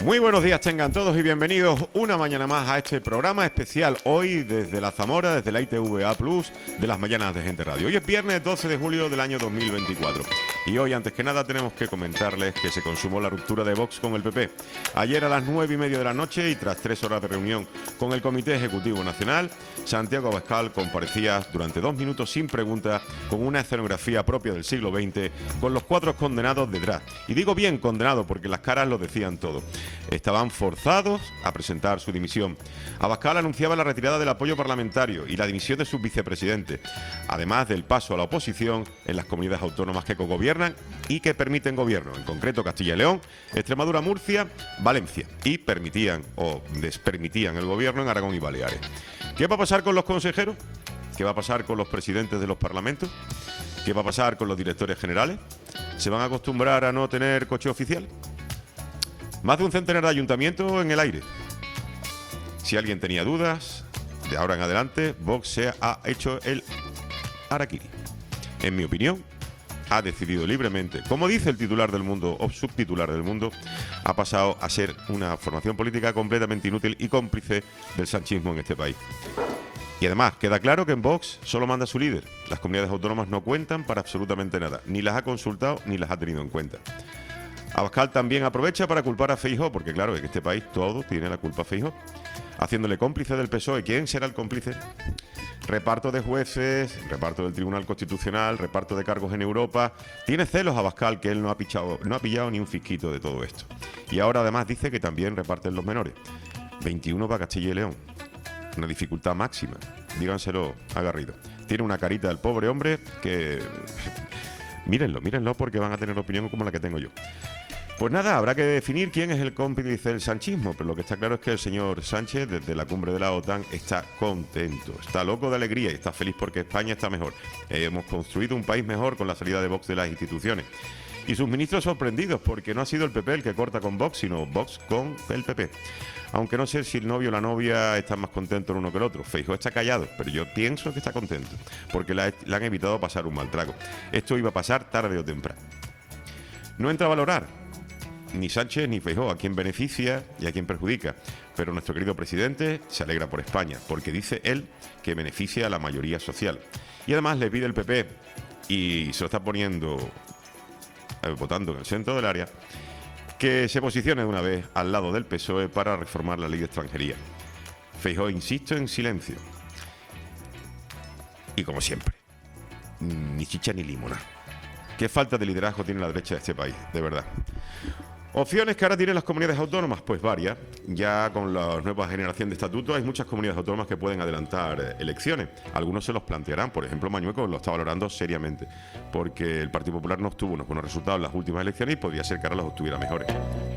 Muy buenos días tengan todos y bienvenidos una mañana más a este programa especial hoy desde La Zamora, desde la ITVA Plus de las mañanas de Gente Radio. Hoy es viernes 12 de julio del año 2024 y hoy antes que nada tenemos que comentarles que se consumó la ruptura de Vox con el PP. Ayer a las 9:30 de la noche y tras 3 horas de reunión con el Comité Ejecutivo Nacional, Santiago Abascal comparecía durante 2 minutos sin preguntas con una escenografía propia del siglo XX con los 4 condenados detrás. Y digo bien condenados porque las caras lo decían todo. Estaban forzados a presentar su dimisión. Abascal anunciaba la retirada del apoyo parlamentario y la dimisión de su vicepresidente, además del paso a la oposición en las comunidades autónomas que cogobiernan y que permiten gobierno, en concreto Castilla y León, Extremadura, Murcia, Valencia, y permitían o despermitían el gobierno en Aragón y Baleares. ¿Qué va a pasar con los consejeros? ¿Qué va a pasar con los presidentes de los parlamentos? ¿Qué va a pasar con los directores generales? ¿Se van a acostumbrar a no tener coche oficial? Más de un centenar de ayuntamientos en el aire. Si alguien tenía dudas, de ahora en adelante, Vox se ha hecho el harakiri. En mi opinión, ha decidido libremente, como dice el titular del Mundo o subtitular del Mundo, ha pasado a ser una formación política completamente inútil y cómplice del sanchismo en este país. Y además, queda claro que en Vox solo manda su líder. Las comunidades autónomas no cuentan para absolutamente nada. Ni las ha consultado ni las ha tenido en cuenta. Abascal también aprovecha para culpar a Feijóo, porque claro, en este país todo tiene la culpa a Feijóo, haciéndole cómplice del PSOE. ¿Quién será el cómplice? Reparto de jueces, reparto del Tribunal Constitucional, reparto de cargos en Europa. Tiene celos Abascal que él no ha pillado ni un fisquito de todo esto. Y ahora además dice que también reparten los menores. 21 para Castilla y León. Una dificultad máxima. Díganselo a Garrido. Tiene una carita del pobre hombre que... Mírenlo porque van a tener opinión como la que tengo yo. Pues nada, habrá que definir quién es el cómplice del sanchismo, pero lo que está claro es que el señor Sánchez, desde la cumbre de la OTAN, está contento, está loco de alegría y está feliz porque España está mejor. Hemos construido un país mejor con la salida de Vox de las instituciones. Y sus ministros sorprendidos porque no ha sido el PP el que corta con Vox, sino Vox con el PP. Aunque no sé si el novio o la novia están más contentos el uno que el otro. Feijóo está callado, pero yo pienso que está contento, porque le han evitado pasar un mal trago. Esto iba a pasar tarde o temprano. No entra a valorar ni Sánchez ni Feijóo a quién beneficia y a quién perjudica, pero nuestro querido presidente se alegra por España, porque dice él que beneficia a la mayoría social. Y además le pide el PP, y se lo está poniendo, votando en el centro del área, que se posicione de una vez al lado del PSOE para reformar la ley de extranjería. Feijóo insiste en silencio. Y como siempre, ni chicha ni limona. ¿Qué falta de liderazgo tiene la derecha de este país? De verdad. Opciones que ahora tienen las comunidades autónomas, pues varias. Ya con la nueva generación de estatutos hay muchas comunidades autónomas que pueden adelantar elecciones. Algunos se los plantearán, por ejemplo Mañueco lo está valorando seriamente, porque el Partido Popular no obtuvo unos buenos resultados en las últimas elecciones y podría ser que ahora los obtuviera mejores.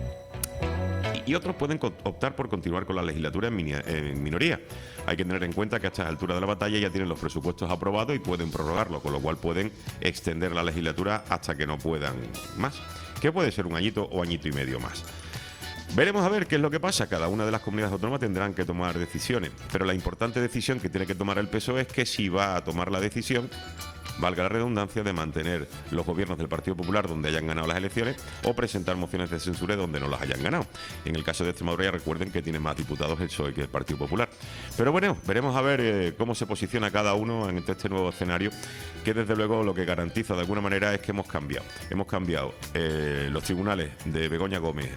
Y otros pueden optar por continuar con la legislatura en minoría. Hay que tener en cuenta que a estas alturas de la batalla ya tienen los presupuestos aprobados y pueden prorrogarlo, con lo cual pueden extender la legislatura hasta que no puedan más, que puede ser un añito o añito y medio más. Veremos a ver qué es lo que pasa. Cada una de las comunidades autónomas tendrán que tomar decisiones, pero la importante decisión que tiene que tomar el PSOE es que si va a tomar la decisión, valga la redundancia, de mantener los gobiernos del Partido Popular donde hayan ganado las elecciones o presentar mociones de censura donde no las hayan ganado. En el caso de Extremadura, ya recuerden que tiene más diputados el PSOE que el Partido Popular. Pero bueno, veremos a ver cómo se posiciona cada uno en este nuevo escenario, que desde luego lo que garantiza de alguna manera es que hemos cambiado. Hemos cambiado los tribunales de Begoña Gómez,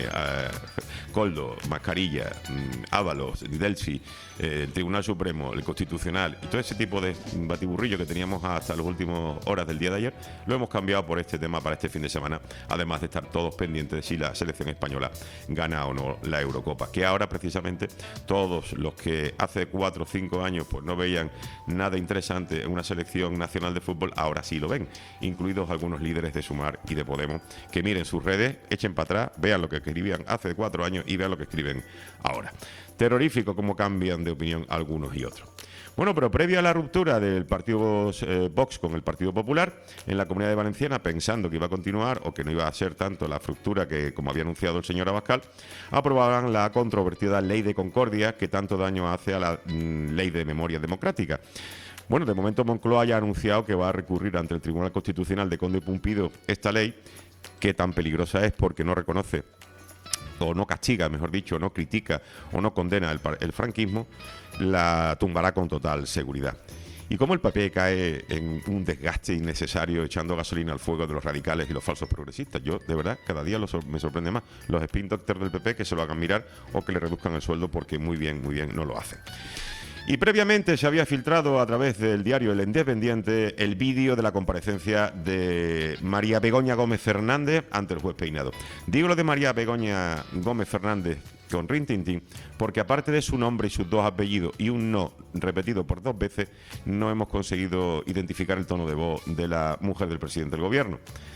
Coldo, Mascarilla, Ábalos, Delsi, el Tribunal Supremo, el Constitucional y todo ese tipo de batiburrillo que teníamos hasta las últimas horas del día de ayer, lo hemos cambiado por este tema para este fin de semana, además de estar todos pendientes de si la selección española gana o no la Eurocopa, que ahora precisamente todos los que hace 4 o 5 años pues no veían nada interesante en una selección nacional de fútbol, ahora sí lo ven, incluidos algunos líderes de Sumar y de Podemos, que miren sus redes, echen para atrás, vean lo que escribían hace 4 años y vean lo que escriben ahora. Terrorífico cómo cambian de opinión algunos y otros. Bueno, pero previa a la ruptura del partido Vox con el Partido Popular, en la Comunidad de Valenciana, pensando que iba a continuar o que no iba a ser tanto la fractura que, como había anunciado el señor Abascal, aprobaban la controvertida Ley de Concordia que tanto daño hace a la Ley de Memoria Democrática. Bueno, de momento Moncloa ya ha anunciado que va a recurrir ante el Tribunal Constitucional de Conde y Pumpido esta ley, que tan peligrosa es porque no reconoce o no castiga, mejor dicho, o no critica o no condena el franquismo, la tumbará con total seguridad. Y cómo el PP cae en un desgaste innecesario echando gasolina al fuego de los radicales y los falsos progresistas. Yo, de verdad, cada día me sorprende más los spin doctors del PP que se lo hagan mirar o que le reduzcan el sueldo porque muy bien no lo hacen. Y previamente se había filtrado a través del diario El Independiente el vídeo de la comparecencia de María Begoña Gómez Fernández ante el juez Peinado. Digo lo de María Begoña Gómez Fernández con rintintín porque aparte de su nombre y sus dos apellidos y un no repetido por 2 veces, no hemos conseguido identificar el tono de voz de la mujer del presidente del gobierno.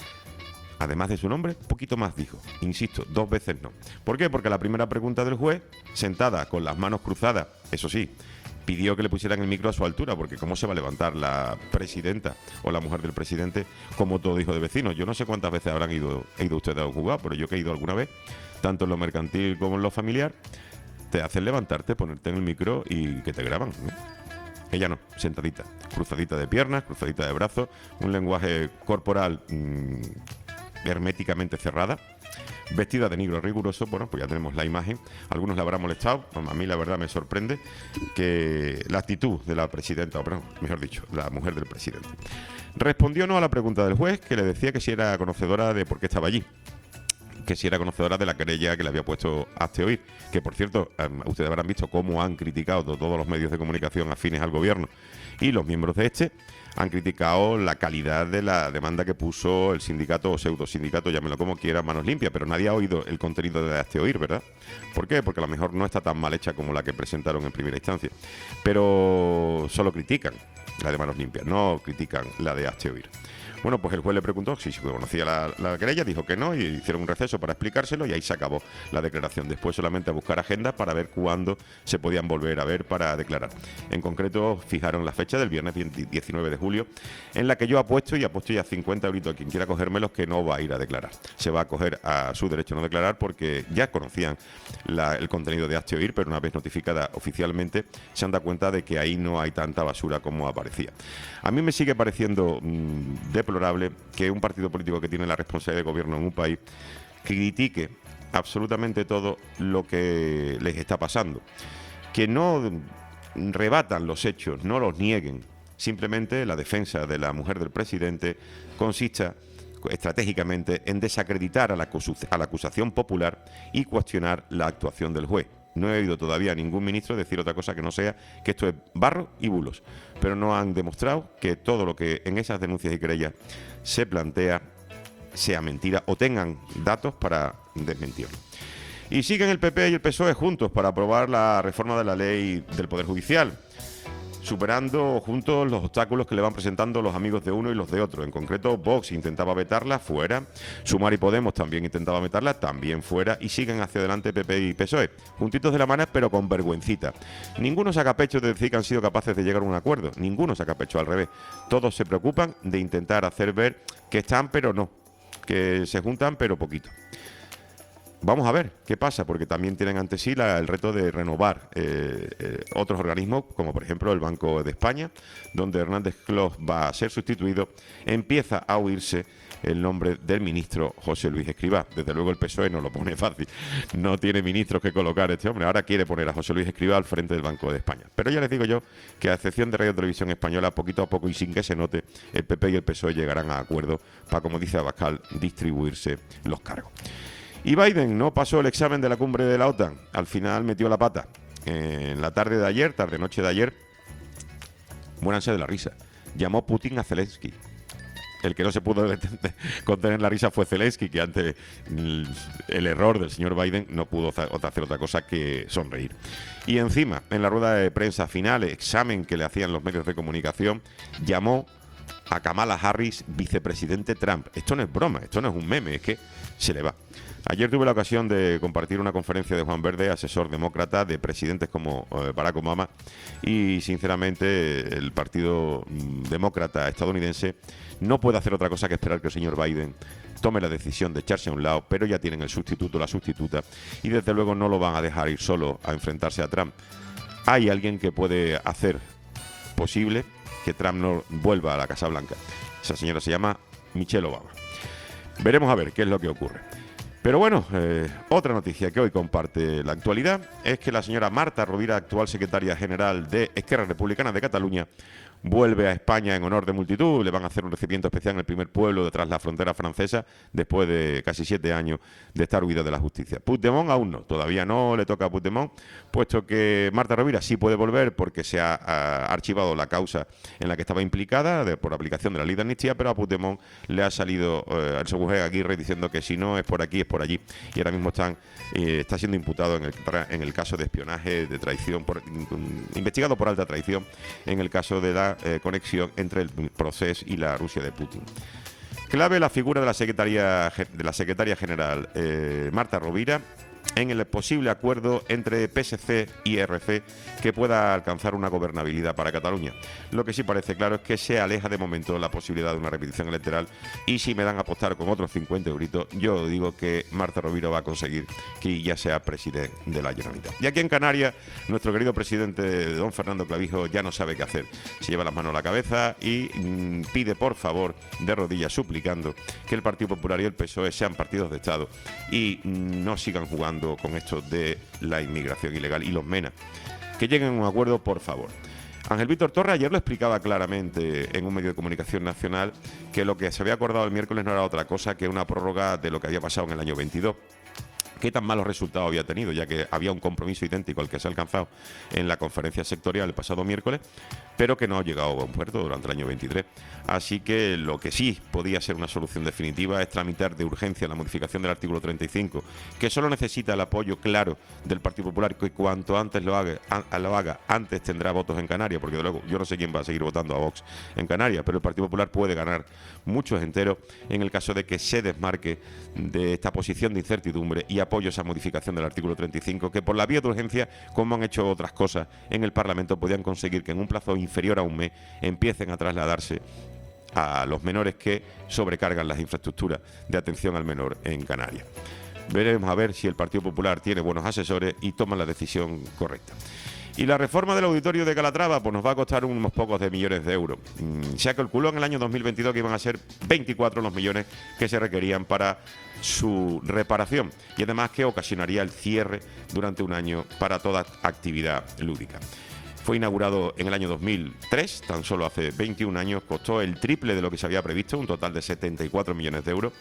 Además de su nombre, poquito más dijo. Insisto, 2 veces no. ¿Por qué? Porque la primera pregunta del juez, sentada con las manos cruzadas, eso sí, pidió que le pusieran el micro a su altura, porque ¿cómo se va a levantar la presidenta o la mujer del presidente como todo hijo de vecino? Yo no sé cuántas veces habrán ido ustedes a un juzgado, pero yo que he ido alguna vez, tanto en lo mercantil como en lo familiar, te hacen levantarte, ponerte en el micro y que te graban, ¿no? Ella no, sentadita, cruzadita de piernas, cruzadita de brazos, un lenguaje corporal herméticamente cerrada, vestida de negro riguroso. Bueno, pues ya tenemos la imagen. Algunos le habrá molestado. A mí la verdad me sorprende que la actitud de la presidenta, o perdón, mejor dicho, la mujer del presidente. Respondió no a la pregunta del juez, que le decía que si era conocedora de por qué estaba allí, que si era conocedora de la querella que le había puesto Hazte Oír, que por cierto, ustedes habrán visto cómo han criticado todos los medios de comunicación afines al gobierno y los miembros de este han criticado la calidad de la demanda que puso el sindicato o pseudo sindicato, llámelo como quiera, Manos Limpias, pero nadie ha oído el contenido de Hazte Oír, ¿verdad? ¿Por qué? Porque a lo mejor no está tan mal hecha como la que presentaron en primera instancia, pero solo critican la de Manos Limpias, no critican la de Hazte Oír. Bueno, pues el juez le preguntó si se conocía la querella, dijo que no, y hicieron un receso para explicárselo y ahí se acabó la declaración. Después solamente a buscar agendas para ver cuándo se podían volver a ver para declarar. En concreto, fijaron la fecha del viernes 19 de julio, en la que yo apuesto ya 50 euritos a quien quiera cogérmelos que no va a ir a declarar. Se va a acoger a su derecho a no declarar porque ya conocían el contenido de Hazte Oír, pero una vez notificada oficialmente se han dado cuenta de que ahí no hay tanta basura como aparecía. A mí me sigue pareciendo deplorable que un partido político que tiene la responsabilidad de gobierno en un país critique absolutamente todo lo que les está pasando, que no rebatan los hechos, no los nieguen, simplemente la defensa de la mujer del presidente consista estratégicamente en desacreditar a la acusación popular y cuestionar la actuación del juez. No he oído todavía a ningún ministro decir otra cosa que no sea que esto es barro y bulos, pero no han demostrado que todo lo que en esas denuncias y querellas se plantea sea mentira o tengan datos para desmentirlo. Y siguen el PP y el PSOE juntos para aprobar la reforma de la ley del Poder Judicial, superando juntos los obstáculos que le van presentando los amigos de uno y los de otro. En concreto, Vox intentaba vetarla, fuera. Sumar y Podemos también intentaba vetarla, también fuera. Y siguen hacia adelante PP y PSOE, juntitos de la mano, pero con vergüencita. Ninguno saca pecho de decir que han sido capaces de llegar a un acuerdo. Ninguno saca pecho, al revés. Todos se preocupan de intentar hacer ver que están, pero no. Que se juntan, pero poquito. Vamos a ver qué pasa, porque también tienen ante sí el reto de renovar otros organismos, como por ejemplo el Banco de España, donde Hernández Clos va a ser sustituido. Empieza a oírse el nombre del ministro José Luis Escrivá. Desde luego el PSOE no lo pone fácil, no tiene ministros que colocar este hombre. Ahora quiere poner a José Luis Escrivá al frente del Banco de España. Pero ya les digo yo que a excepción de Radio Televisión Española, poquito a poco y sin que se note, el PP y el PSOE llegarán a acuerdo para, como dice Abascal, distribuirse los cargos. Y Biden no pasó el examen de la cumbre de la OTAN. Al final metió la pata. En la tarde-noche de ayer, muéranse de la risa, llamó Putin a Zelensky. El que no se pudo contener la risa fue Zelensky, que ante el error del señor Biden no pudo hacer otra cosa que sonreír. Y encima, en la rueda de prensa final, examen que le hacían los medios de comunicación, llamó a Kamala Harris vicepresidente Trump. Esto no es broma, esto no es un meme, es que se le va. Ayer tuve la ocasión de compartir una conferencia de Juan Verde, asesor demócrata de presidentes como Barack Obama, y sinceramente el Partido Demócrata estadounidense no puede hacer otra cosa que esperar que el señor Biden tome la decisión de echarse a un lado, pero ya tienen el sustituto, la sustituta, y desde luego no lo van a dejar ir solo a enfrentarse a Trump. Hay alguien que puede hacer posible que Trump no vuelva a la Casa Blanca. Esa señora se llama Michelle Obama. Veremos a ver qué es lo que ocurre. Pero bueno, otra noticia que hoy comparte la actualidad es que la señora Marta Rovira, actual secretaria general de Esquerra Republicana de Cataluña, vuelve a España en honor de multitud. Le van a hacer un recibimiento especial en el primer pueblo detrás de la frontera francesa, después de casi 7 años de estar huida de la justicia. Puigdemont aún no, todavía no le toca a Puigdemont, puesto que Marta Rovira sí puede volver porque se ha archivado la causa en la que estaba implicada por aplicación de la ley de amnistía, pero a Puigdemont le ha salido el Segujer Aguirre diciendo que si no es por aquí, es por allí. Y ahora mismo está siendo imputado en el caso de espionaje, de traición, investigado por alta traición, en el caso de la conexión entre el proceso y la Rusia de Putin. Clave la figura de la secretaria general Marta Rovira en el posible acuerdo entre PSC y RC que pueda alcanzar una gobernabilidad para Cataluña. Lo que sí parece claro es que se aleja de momento la posibilidad de una repetición electoral, y si me dan a apostar con otros 50 euritos, yo digo que Marta Rovira va a conseguir que ya sea presidente de la Generalitat. Y aquí en Canarias, nuestro querido presidente don Fernando Clavijo ya no sabe qué hacer. Se lleva las manos a la cabeza y pide por favor, de rodillas, suplicando que el Partido Popular y el PSOE sean partidos de Estado y no sigan jugando con esto de la inmigración ilegal, y los MENA, que lleguen a un acuerdo, por favor. Ángel Víctor Torres ayer lo explicaba claramente en un medio de comunicación nacional, que lo que se había acordado el miércoles no era otra cosa que una prórroga de lo que había pasado en el año 22. ¿Qué tan malos resultados había tenido? Ya que había un compromiso idéntico al que se ha alcanzado en la conferencia sectorial el pasado miércoles, pero que no ha llegado a buen puerto durante el año 23. Así que lo que sí podía ser una solución definitiva es tramitar de urgencia la modificación del artículo 35, que solo necesita el apoyo claro del Partido Popular, que cuanto antes lo haga, antes tendrá votos en Canarias, porque de luego yo no sé quién va a seguir votando a Vox en Canarias, pero el Partido Popular puede ganar muchos enteros en el caso de que se desmarque de esta posición de incertidumbre y apoyo esa modificación del artículo 35, que por la vía de urgencia, como han hecho otras cosas en el Parlamento, podían conseguir que en un plazo inferior a un mes empiecen a trasladarse a los menores que sobrecargan las infraestructuras de atención al menor en Canarias. Veremos a ver si el Partido Popular tiene buenos asesores y toma la decisión correcta. Y la reforma del auditorio de Calatrava pues nos va a costar unos pocos de millones de euros. Se calculó en el año 2022 que iban a ser 24 los millones que se requerían para su reparación, y además que ocasionaría el cierre durante un año para toda actividad lúdica. Fue inaugurado en el año 2003, tan solo hace 21 años, costó el triple de lo que se había previsto, un total de 74 millones de euros.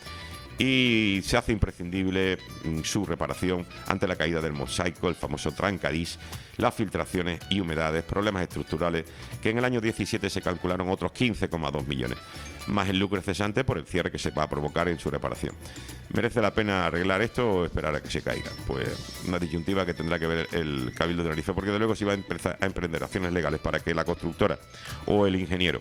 Y se hace imprescindible su reparación ante la caída del mosaico, el famoso trancadís, las filtraciones y humedades, problemas estructurales que en el año 17 se calcularon otros 15,2 millones, más el lucro cesante por el cierre que se va a provocar en su reparación. ¿Merece la pena arreglar esto o esperar a que se caiga? Pues una disyuntiva que tendrá que ver el Cabildo de Tenerife, porque de luego si va a empezar a emprender acciones legales para que la constructora o el ingeniero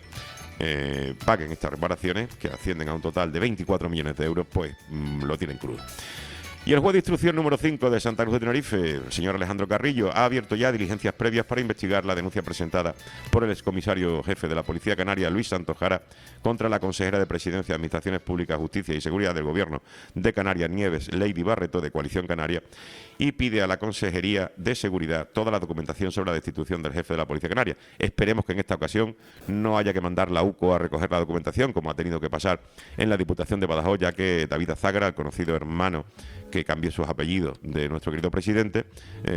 paguen estas reparaciones, que ascienden a un total de 24 millones de euros, pues lo tienen crudo. Y el juez de instrucción número 5 de Santa Cruz de Tenerife, el señor Alejandro Carrillo, ha abierto ya diligencias previas para investigar la denuncia presentada por el excomisario jefe de la Policía Canaria, Luis Santos Jara, contra la consejera de Presidencia, Administraciones Públicas, Justicia y Seguridad del Gobierno de Canarias, Nieves Lady Barreto, de Coalición Canaria, y pide a la Consejería de Seguridad toda la documentación sobre la destitución del jefe de la Policía Canaria. Esperemos que en esta ocasión no haya que mandar la UCO a recoger la documentación, como ha tenido que pasar en la Diputación de Badajoz, ya que David Azagra, el conocido hermano que cambió sus apellidos de nuestro querido presidente,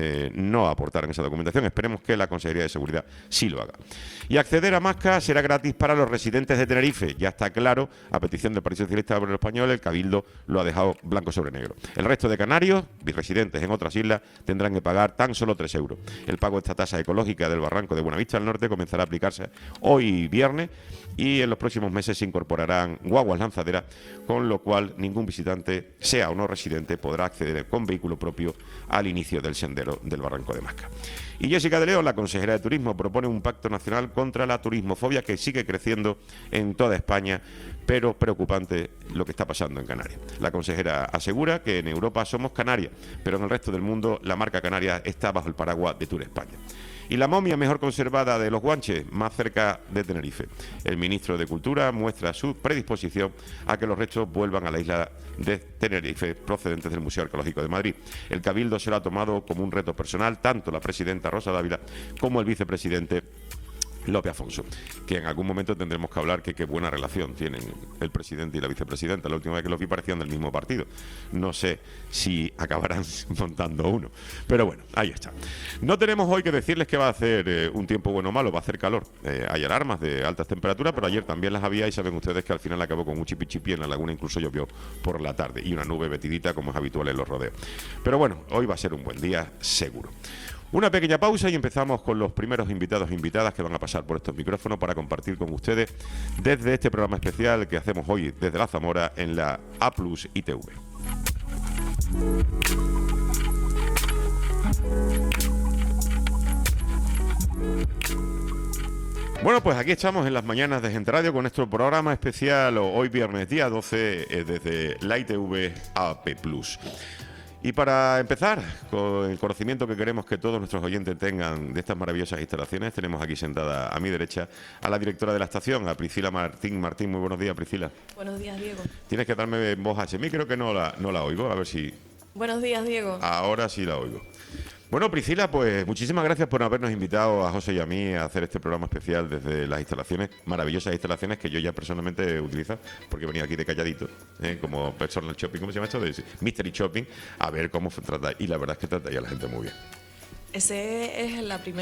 no aportaron esa documentación. Esperemos que la Consejería de Seguridad sí lo haga. Y acceder a Masca será gratis para los residentes de Tenerife. Ya está claro, a petición del Partido Socialista Obrero Español, el Cabildo lo ha dejado blanco sobre negro. El resto de canarios, residentes en otras islas, tendrán que pagar tan solo 3 euros. El pago de esta tasa ecológica del barranco de Buenavista al Norte comenzará a aplicarse hoy viernes, y en los próximos meses se incorporarán guaguas lanzaderas, con lo cual ningún visitante, sea o no residente, podrá acceder con vehículo propio al inicio del sendero del barranco de Masca. Y Jessica de León, la consejera de Turismo, propone un pacto nacional contra la turismofobia que sigue creciendo en toda España, pero preocupante lo que está pasando en Canarias. La consejera asegura que en Europa somos Canarias, pero en el resto del mundo la marca Canarias está bajo el paraguas de Tour España. Y la momia mejor conservada de los Guanches, más cerca de Tenerife. El ministro de Cultura muestra su predisposición a que los restos vuelvan a la isla de Tenerife, procedentes del Museo Arqueológico de Madrid. El Cabildo se lo ha tomado como un reto personal, tanto la presidenta Rosa Dávila como el vicepresidente López Afonso, que en algún momento tendremos que hablar que qué buena relación tienen el presidente y la vicepresidenta. La última vez que los vi parecían del mismo partido. No sé si acabarán montando uno, pero bueno, ahí está. No tenemos hoy que decirles que va a hacer un tiempo bueno o malo, va a hacer calor. Hay alarmas de altas temperaturas, pero ayer también las había y saben ustedes que al final acabó con un chipi-chipi en la laguna, incluso llovió por la tarde y una nube vetidita como es habitual en los rodeos. Pero bueno, hoy va a ser un buen día seguro. Una pequeña pausa y empezamos con los primeros invitados e invitadas que van a pasar por estos micrófonos para compartir con ustedes desde este programa especial que hacemos hoy desde la Zamora en la A+ ITV. Bueno, pues aquí estamos en las mañanas de Gente Radio con nuestro programa especial hoy viernes día 12 desde la ITV AP+. Y para empezar, con el conocimiento que queremos que todos nuestros oyentes tengan de estas maravillosas instalaciones, tenemos aquí sentada a mi derecha a la directora de la estación, a Priscila Martín. Martín, muy buenos días, Priscila. Buenos días, Diego. Tienes que darme voz a ese micro que no la oigo, a ver si... Buenos días, Diego. Ahora sí la oigo. Bueno, Priscila, pues muchísimas gracias por habernos invitado a José y a mí a hacer este programa especial desde las instalaciones, maravillosas instalaciones que yo ya personalmente utilizo, porque venía aquí de calladito, como personal shopping, ¿cómo se llama esto? De mystery shopping, a ver cómo trata. Y la verdad es que tratáis a la gente muy bien. Ese es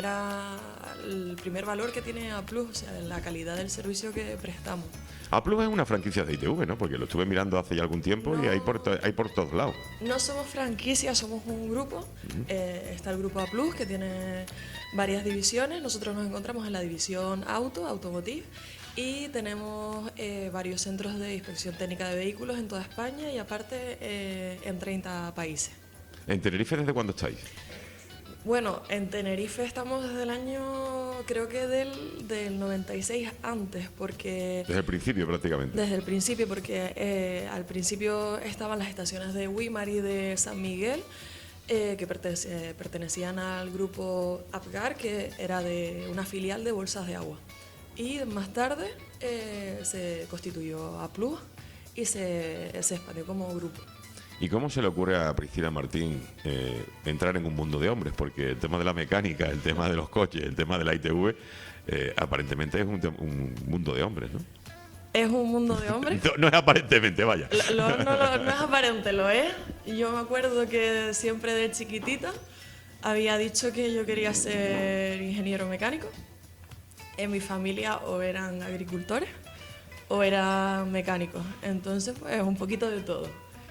el primer valor que tiene A+, o sea, la calidad del servicio que prestamos. A+ es una franquicia de ITV, ¿no? Porque lo estuve mirando hace ya algún tiempo y hay por todos lados. No somos franquicia, somos un grupo. Está el grupo A+, que tiene varias divisiones. Nosotros nos encontramos en la división automotive, y tenemos varios centros de inspección técnica de vehículos en toda España y aparte en 30 países. ¿En Tenerife desde cuándo estáis? Bueno, en Tenerife estamos desde el año, creo que del 96 antes, porque... Desde el principio prácticamente. Desde el principio, porque al principio estaban las estaciones de Wimar y de San Miguel, que pertenecían al grupo Apgar, que era de una filial de Bolsas de Agua. Y más tarde se constituyó A+ y se expandió como grupo. ¿Y cómo se le ocurre a Priscila Martín entrar en un mundo de hombres? Porque el tema de la mecánica, el tema de los coches, el tema de la ITV, aparentemente es un mundo de hombres, ¿no? ¿Es un mundo de hombres? No es aparentemente, vaya. No es aparente, lo es. Yo me acuerdo que siempre de chiquitita había dicho que yo quería ser ingeniero mecánico. En mi familia o eran agricultores o eran mecánicos. Entonces, pues un poquito de todo.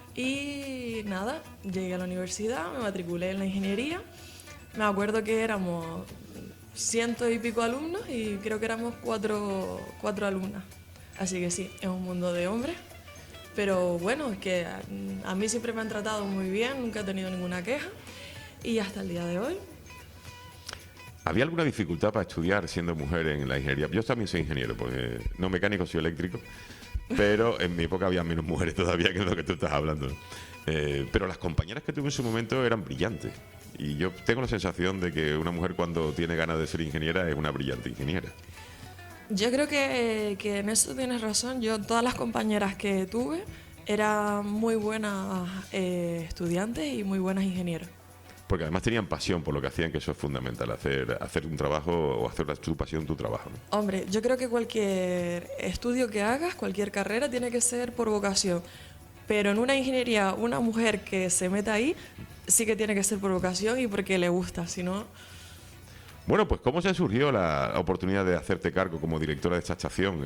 Y nada, llegué a la universidad, me matriculé en la ingeniería. Me acuerdo que éramos 100 y pico alumnos y creo que éramos cuatro alumnas. Así que sí, es un mundo de hombres. Pero bueno, es que a mí siempre me han tratado muy bien, nunca he tenido ninguna queja. Y hasta el día de hoy. ¿Había alguna dificultad para estudiar siendo mujer en la ingeniería? Yo también soy ingeniero, porque no mecánico, soy eléctrico. Pero en mi época había menos mujeres todavía que lo que tú estás hablando. Pero las compañeras que tuve en su momento eran brillantes. Y yo tengo la sensación de que una mujer cuando tiene ganas de ser ingeniera es una brillante ingeniera. Yo creo que en eso tienes razón. Yo todas las compañeras que tuve eran muy buenas estudiantes y muy buenas ingenieras. Porque además tenían pasión por lo que hacían, que eso es fundamental, hacer un trabajo o hacer tu pasión tu trabajo, ¿no? Hombre, yo creo que cualquier estudio que hagas, cualquier carrera, tiene que ser por vocación. Pero en una ingeniería, una mujer que se meta ahí, sí que tiene que ser por vocación y porque le gusta, si no... Bueno, pues ¿cómo se surgió la oportunidad de hacerte cargo como directora de esta estación?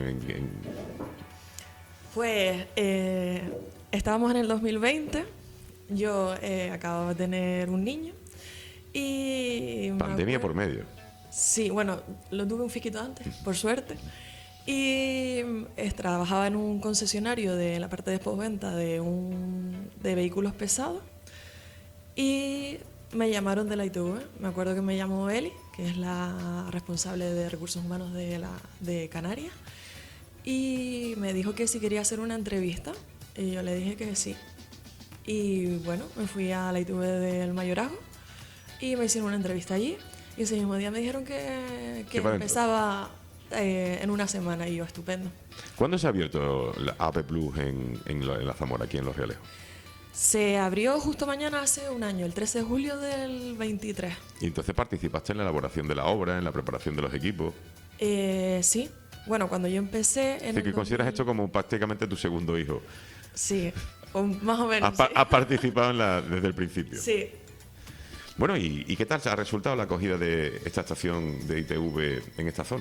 Pues estábamos en el 2020, yo acababa de tener un niño y... Pandemia por medio. Sí, bueno, lo tuve un fiquito antes, por suerte. Y trabajaba en un concesionario de la parte de postventa de vehículos pesados y me llamaron de la ITV. Me acuerdo que me llamó Eli, que es la responsable de recursos humanos de Canarias, y me dijo que si quería hacer una entrevista y yo le dije que sí. Y bueno, me fui a la ITV del Mayorazgo y me hicieron una entrevista allí y ese mismo día me dijeron que empezaba en una semana y yo, estupendo. ¿Cuándo se ha abierto la AP Plus en la Zamora, aquí en Los Realejos? Se abrió justo mañana hace un año, el 13 de julio del 23. Y entonces participaste en la elaboración de la obra, en la preparación de los equipos. Sí, bueno, cuando yo empecé Es en decir, el que consideras 2000, esto como prácticamente tu segundo hijo. sí, o más o menos, Has, sí. has participado desde el principio. Sí, Bueno, ¿y qué tal ha resultado la acogida de esta estación de ITV en esta zona?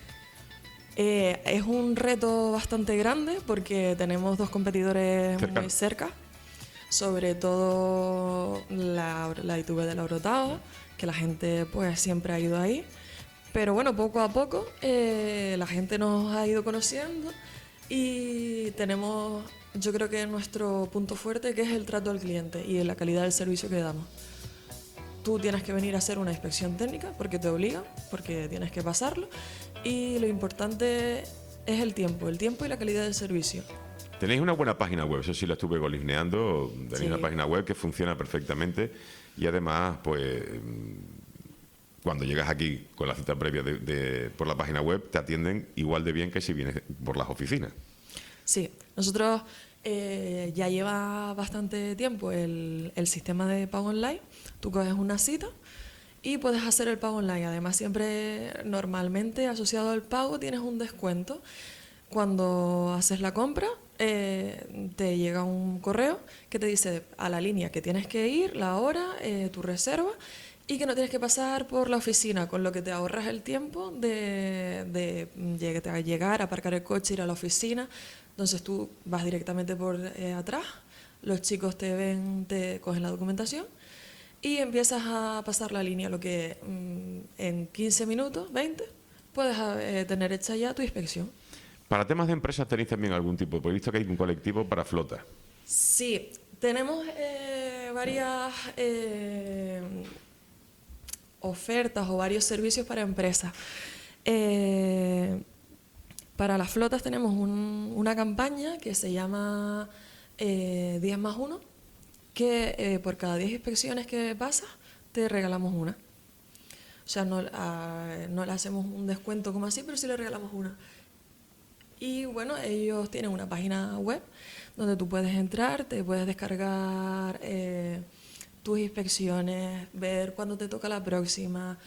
es un reto bastante grande porque tenemos dos competidores Cercano. muy cerca, sobre todo la ITV de la Orotava, que la gente pues siempre ha ido ahí. Pero bueno, poco a poco la gente nos ha ido conociendo y tenemos, yo creo que nuestro punto fuerte, que es el trato al cliente y la calidad del servicio que damos. Tú tienes que venir a hacer una inspección técnica porque te obligan, porque tienes que pasarlo. Y lo importante es el tiempo y la calidad del servicio. Tenéis una buena página web, eso sí la estuve golisneando. Tenéis Sí. una página web que funciona perfectamente y además, pues, cuando llegas aquí con la cita previa por la página web, te atienden igual de bien que si vienes por las oficinas. Sí, nosotros ya lleva bastante tiempo el sistema de pago online. Tú coges una cita y puedes hacer el pago online. Además, siempre normalmente asociado al pago tienes un descuento. Cuando haces la compra, te llega un correo que te dice a la línea que tienes que ir, la hora, tu reserva y que no tienes que pasar por la oficina, con lo que te ahorras el tiempo de llegar, aparcar el coche, ir a la oficina. Entonces tú vas directamente por atrás, los chicos te ven, te cogen la documentación y empiezas a pasar la línea, lo que en 15 minutos, 20, puedes tener hecha ya tu inspección. Para temas de empresas, ¿tenéis también algún tipo? Porque he visto que hay un colectivo para flota. Sí, tenemos varias ofertas o varios servicios para empresas. Para las flotas tenemos una campaña que se llama 10 más 1, que por cada 10 inspecciones que pasas te regalamos una. O sea, no le hacemos un descuento como así, pero sí le regalamos una. Y bueno, ellos tienen una página web donde tú puedes entrar, te puedes descargar tus inspecciones, ver cuándo te toca la próxima.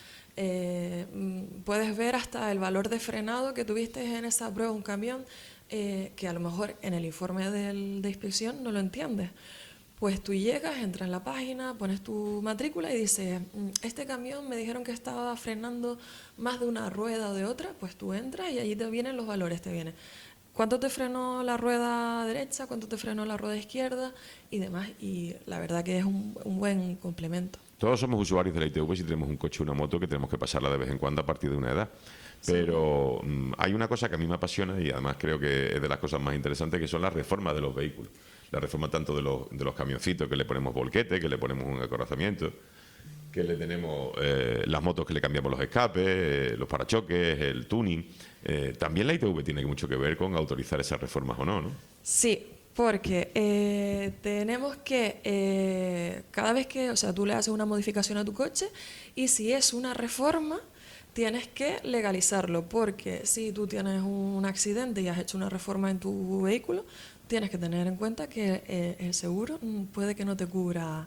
Puedes ver hasta el valor de frenado que tuviste en esa prueba, un camión, que a lo mejor en el informe de inspección no lo entiendes. Pues tú llegas, entras en la página, pones tu matrícula y dices, este camión me dijeron que estaba frenando más de una rueda o de otra, pues tú entras y allí te vienen los valores, te viene cuánto te frenó la rueda derecha, cuánto te frenó la rueda izquierda y demás. Y la verdad que es un buen complemento. Todos somos usuarios de la ITV si tenemos un coche o una moto que tenemos que pasarla de vez en cuando a partir de una edad. Pero hay una cosa que a mí me apasiona y además creo que es de las cosas más interesantes, que son las reformas de los vehículos. La reforma tanto de los camioncitos, que le ponemos volquete, que le ponemos un acorazamiento, que le tenemos las motos que le cambiamos los escapes, los parachoques, el tuning. También la ITV tiene mucho que ver con autorizar esas reformas o no, ¿no? Sí, porque tenemos que, cada vez que, o sea, tú le haces una modificación a tu coche y si es una reforma, tienes que legalizarlo, porque si tú tienes un accidente y has hecho una reforma en tu vehículo, tienes que tener en cuenta que el seguro puede que no te cubra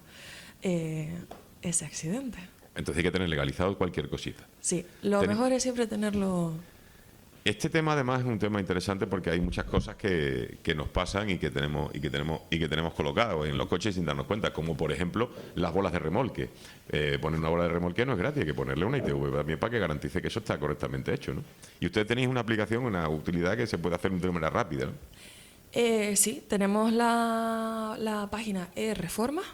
ese accidente. Entonces hay que tener legalizado cualquier cosita. Sí, lo mejor es siempre tenerlo. Este tema además es un tema interesante porque hay muchas cosas que nos pasan y que tenemos colocadas en los coches sin darnos cuenta, como por ejemplo las bolas de remolque. Poner una bola de remolque no es gratis, hay que ponerle una ITV también para que garantice que eso está correctamente hecho, ¿no? Y ustedes tenéis una aplicación, una utilidad que se puede hacer de manera rápida, ¿no? Sí, tenemos la página e-reforma,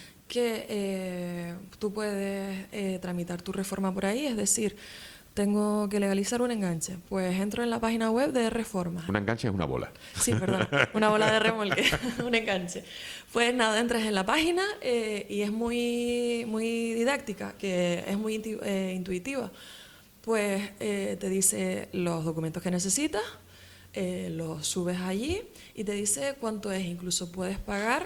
que tú puedes tramitar tu reforma por ahí, es decir, tengo que legalizar un enganche, pues entro en la página web de e-reforma. Un enganche es una bola. Sí, perdón, una bola de remolque, un enganche. Pues nada, entras en la página y es muy, muy didáctica, que es muy intuitiva. Pues te dice los documentos que necesitas, los subes allí y te dice cuánto es. Incluso puedes pagar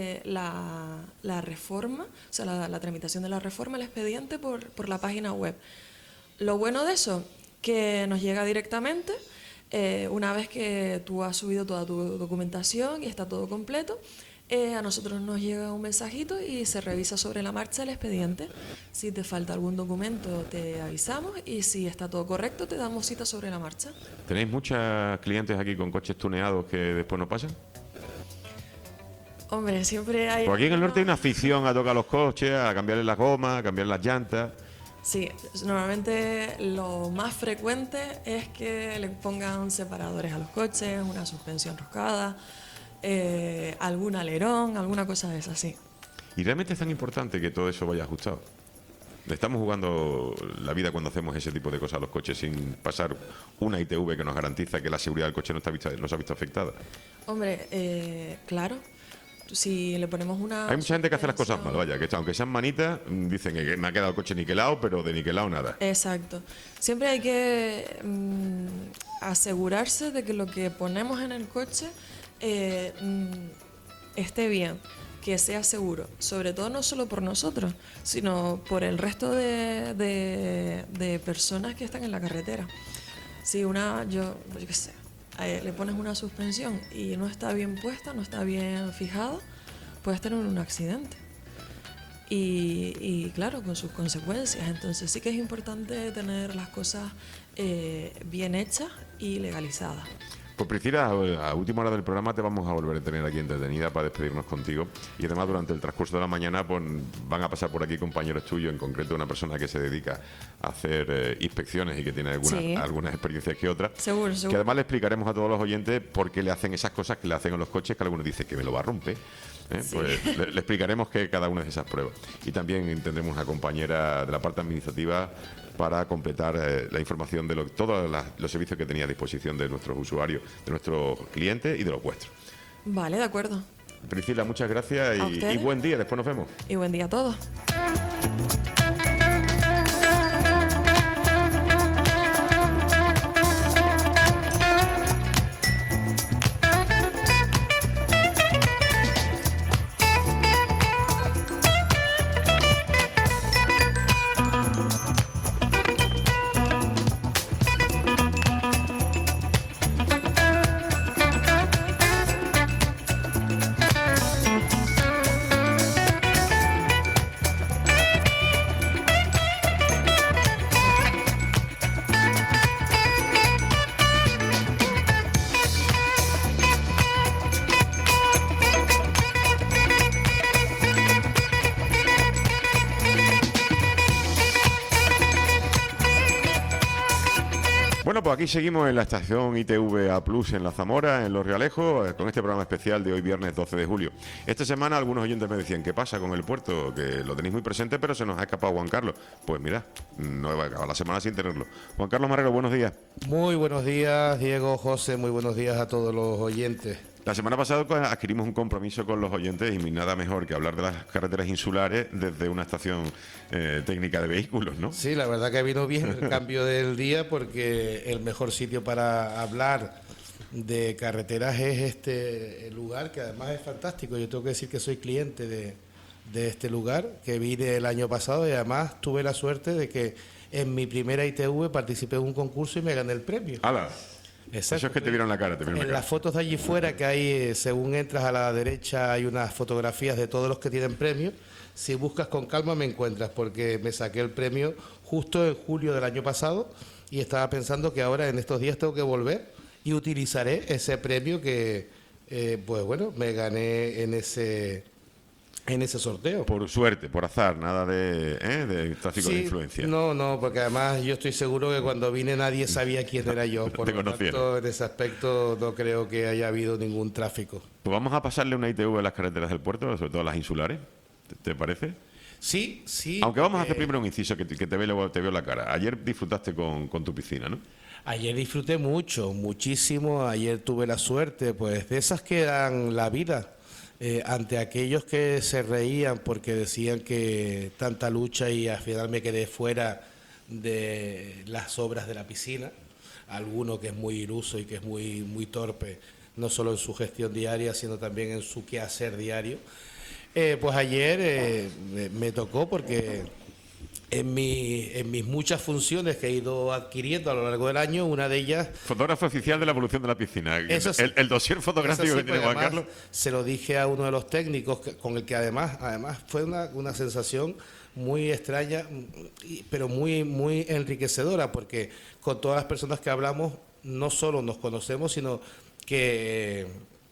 la reforma, o sea, la tramitación de la reforma, el expediente por la página web. Lo bueno de eso, que nos llega directamente una vez que tú has subido toda tu documentación y está todo completo. a nosotros nos llega un mensajito y se revisa sobre la marcha el expediente. Si te falta algún documento te avisamos y si está todo correcto te damos cita sobre la marcha. ¿Tenéis muchos clientes aquí con coches tuneados que después no pasan? Hombre, siempre hay... Porque aquí en el norte hay una afición a tocar los coches, a cambiarle las gomas, a cambiarle las llantas. Sí, normalmente lo más frecuente es que le pongan separadores a los coches, una suspensión roscada, algún alerón, alguna cosa de esas, sí. Y realmente es tan importante que todo eso vaya ajustado. Estamos jugando la vida cuando hacemos ese tipo de cosas a los coches sin pasar una ITV que nos garantiza que la seguridad del coche no se ha visto afectada. Hombre, claro. Si le ponemos una... Hay mucha gente que hace las cosas mal, vaya, que aunque sean manitas, dicen que me ha quedado el coche niquelado, pero de niquelado nada. Exacto. Siempre hay que asegurarse de que lo que ponemos en el coche esté bien, que sea seguro. Sobre todo no solo por nosotros, sino por el resto de personas que están en la carretera. Si yo qué sé, le pones una suspensión y no está bien puesta, no está bien fijada, puedes tener un accidente. Y claro, con sus consecuencias. Entonces sí que es importante tener las cosas bien hechas y legalizadas. Pues Priscila, a última hora del programa te vamos a volver a tener aquí entretenida para despedirnos contigo. Y además durante el transcurso de la mañana pues, van a pasar por aquí compañeros tuyos, en concreto una persona que se dedica a hacer inspecciones y que tiene algunas experiencias que otras. Seguro. Que además le explicaremos a todos los oyentes por qué le hacen esas cosas que le hacen a los coches, que algunos dicen que me lo va a romper. Sí. Pues le explicaremos que cada una de esas pruebas. Y también tendremos una compañera de la parte administrativa para completar la información de todos los servicios que tenía a disposición de nuestros usuarios, de nuestros clientes y de los vuestros. Vale, de acuerdo. Priscila, muchas gracias y buen día. Después nos vemos. Y buen día a todos. Bueno, pues aquí seguimos en la estación ITV Plus en La Zamora, en Los Realejos, con este programa especial de hoy viernes 12 de julio. Esta semana algunos oyentes me decían, ¿qué pasa con el puerto? Que lo tenéis muy presente, pero se nos ha escapado Juan Carlos. Pues mira, no he acabado la semana sin tenerlo. Juan Carlos Marrero, buenos días. Muy buenos días, Diego, José, muy buenos días a todos los oyentes. La semana pasada adquirimos un compromiso con los oyentes y nada mejor que hablar de las carreteras insulares desde una estación técnica de vehículos, ¿no? Sí, la verdad que vino bien el cambio del día porque el mejor sitio para hablar de carreteras es este lugar, que además es fantástico. Yo tengo que decir que soy cliente de este lugar, que vine el año pasado y además tuve la suerte de que en mi primera ITV participé en un concurso y me gané el premio. ¡Hala! Exacto. Eso es que te vieron la cara. En las fotos de allí fuera, que hay, según entras a la derecha, hay unas fotografías de todos los que tienen premios. Si buscas con calma me encuentras, porque me saqué el premio justo en julio del año pasado y estaba pensando que ahora en estos días tengo que volver y utilizaré ese premio que, pues bueno, me gané en ese sorteo. Por suerte, por azar, nada de tráfico de influencia. No, porque además yo estoy seguro que cuando vine nadie sabía quién era yo. Por lo tanto, en ese aspecto no creo que haya habido ningún tráfico. Pues vamos a pasarle una ITV a las carreteras del puerto, sobre todo las insulares. ¿Te parece? Sí. Aunque vamos a hacer primero un inciso que te veo la cara. Ayer disfrutaste con tu piscina, ¿no? Ayer disfruté muchísimo. Ayer tuve la suerte, pues, de esas que dan la vida. Ante aquellos que se reían porque decían que tanta lucha y al final me quedé fuera de las obras de la piscina, alguno que es muy iluso y que es muy torpe, no solo en su gestión diaria, sino también en su quehacer diario. Pues ayer me tocó porque en mis muchas funciones que he ido adquiriendo a lo largo del año, una de ellas... Fotógrafo oficial de la evolución de la piscina. Eso sí, el dossier fotográfico eso sí, que tiene Juan Carlos. Se lo dije a uno de los técnicos, con el que además fue una sensación muy extraña, pero muy enriquecedora, porque con todas las personas que hablamos, no solo nos conocemos, sino que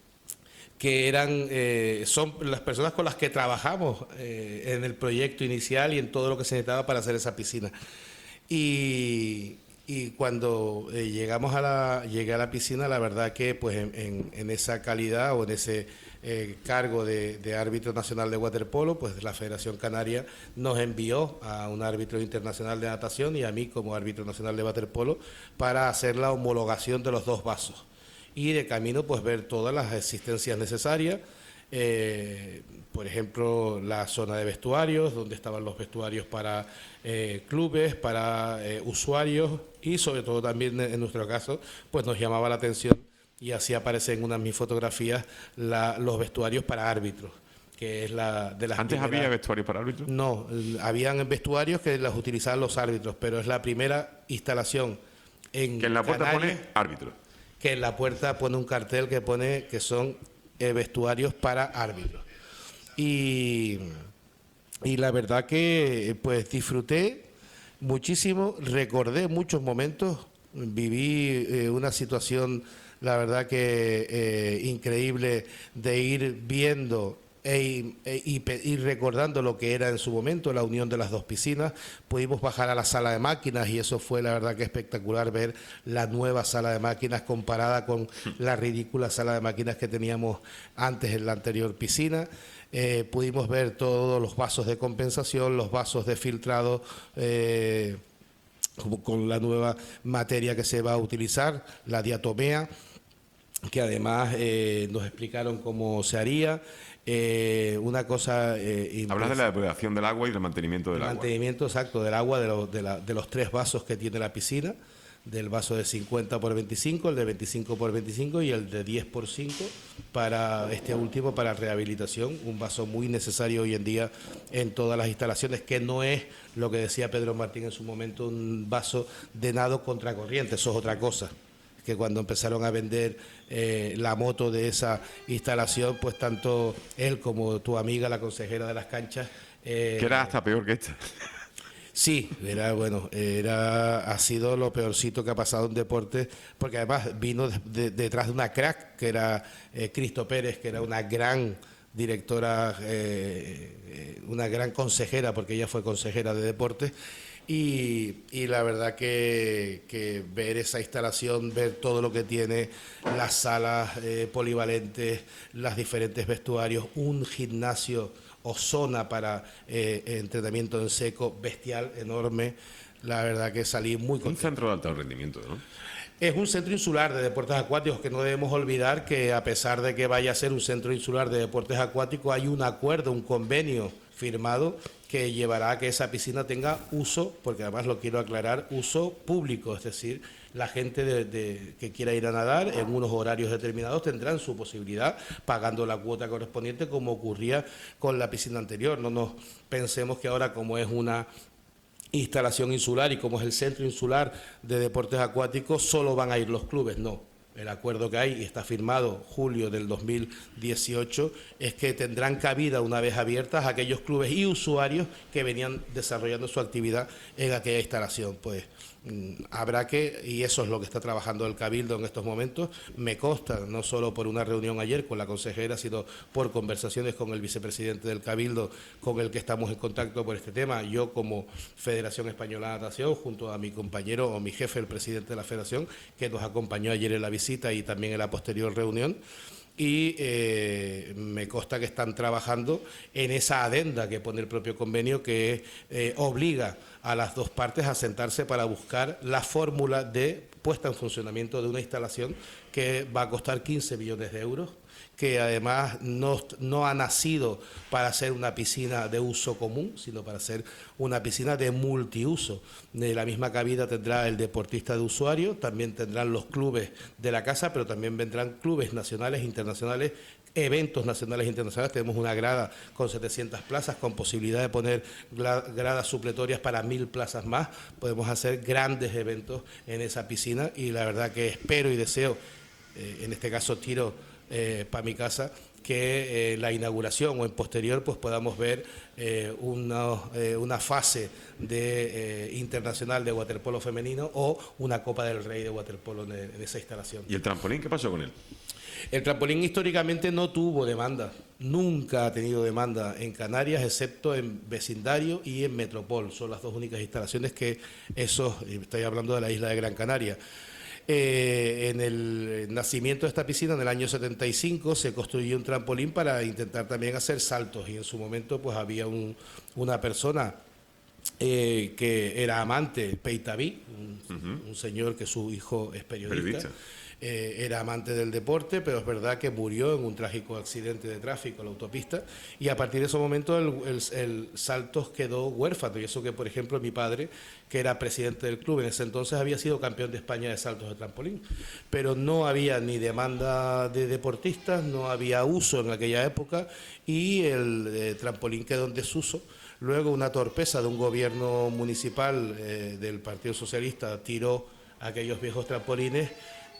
son las personas con las que trabajamos en el proyecto inicial y en todo lo que se necesitaba para hacer esa piscina. Y cuando llegué a la piscina, la verdad que pues en esa calidad o en ese cargo de árbitro nacional de waterpolo, pues la Federación Canaria nos envió a un árbitro internacional de natación y a mí como árbitro nacional de waterpolo para hacer la homologación de los dos vasos. Y de camino pues ver todas las existencias necesarias, por ejemplo la zona de vestuarios, donde estaban los vestuarios para clubes, para usuarios y sobre todo también en nuestro caso pues nos llamaba la atención y así aparecen en una de mis fotografías los vestuarios para árbitros, que es la de las ¿Antes primeras... había vestuarios para árbitros? No, habían vestuarios que los utilizaban los árbitros, pero es la primera instalación en que en la puerta Canarias, pone árbitro. que en la puerta pone un cartel que pone que son vestuarios para árbitros. Y la verdad que pues disfruté muchísimo, recordé muchos momentos, viví una situación, la verdad que increíble, de ir viendo y recordando lo que era en su momento la unión de las dos piscinas. Pudimos bajar a la sala de máquinas y eso fue la verdad que espectacular, ver la nueva sala de máquinas comparada con la ridícula sala de máquinas que teníamos antes en la anterior piscina. Pudimos ver todos los vasos de compensación, los vasos de filtrado, con la nueva materia que se va a utilizar, la diatomea, que además nos explicaron cómo se haría. Una cosa... Hablas de la depuración del agua y del mantenimiento del agua. Mantenimiento exacto del agua, de los tres vasos que tiene la piscina, del vaso de 50 por 25, el de 25 por 25 y el de 10 por 5 para este último, para rehabilitación, un vaso muy necesario hoy en día en todas las instalaciones, que no es lo que decía Pedro Martín en su momento, un vaso de nado contracorriente, eso es otra cosa. Que cuando empezaron a vender la moto de esa instalación, pues tanto él como tu amiga, la consejera de las canchas... que era hasta peor que esta. Sí, ha sido lo peorcito que ha pasado en deporte, porque además vino detrás de una crack, que era Cristo Pérez, que era una gran directora, una gran consejera, porque ella fue consejera de deportes. Y la verdad que ver esa instalación, ver todo lo que tiene, las salas polivalentes, los diferentes vestuarios, un gimnasio o zona para entrenamiento en seco bestial, enorme, la verdad que salí muy contento. Un centro de alto rendimiento, ¿no? Es un centro insular de deportes acuáticos, que no debemos olvidar que a pesar de que vaya a ser un centro insular de deportes acuáticos, hay un acuerdo, un convenio firmado que llevará a que esa piscina tenga uso, porque además lo quiero aclarar, uso público, es decir, la gente que quiera ir a nadar en unos horarios determinados tendrán su posibilidad pagando la cuota correspondiente, como ocurría con la piscina anterior. No nos pensemos que ahora, como es una instalación insular y como es el centro insular de deportes acuáticos, solo van a ir los clubes. No, el acuerdo que hay y está firmado julio del 2018 es que tendrán cabida, una vez abiertas, aquellos clubes y usuarios que venían desarrollando su actividad en aquella instalación. Pues habrá que, y eso es lo que está trabajando el Cabildo en estos momentos, me consta, no solo por una reunión ayer con la consejera, sino por conversaciones con el vicepresidente del Cabildo, con el que estamos en contacto por este tema, yo como Federación Española de Natación, junto a mi compañero o mi jefe, el presidente de la Federación, que nos acompañó ayer en la visita y también en la posterior reunión. Y me consta que están trabajando en esa adenda que pone el propio convenio, que obliga a las dos partes a sentarse para buscar la fórmula de puesta en funcionamiento de una instalación que va a costar 15 millones de euros, que además no ha nacido para ser una piscina de uso común, sino para ser una piscina de multiuso. De la misma cabida tendrá el deportista de usuario, también tendrán los clubes de la casa, pero también vendrán clubes nacionales e internacionales eventos nacionales e internacionales. Tenemos una grada con 700 plazas, con posibilidad de poner gradas supletorias para 1000 plazas más. Podemos hacer grandes eventos en esa piscina y la verdad que espero y deseo, en este caso tiro para mi casa, que la inauguración o en posterior pues podamos ver una fase de internacional de waterpolo femenino o una Copa del Rey de waterpolo en esa instalación. ¿Y el trampolín qué pasó con él? El trampolín históricamente no tuvo demanda, nunca ha tenido demanda en Canarias, excepto en vecindario y en Metropol. Son las dos únicas instalaciones que estoy hablando de la isla de Gran Canaria. En el nacimiento de esta piscina, en el año 75, se construyó un trampolín para intentar también hacer saltos y en su momento pues había una persona que era amante, Peitaví, un señor que su hijo es periodista. Era amante del deporte, pero es verdad que murió en un trágico accidente de tráfico en la autopista y a partir de ese momento el Saltos quedó huérfano y eso que, por ejemplo, mi padre, que era presidente del club en ese entonces, había sido campeón de España de saltos de trampolín, pero no había ni demanda de deportistas, no había uso en aquella época y el trampolín quedó en desuso. Luego una torpeza de un gobierno municipal del Partido Socialista tiró aquellos viejos trampolines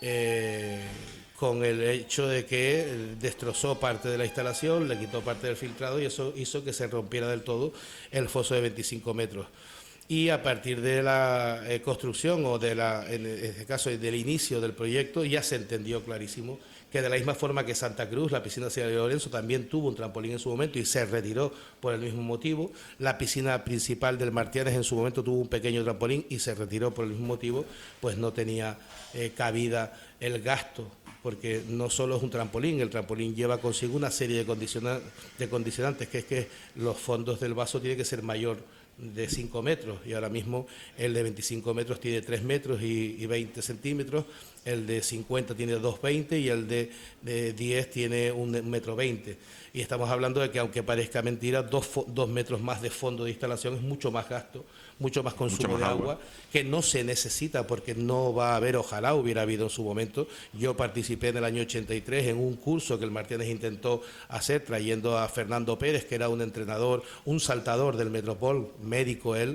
con el hecho de que destrozó parte de la instalación, le quitó parte del filtrado y eso hizo que se rompiera del todo el foso de 25 metros. Y a partir de la construcción o en este caso del inicio del proyecto ya se entendió clarísimo que de la misma forma que Santa Cruz, la piscina Ciudad de Lorenzo también tuvo un trampolín en su momento y se retiró por el mismo motivo, la piscina principal del Martianes en su momento tuvo un pequeño trampolín y se retiró por el mismo motivo, pues no tenía cabida el gasto, porque no solo es un trampolín, el trampolín lleva consigo una serie de condicionantes, que es que los fondos del vaso tienen que ser mayor de 5 metros y ahora mismo el de 25 metros tiene 3 metros y 20 centímetros, el de 50 tiene 2,20 y el de 10 tiene 1,20 metro. Y estamos hablando de que, aunque parezca mentira, 2 metros más de fondo de instalación es mucho más gasto, mucho más consumo de agua, que no se necesita porque no va a haber, ojalá hubiera habido en su momento. Yo participé en el año 83 en un curso que el Martínez intentó hacer, trayendo a Fernando Pérez, que era un entrenador, un saltador del Metropol, médico él,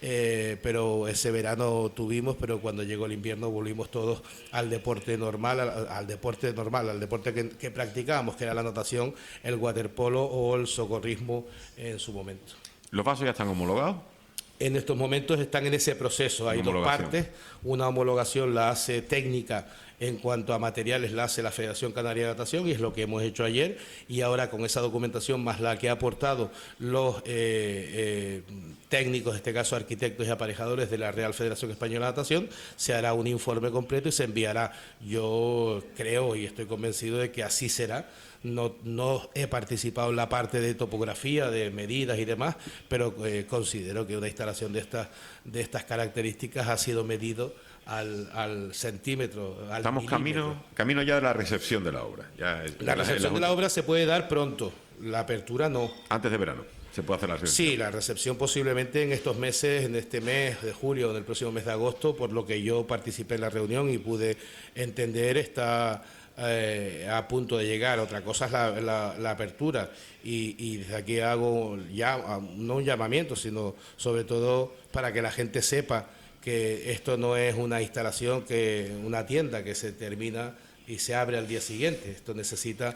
pero ese verano tuvimos, pero cuando llegó el invierno volvimos todos al deporte normal, al deporte que practicábamos, que era la natación, el waterpolo o el socorrismo en su momento. ¿Los vasos ya están homologados? En estos momentos están en ese proceso, hay dos partes, una homologación la hace técnica en cuanto a materiales, la hace la Federación Canaria de Natación y es lo que hemos hecho ayer, y ahora con esa documentación más la que ha aportado los técnicos, en este caso arquitectos y aparejadores de la Real Federación Española de Natación, se hará un informe completo y se enviará. Yo creo y estoy convencido de que así será. No he participado en la parte de topografía, de medidas y demás, pero considero que una instalación de estas características ha sido medido al centímetro, al Estamos camino ya de la recepción de la obra. La recepción de la obra se puede dar pronto, la apertura no. Antes de verano se puede hacer la recepción. Sí, la recepción posiblemente en estos meses, en este mes de julio o en el próximo mes de agosto, por lo que yo participé en la reunión y pude entender, está a punto de llegar. Otra cosa es la apertura y desde aquí hago ya no un llamamiento, sino sobre todo para que la gente sepa que esto no es una instalación, una tienda que se termina y se abre al día siguiente. Esto necesita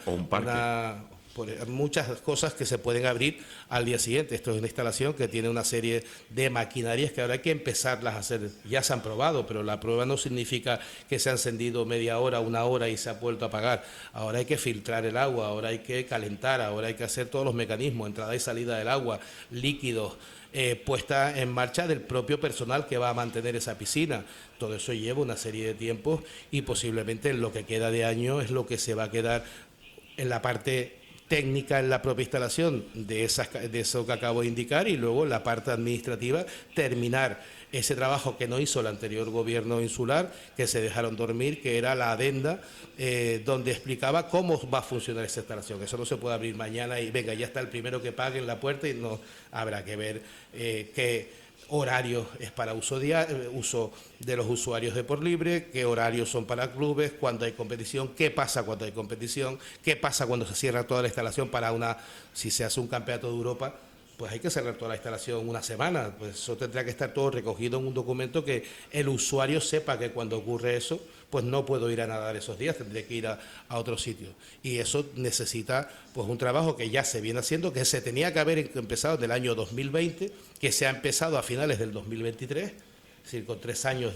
muchas cosas que se pueden abrir al día siguiente. Esto es una instalación que tiene una serie de maquinarias que ahora hay que empezarlas a hacer. Ya se han probado, pero la prueba no significa que se ha encendido media hora, 1 hora y se ha vuelto a apagar. Ahora hay que filtrar el agua, ahora hay que calentar, ahora hay que hacer todos los mecanismos, entrada y salida del agua, líquidos, puesta en marcha del propio personal que va a mantener esa piscina. Todo eso lleva una serie de tiempos y posiblemente en lo que queda de año es lo que se va a quedar en la parte técnica en la propia instalación de eso que acabo de indicar, y luego en la parte administrativa terminar ese trabajo que no hizo el anterior gobierno insular, que se dejaron dormir, que era la adenda donde explicaba cómo va a funcionar esa instalación. Eso no se puede abrir mañana y venga, ya está el primero que pague en la puerta, y no, habrá que ver qué horarios es para uso de los usuarios de por libre, qué horarios son para clubes, cuándo hay competición, qué pasa cuando hay competición, qué pasa cuando se cierra toda la instalación si se hace un campeonato de Europa, pues hay que cerrar toda la instalación una semana, pues eso tendrá que estar todo recogido en un documento que el usuario sepa que cuando ocurre eso, pues no puedo ir a nadar esos días, tendré que ir a otro sitio. Y eso necesita pues un trabajo que ya se viene haciendo, que se tenía que haber empezado en el año 2020, que se ha empezado a finales del 2023, es decir, con 3 años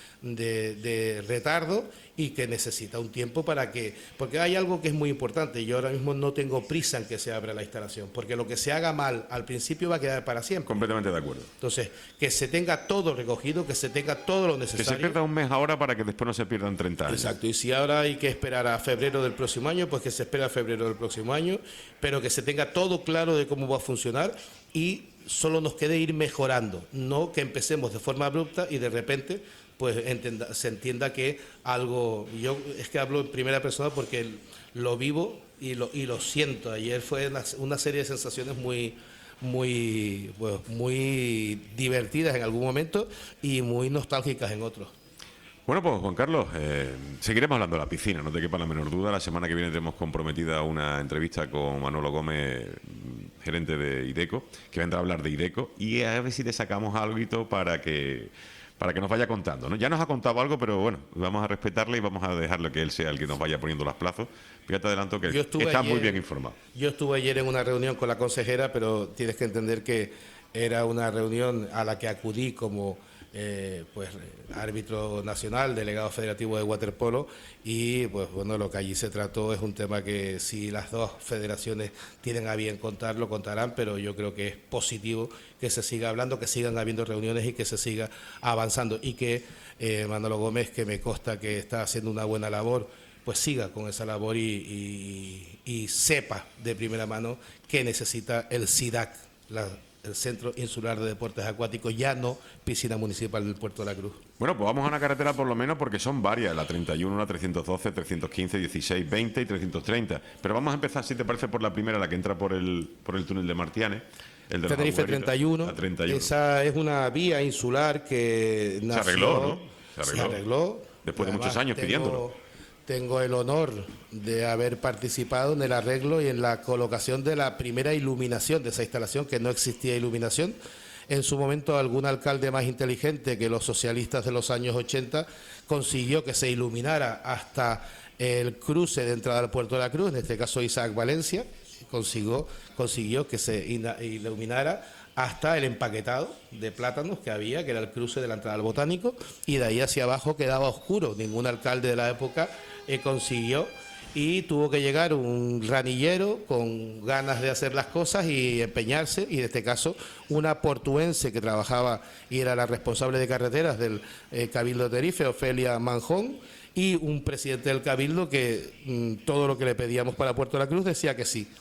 de retardo, y que necesita un tiempo porque hay algo que es muy importante. Yo ahora mismo no tengo prisa en que se abra la instalación, porque lo que se haga mal al principio va a quedar para siempre. Completamente de acuerdo. Entonces, que se tenga todo recogido, que se tenga todo lo necesario. Que se pierda un mes ahora para que después no se pierdan 30 años. Exacto, y si ahora hay que esperar a febrero del próximo año, pues que se espera a febrero del próximo año, pero que se tenga todo claro de cómo va a funcionar y solo nos quede ir mejorando, no que empecemos de forma abrupta y de repente pues se entienda que algo, yo es que hablo en primera persona porque lo vivo y lo siento. Ayer fue una serie de sensaciones muy divertidas en algún momento y muy nostálgicas en otros. Bueno, pues Juan Carlos, seguiremos hablando de la piscina, no te quepa la menor duda. La semana que viene tenemos comprometida una entrevista con Manolo Gómez, gerente de IDECO, que vendrá a hablar de IDECO, y a ver si le sacamos algo para que nos vaya contando, ¿no? Ya nos ha contado algo, pero bueno, vamos a respetarle y vamos a dejarle que él sea el que nos vaya poniendo los plazos. Fíjate, adelanto que está muy bien informado. Yo estuve ayer en una reunión con la consejera, pero tienes que entender que era una reunión a la que acudí como árbitro nacional, delegado federativo de waterpolo, y pues bueno, lo que allí se trató es un tema que si las dos federaciones tienen a bien contarlo, contarán, pero yo creo que es positivo que se siga hablando, que sigan habiendo reuniones y que se siga avanzando, y que Manolo Gómez, que me consta que está haciendo una buena labor, pues siga con esa labor y sepa de primera mano que necesita el SIDAC, el Centro Insular de Deportes Acuáticos, ya no piscina municipal del Puerto de la Cruz. Bueno, pues vamos a una carretera por lo menos porque son varias, la 31, la 312, 315, 16, 20 y 330. Pero vamos a empezar, si te parece, por la primera, la que entra por el túnel de Martianes. El de Tenerife 31. La 31. Esa es una vía insular que nació, se arregló, ¿no? Se arregló. Después de muchos años pidiéndolo. Tengo el honor de haber participado en el arreglo y en la colocación de la primera iluminación de esa instalación, que no existía iluminación. En su momento, algún alcalde más inteligente que los socialistas de los años 80 consiguió que se iluminara hasta el cruce de entrada al Puerto de la Cruz, en este caso Isaac Valencia, consiguió que se iluminara hasta el empaquetado de plátanos que había, que era el cruce de la entrada al Botánico, y de ahí hacia abajo quedaba oscuro. Ningún alcalde de la época consiguió, y tuvo que llegar un ranillero con ganas de hacer las cosas y empeñarse, y en este caso una portuense que trabajaba y era la responsable de carreteras del Cabildo de Tenerife, Ofelia Manjón, y un presidente del Cabildo que todo lo que le pedíamos para Puerto de la Cruz decía que sí.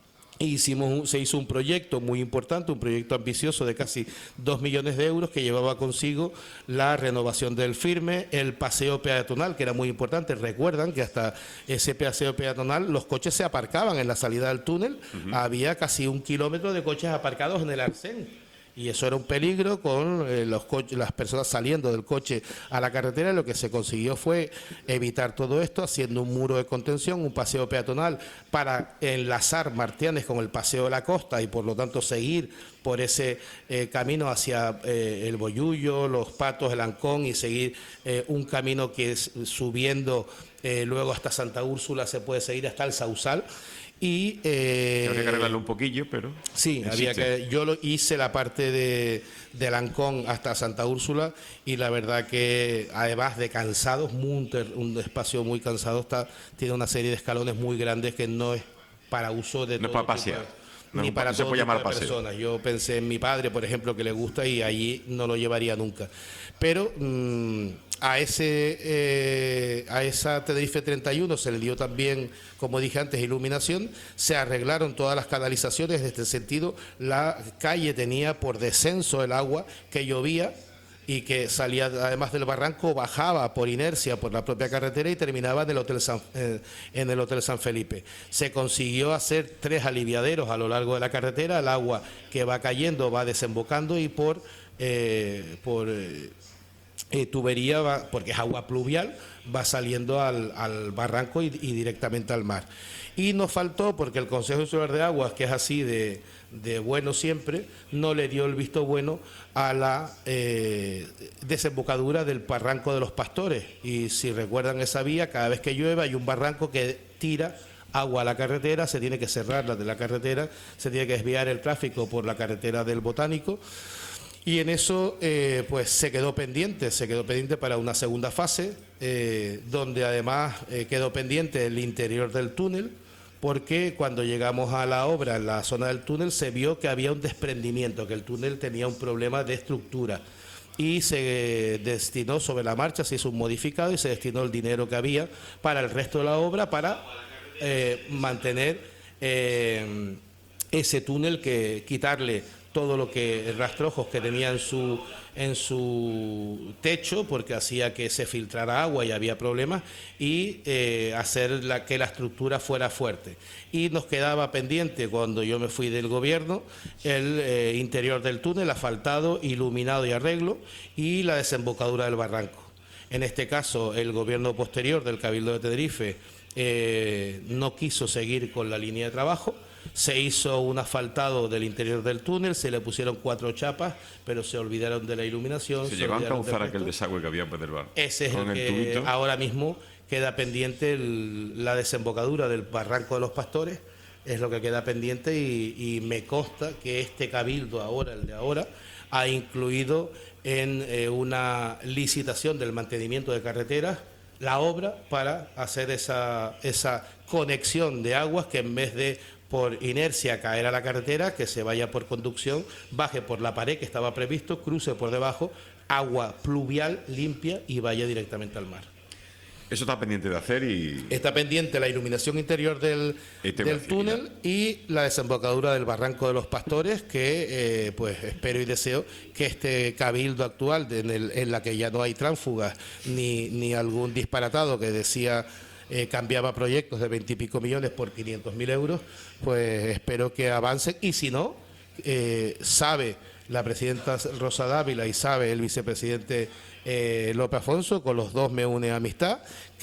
Se hizo un proyecto muy importante, un proyecto ambicioso de casi 2 millones de euros, que llevaba consigo la renovación del firme, el paseo peatonal, que era muy importante. Recuerdan que hasta ese paseo peatonal los coches se aparcaban en la salida del túnel. Había casi 1 kilómetro de coches aparcados en el arcén. Y eso era un peligro con las personas saliendo del coche a la carretera. Lo que se consiguió fue evitar todo esto haciendo un muro de contención, un paseo peatonal para enlazar Martianes con el Paseo de la Costa y por lo tanto seguir por ese camino hacia el Bollullo, Los Patos, el Ancón, y seguir un camino que es subiendo luego hasta Santa Úrsula, se puede seguir hasta el Sausal. Y habría que arreglarlo un poquillo, pero sí, yo hice la parte de Ancón hasta Santa Úrsula, y la verdad que además de cansados, un espacio muy cansado, tiene una serie de escalones muy grandes que no es para uso de no todo es para pasear, ni para todo tipo de personas. Yo pensé en mi padre, por ejemplo, que le gusta, y allí no lo llevaría nunca. Pero a esa Tenerife 31 se le dio también, como dije antes, iluminación. Se arreglaron todas las canalizaciones. En este sentido, la calle tenía por descenso el agua que llovía, y que salía además del barranco, bajaba por inercia por la propia carretera y terminaba en el Hotel San Felipe. Se consiguió hacer 3 aliviaderos a lo largo de la carretera, el agua que va cayendo va desembocando y por tubería, porque es agua pluvial, va saliendo al barranco y directamente al mar. Y nos faltó, porque el Consejo Insular de Aguas, que es así de bueno siempre, no le dio el visto bueno a la desembocadura del barranco de los Pastores. Y si recuerdan esa vía, cada vez que llueve hay un barranco que tira agua a la carretera, se tiene que cerrar la de la carretera, se tiene que desviar el tráfico por la carretera del Botánico. Y en eso pues se quedó pendiente para una segunda fase, donde además quedó pendiente el interior del túnel, porque cuando llegamos a la obra en la zona del túnel se vio que había un desprendimiento, que el túnel tenía un problema de estructura y se destinó sobre la marcha, se hizo un modificado y se destinó el dinero que había para el resto de la obra para mantener ese túnel, que quitarle todo lo que rastrojos que tenía en su techo, porque hacía que se filtrara agua y había problemas, y hacer que la estructura fuera fuerte. Y nos quedaba pendiente, cuando yo me fui del gobierno, el interior del túnel, asfaltado, iluminado y arreglo, y la desembocadura del barranco. En este caso, el gobierno posterior del Cabildo de Tenerife no quiso seguir con la línea de trabajo. Se hizo un asfaltado del interior del túnel, se le pusieron 4 chapas, pero se olvidaron de la iluminación. Se llegó a encauzar aquel desagüe que había del bar. Ese es el que ahora mismo queda pendiente, la desembocadura del barranco de los Pastores, es lo que queda pendiente, y me consta que este cabildo ahora, el de ahora, ha incluido en una licitación del mantenimiento de carreteras la obra para hacer esa conexión de aguas, que en vez de por inercia caer a la carretera, que se vaya por conducción, baje por la pared que estaba previsto, cruce por debajo, agua pluvial limpia y vaya directamente al mar. Eso está pendiente de hacer y... Está pendiente la iluminación interior del túnel y la desembocadura del barranco de los Pastores, que pues espero y deseo que este cabildo actual, en la que ya no hay tránsfugas ni algún disparatado que decía... cambiaba proyectos de 20 y pico millones por 500.000 euros, pues espero que avancen, y si no, sabe la presidenta Rosa Dávila y sabe el vicepresidente López Afonso, con los dos me une amistad,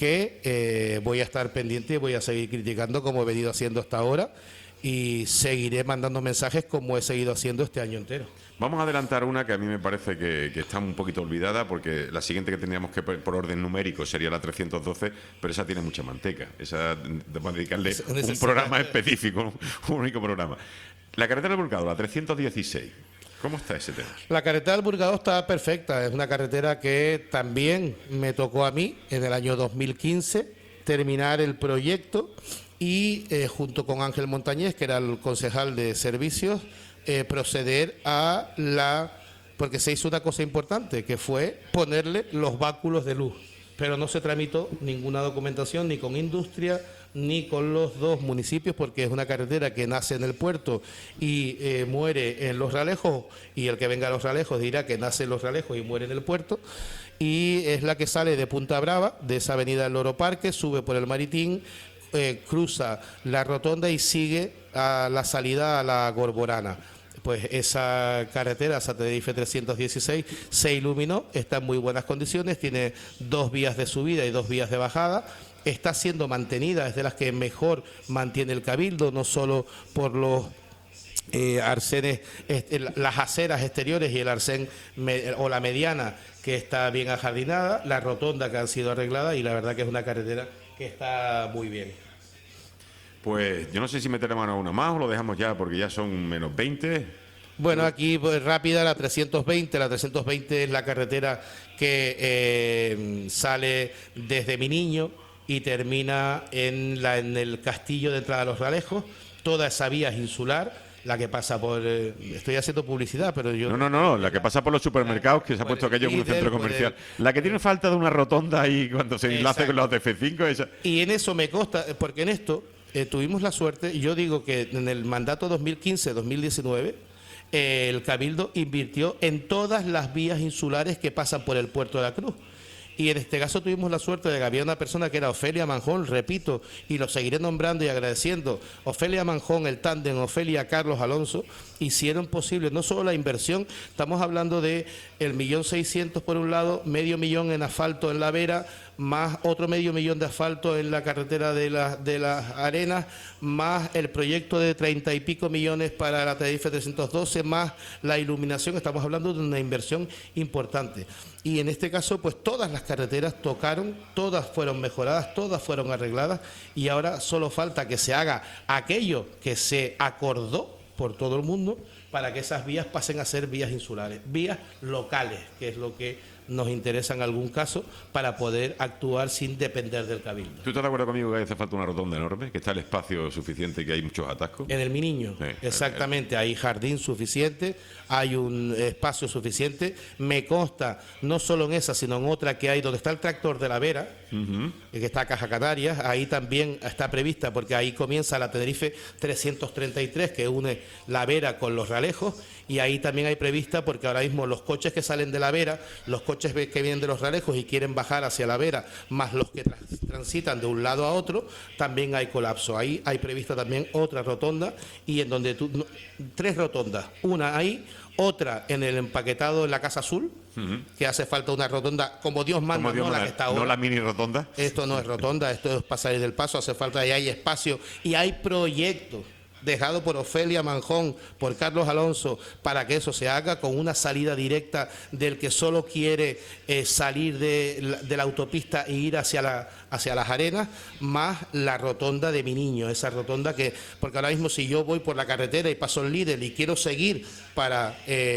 que voy a estar pendiente y voy a seguir criticando como he venido haciendo hasta ahora, y seguiré mandando mensajes como he seguido haciendo este año entero. Vamos a adelantar una que a mí me parece que está un poquito olvidada, porque la siguiente que tendríamos que por orden numérico sería la 312, pero esa tiene mucha manteca. Esa vamos a dedicarle un programa específico, un único programa. La carretera del Burgado, la 316. ¿Cómo está ese tema? La carretera del Burgado está perfecta. Es una carretera que también me tocó a mí en el año 2015 terminar el proyecto y junto con Ángel Montañés, que era el concejal de servicios, proceder a porque se hizo una cosa importante, que fue ponerle los báculos de luz, pero no se tramitó ninguna documentación ni con industria ni con los dos municipios, porque es una carretera que nace en el puerto y muere en Los Realejos, y el que venga a Los Realejos dirá que nace en Los Realejos y muere en el puerto, y es la que sale de Punta Brava, de esa avenida del Loro Parque, sube por el Maritín, cruza la rotonda y sigue a la salida a la Gorborana. Pues esa carretera, esa Tenerife 316, se iluminó, está en muy buenas condiciones, tiene 2 vías de subida y 2 vías de bajada, está siendo mantenida, es de las que mejor mantiene el Cabildo, no solo por los arcenes, las aceras exteriores y el arcén o la mediana, que está bien ajardinada, la rotonda, que han sido arregladas, y la verdad que es una carretera que está muy bien. Pues yo no sé si meter mano a una más o lo dejamos ya, porque ya son menos 20. Bueno, aquí pues, rápida, la 320. La 320 es la carretera que sale desde Miniño y termina en el castillo de entrada a Los Realejos. Toda esa vía es insular, la que pasa por... estoy haciendo publicidad, pero yo... No, la que pasa por los supermercados, que se ha puesto aquello en un centro comercial. La que tiene falta de una rotonda ahí cuando se enlace con los de F5. Esa. Y en eso me consta, porque en esto... tuvimos la suerte, y yo digo que en el mandato 2015-2019 el Cabildo invirtió en todas las vías insulares que pasan por el puerto de la Cruz. Y en este caso tuvimos la suerte de que había una persona que era Ofelia Manjón, repito, y lo seguiré nombrando y agradeciendo. Ofelia Manjón, el tándem Ofelia Carlos Alonso, hicieron posible no solo la inversión, estamos hablando de el 1.600.000 por un lado, 500.000 en asfalto en La Vera, más otro 500.000 de asfalto en la carretera de las Arenas, más el proyecto de 30 y pico millones para la Tenerife 312, más la iluminación. Estamos hablando de una inversión importante. Y en este caso, pues todas las carreteras tocaron, todas fueron mejoradas, todas fueron arregladas, y ahora solo falta que se haga aquello que se acordó por todo el mundo para que esas vías pasen a ser vías insulares, vías locales, que es lo que nos interesa en algún caso para poder actuar sin depender del Cabildo. ¿Tú estás de acuerdo conmigo que hace falta una rotonda enorme, que está el espacio suficiente y que hay muchos atascos? En el Mi Niño, Sí, exactamente, hay jardín suficiente, hay un espacio suficiente. Me consta, no solo en esa, sino en otra que hay donde está el tractor de La Vera, que está Caja Canarias, ahí también está prevista, porque ahí comienza la Tenerife 333, que une La Vera con Los Realejos, y ahí también hay prevista, porque ahora mismo los coches que salen de La Vera, los coches que vienen de Los Realejos y quieren bajar hacia La Vera, más los que transitan de un lado a otro, también hay colapso. Ahí hay prevista también otra rotonda, y en donde tres rotondas, una ahí, otra en el empaquetado en la Casa Azul, que hace falta una rotonda como Dios manda, Como Dios no la manda, que está ahora. no la mini rotonda. Esto no es rotonda, esto es pasar del paso, hace falta, y hay espacio, y hay proyectos dejado por Ofelia Manjón, por Carlos Alonso, para que eso se haga con una salida directa del que solo quiere salir de la autopista e ir hacia las Arenas, más la rotonda de Mi Niño, esa rotonda que, porque ahora mismo si yo voy por la carretera y paso el Lidl y quiero seguir para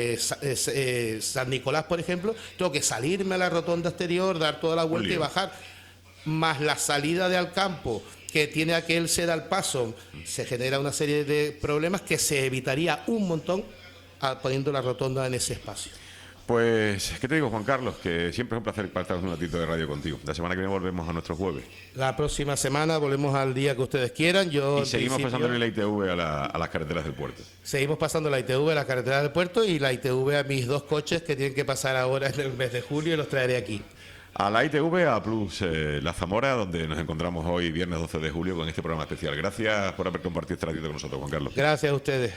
San Nicolás, por ejemplo, tengo que salirme a la rotonda exterior, dar toda la vuelta y bajar, más la salida de Alcampo, que tiene aquel se da el paso, se genera una serie de problemas que se evitaría un montón poniendo la rotonda en ese espacio. Pues, ¿qué te digo, Juan Carlos? Que siempre es un placer estar un ratito de radio contigo. La semana que viene volvemos a nuestro jueves. La próxima semana volvemos al día que ustedes quieran. Y seguimos pasando en la ITV a las carreteras del puerto. Seguimos pasando la ITV a las carreteras del puerto y la ITV a mis dos coches que tienen que pasar ahora en el mes de julio y los traeré aquí. A la ITV, a Plus La Zamora, donde nos encontramos hoy, viernes 12 de julio, con este programa especial. Gracias por haber compartido este ratito con nosotros, Juan Carlos. Gracias a ustedes.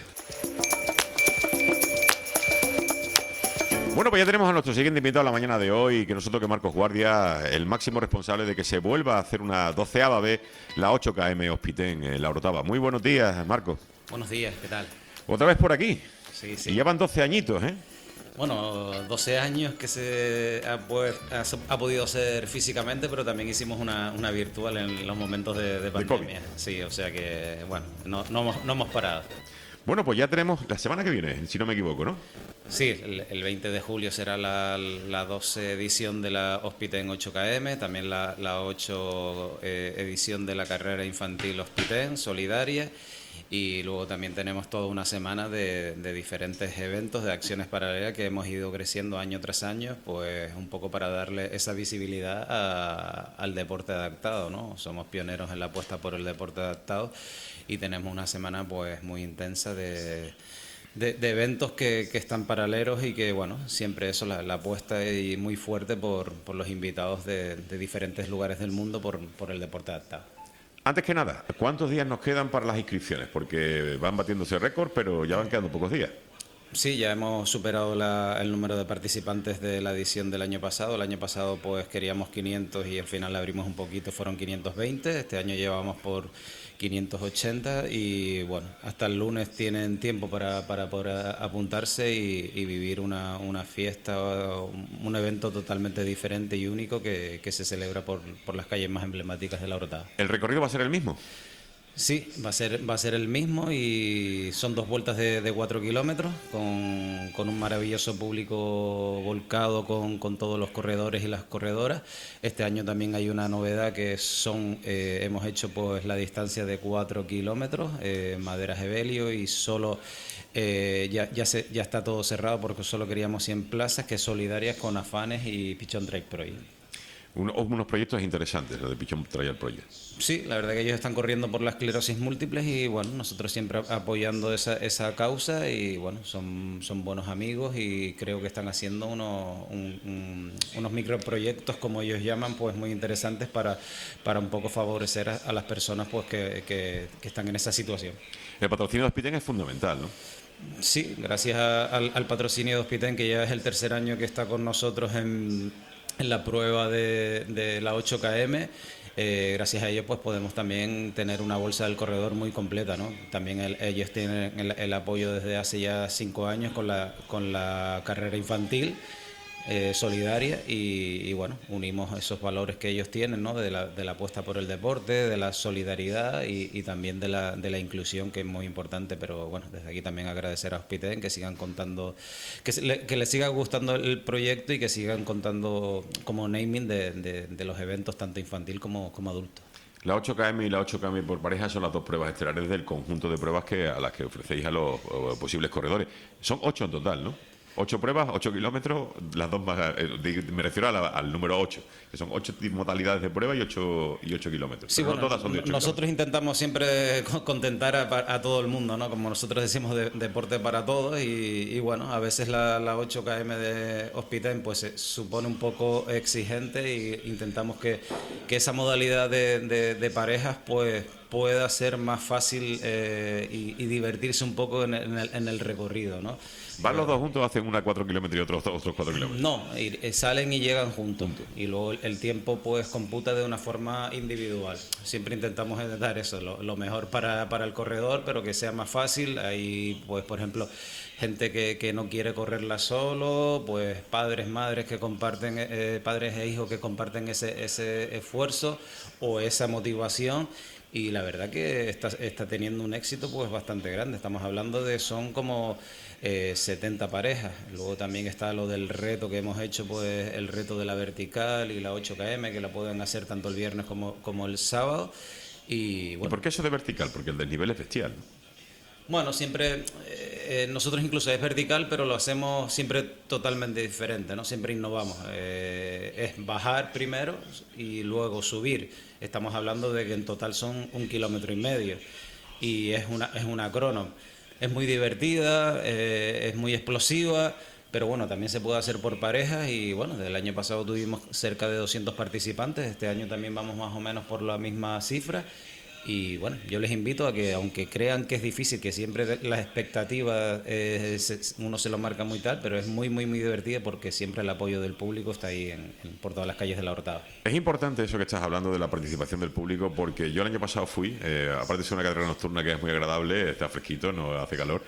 Bueno, pues ya tenemos a nuestro siguiente invitado a la mañana de hoy, que nosotros que Marcos Guardia, el máximo responsable de que se vuelva a hacer una 12ª vez la 8KM Hospitén en La Orotava. Muy buenos días, Marcos. Buenos días, ¿qué tal? Otra vez por aquí. Sí, sí. Y llevan 12 añitos, ¿eh? Bueno, 12 años que se ha podido hacer físicamente, pero también hicimos una virtual en los momentos de pandemia. Sí, o sea que, bueno, no hemos parado. Bueno, pues ya tenemos la semana que viene, si no me equivoco, ¿no? Sí, el 20 de julio será la 12 edición de la Hospitén 8KM, también la 8 edición de la carrera infantil Hospitén, solidaria. Y luego también tenemos toda una semana de diferentes eventos, de acciones paralelas que hemos ido creciendo año tras año, pues un poco para darle esa visibilidad al deporte adaptado, ¿no? Somos pioneros en la apuesta por el deporte adaptado y tenemos una semana pues muy intensa de eventos que están paralelos y que, bueno, siempre eso, la apuesta es muy fuerte por los invitados de diferentes lugares del mundo por el deporte adaptado. Antes que nada, ¿cuántos días nos quedan para las inscripciones? Porque van batiéndose récords, pero ya van quedando pocos días. Sí, ya hemos superado el número de participantes de la edición del año pasado. El año pasado pues queríamos 500 y al final abrimos un poquito, fueron 520. Este año llevamos por 580 y bueno, hasta el lunes tienen tiempo para poder apuntarse y vivir una fiesta, un evento totalmente diferente y único que se celebra por las calles más emblemáticas de La Orotava. ¿El recorrido va a ser el mismo? Sí, va a ser el mismo y son 2 vueltas de 4 kilómetros con un maravilloso público volcado con todos los corredores y las corredoras. Este año también hay una novedad que hemos hecho pues la distancia de 4 kilómetros, Maderas Evelio y solo ya está todo cerrado porque solo queríamos 100 plazas que solidarias con Afanes y Pichón Trek Pro. Unos proyectos interesantes, los de Pichón Trial Project. Sí, la verdad que ellos están corriendo por la esclerosis múltiples y bueno, nosotros siempre apoyando esa causa y bueno, son buenos amigos y creo que están haciendo unos microproyectos, como ellos llaman, pues muy interesantes para un poco favorecer a las personas pues que están en esa situación. El patrocinio de Hospiten es fundamental, ¿no? Sí, gracias al patrocinio de Hospiten, que ya es el tercer año que está con nosotros en la prueba de la 8KM. Gracias a ellos pues podemos también tener una bolsa del corredor muy completa, ¿no? También ellos tienen el apoyo desde hace ya 5 años con la carrera infantil solidaria y bueno, unimos esos valores que ellos tienen, ¿no? De la apuesta por el deporte, de la solidaridad y también de la inclusión, que es muy importante. Pero bueno, desde aquí también agradecer a Hospiten que sigan contando, que les siga gustando el proyecto y que sigan contando como naming de los eventos tanto infantil como adulto. La 8KM y la 8KM por pareja son las dos pruebas estelares del conjunto de pruebas a las que ofrecéis a los posibles corredores. Son 8 en total, ¿no? 8 pruebas, 8 kilómetros, las dos más, me refiero al número 8, que son 8 modalidades de prueba y 8 kilómetros. Sí, bueno, no todas son de 8 nosotros intentamos siempre contentar a todo el mundo, ¿no? Como nosotros decimos, deporte para todos y bueno, a veces la 8KM de Hospiten pues supone un poco exigente e intentamos que esa modalidad de parejas pues pueda ser más fácil y divertirse un poco en el recorrido, ¿no? ¿Van los dos juntos, hacen una 4 kilómetros y otros 4 kilómetros? No, salen y llegan juntos. Y luego el tiempo pues computa de una forma individual. Siempre intentamos dar eso, lo mejor para el corredor, pero que sea más fácil. Hay, pues, por ejemplo, gente que no quiere correrla solo, pues padres, madres que comparten, padres e hijos que comparten ese esfuerzo o esa motivación. Y la verdad que está teniendo un éxito pues bastante grande. Estamos hablando son como 70 parejas. Luego también está lo del reto que hemos hecho, pues el reto de la vertical y la 8KM, que la pueden hacer tanto el viernes como el sábado. Y bueno, ¿Y por qué eso de vertical? Porque el desnivel es bestial, ¿no? Bueno, siempre, nosotros incluso es vertical, pero lo hacemos siempre totalmente diferente, ¿no? Siempre innovamos. Es bajar primero y luego subir. Estamos hablando de que en total son 1,5 kilómetros y es una crono. Es muy divertida, es muy explosiva, pero bueno, también se puede hacer por parejas y bueno, del año pasado tuvimos cerca de 200 participantes, este año también vamos más o menos por la misma cifra. Y bueno, yo les invito a que, aunque crean que es difícil, que siempre las expectativas uno se lo marca muy tal, pero es muy, muy, muy divertida porque siempre el apoyo del público está ahí por todas las calles de La Orotava. Es importante eso que estás hablando de la participación del público, porque yo el año pasado fui, aparte de ser una carrera nocturna que es muy agradable, está fresquito, no hace calor,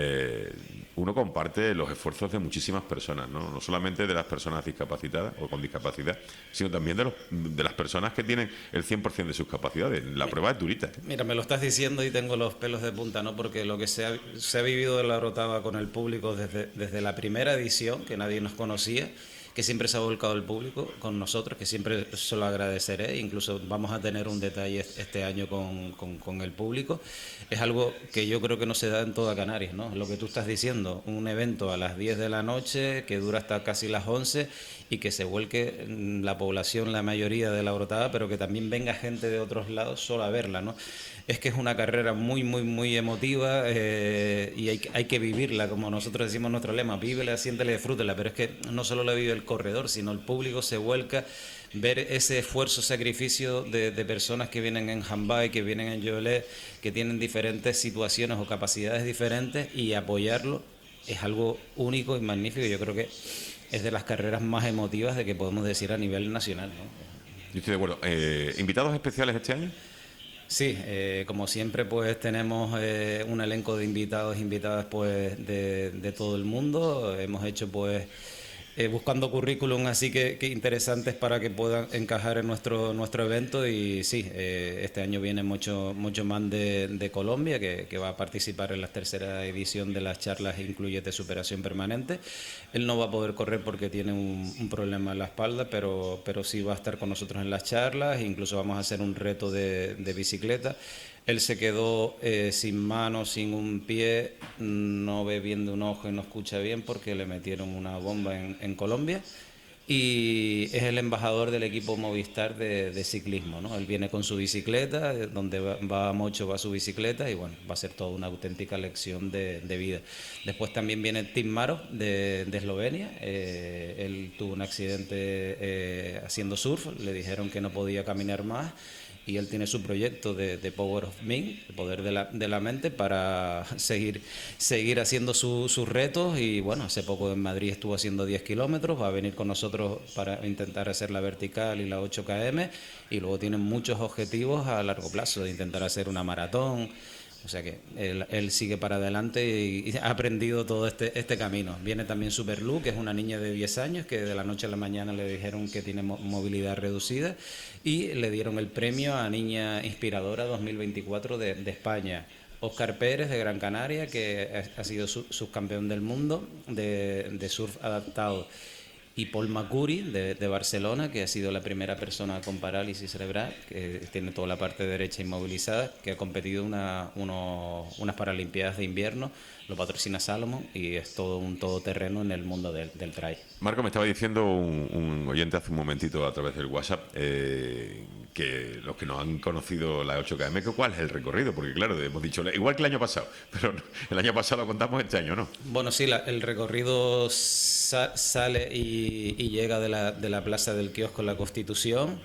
uno comparte los esfuerzos de muchísimas personas, ¿no? No solamente de las personas discapacitadas o con discapacidad, sino también de las personas que tienen el 100% de sus capacidades. La prueba es durita. Mira, me lo estás diciendo y tengo los pelos de punta, ¿no? Porque lo que se ha vivido en La Orotava con el público desde la primera edición, que nadie nos conocía, que siempre se ha volcado el público con nosotros, que siempre se lo agradeceré. Incluso vamos a tener un detalle este año con el público. Es algo que yo creo que no se da en toda Canarias, ¿no? Lo que tú estás diciendo, un evento a las 10 de la noche que dura hasta casi las 11 y que se vuelque la población, la mayoría de La Orotava, pero que también venga gente de otros lados solo a verla, ¿no? Es que es una carrera muy, muy, muy emotiva y hay que vivirla, como nosotros decimos nuestro lema, vívela, siéntela, disfrútela, pero es que no solo la vive el corredor, sino el público se vuelca, ver ese esfuerzo, sacrificio de personas que vienen en Jambay, que vienen en Llolet, que tienen diferentes situaciones o capacidades diferentes y apoyarlo es algo único y magnífico. Yo creo que es de las carreras más emotivas de que podemos decir a nivel nacional, ¿no? Yo estoy de acuerdo. ¿Invitados especiales este año? Sí, como siempre pues tenemos un elenco de invitados e invitadas pues de todo el mundo. Hemos hecho pues buscando currículum así que interesantes para que puedan encajar en nuestro evento y sí, este año viene mucho más de Colombia que va a participar en la tercera edición de las charlas Incluyete Superación Permanente. Él no va a poder correr porque tiene un problema en la espalda, pero sí va a estar con nosotros en las charlas, incluso vamos a hacer un reto de bicicleta. Él se quedó sin mano, sin un pie, no ve bien de un ojo y no escucha bien porque le metieron una bomba en Colombia y es el embajador del equipo Movistar de ciclismo, ¿no? Él viene con su bicicleta, donde va a Mocho va su bicicleta y bueno, va a ser toda una auténtica lección de vida. Después también viene Tim Maro de Eslovenia. Él tuvo un accidente haciendo surf, le dijeron que no podía caminar más y él tiene su proyecto de Power of Mind, el poder de la mente, para seguir haciendo sus retos. Y bueno, hace poco en Madrid estuvo haciendo 10 kilómetros, va a venir con nosotros para intentar hacer la vertical y la 8 km, y luego tiene muchos objetivos a largo plazo, de intentar hacer una maratón. O sea que él sigue para adelante y ha aprendido todo este camino. Viene también Superlu, que es una niña de 10 años que de la noche a la mañana le dijeron que tiene movilidad reducida y le dieron el premio a Niña Inspiradora 2024 de España. Óscar Pérez de Gran Canaria, que ha sido subcampeón del mundo de surf adaptado. Y Paul Macuri de Barcelona, que ha sido la primera persona con parálisis cerebral, que tiene toda la parte derecha inmovilizada, que ha competido unas Paralimpiadas de invierno, lo patrocina Salomon y es todo un todoterreno en el mundo del trail. Marco, me estaba diciendo un oyente hace un momentito a través del WhatsApp que los que no han conocido la 8KM, ¿cuál es el recorrido? Porque claro, hemos dicho, igual que el año pasado, pero el año pasado lo contamos, este año no. Bueno, sí, el recorrido sale y llega de la plaza del kiosco La Constitución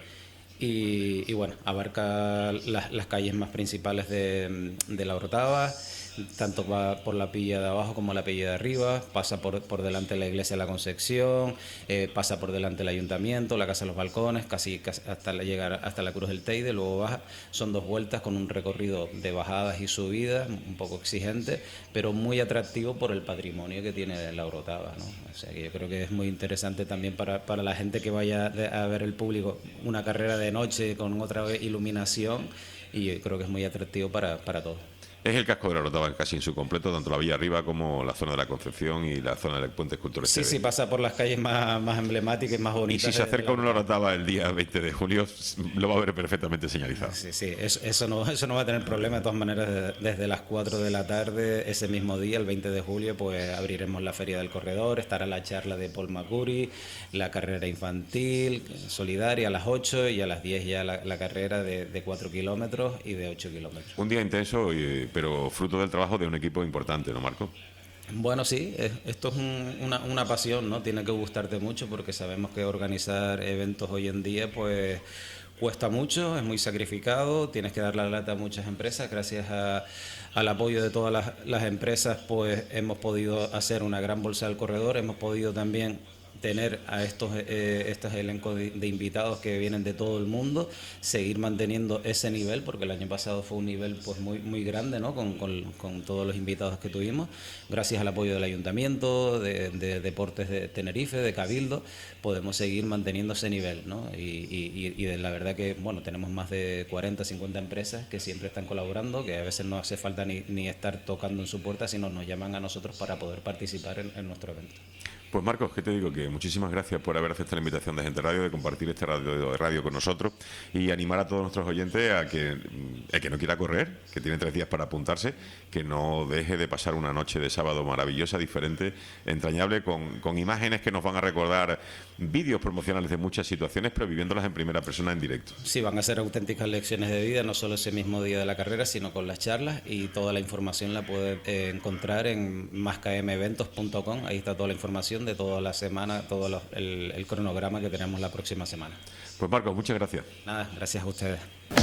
y bueno, abarca las calles más principales de La Orotava. Tanto va por la Pilla de abajo como la Pilla de arriba, pasa por delante de la Iglesia de la Concepción, pasa por delante del Ayuntamiento, la Casa de los Balcones, casi hasta llegar hasta la Cruz del Teide, luego baja. Son 2 vueltas con un recorrido de bajadas y subidas, un poco exigente, pero muy atractivo por el patrimonio que tiene la Orotava, ¿no? O sea que yo creo que es muy interesante también para la gente que vaya a ver el público, una carrera de noche con otra iluminación, y yo creo que es muy atractivo para todos. Es el casco de la Orotava casi en su completo, tanto la Villa Arriba como la zona de la Concepción y la zona del Puente Escultor Esteve. Sí, pasa por las calles más emblemáticas y más bonitas. Y si se acerca uno a la Orotava el día 20 de julio, lo va a ver perfectamente señalizado. Sí, eso no va a tener problema. De todas maneras, desde las 4 de la tarde, ese mismo día, el 20 de julio, pues abriremos la Feria del Corredor, estará la charla de Paul Macuri, la carrera infantil, solidaria a las 8 y a las 10 ya la carrera de 4 kilómetros y de 8 kilómetros. Un día intenso, pero fruto del trabajo de un equipo importante, ¿no, Marco? Bueno, sí, esto es una pasión, ¿no? Tiene que gustarte mucho porque sabemos que organizar eventos hoy en día, pues cuesta mucho, es muy sacrificado, tienes que dar la lata a muchas empresas. Gracias al apoyo de todas las empresas, pues hemos podido hacer una gran bolsa del corredor, hemos podido también tener a estos elencos de invitados que vienen de todo el mundo, seguir manteniendo ese nivel, porque el año pasado fue un nivel pues muy grande, ¿no? Con todos los invitados que tuvimos. Gracias al apoyo del Ayuntamiento, de Deportes de Tenerife, de Cabildo, podemos seguir manteniendo ese nivel, ¿no? Y la verdad que bueno, tenemos más de 40, 50 empresas que siempre están colaborando, que a veces no hace falta ni estar tocando en su puerta, sino nos llaman a nosotros para poder participar en nuestro evento. Pues Marcos, ¿qué te digo? Que muchísimas gracias por haber aceptado la invitación de Gente Radio, de compartir este radio con nosotros y animar a todos nuestros oyentes a que el que no quiera correr, que tiene 3 días para apuntarse, que no deje de pasar una noche de sábado maravillosa, diferente, entrañable, con imágenes que nos van a recordar vídeos promocionales de muchas situaciones, pero viviéndolas en primera persona en directo. Sí, van a ser auténticas lecciones de vida, no solo ese mismo día de la carrera, sino con las charlas, y toda la información la puede encontrar en maskmeventos.com. Ahí está toda la información de toda la semana, todo el cronograma que tenemos la próxima semana. Pues Marcos, muchas gracias. Nada, gracias a ustedes.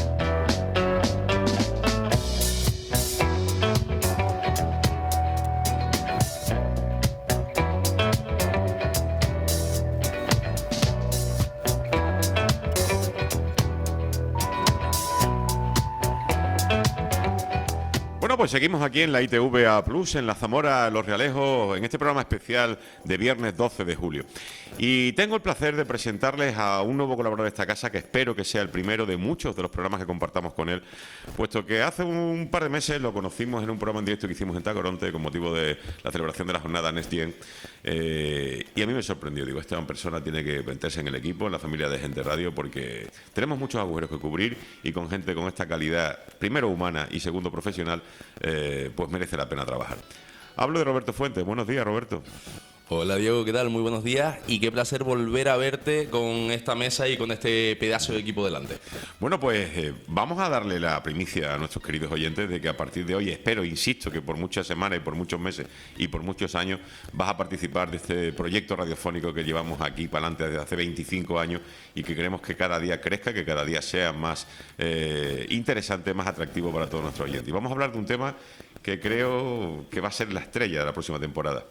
Pues seguimos aquí en la ITV Plus, en la Zamora, Los Realejos, en este programa especial de viernes 12 de julio. Y tengo el placer de presentarles a un nuevo colaborador de esta casa, que espero que sea el primero de muchos de los programas que compartamos con él, puesto que hace un par de meses lo conocimos en un programa en directo que hicimos en Tacoronte con motivo de la celebración de la jornada Next Gen, y a mí me sorprendió. Digo, esta persona tiene que meterse en el equipo, en la familia de Gente Radio, porque tenemos muchos agujeros que cubrir, y con gente con esta calidad, primero humana y segundo profesional, pues merece la pena trabajar. Hablo de Roberto Fuentes. Buenos días, Roberto. Hola Diego, ¿qué tal? Muy buenos días y qué placer volver a verte con esta mesa y con este pedazo de equipo delante. Bueno, pues vamos a darle la primicia a nuestros queridos oyentes de que a partir de hoy, espero, insisto, que por muchas semanas y por muchos meses y por muchos años vas a participar de este proyecto radiofónico que llevamos aquí para adelante desde hace 25 años y que queremos que cada día crezca, que cada día sea más interesante, más atractivo para todos nuestros oyentes. Y vamos a hablar de un tema que creo que va a ser la estrella de la próxima temporada.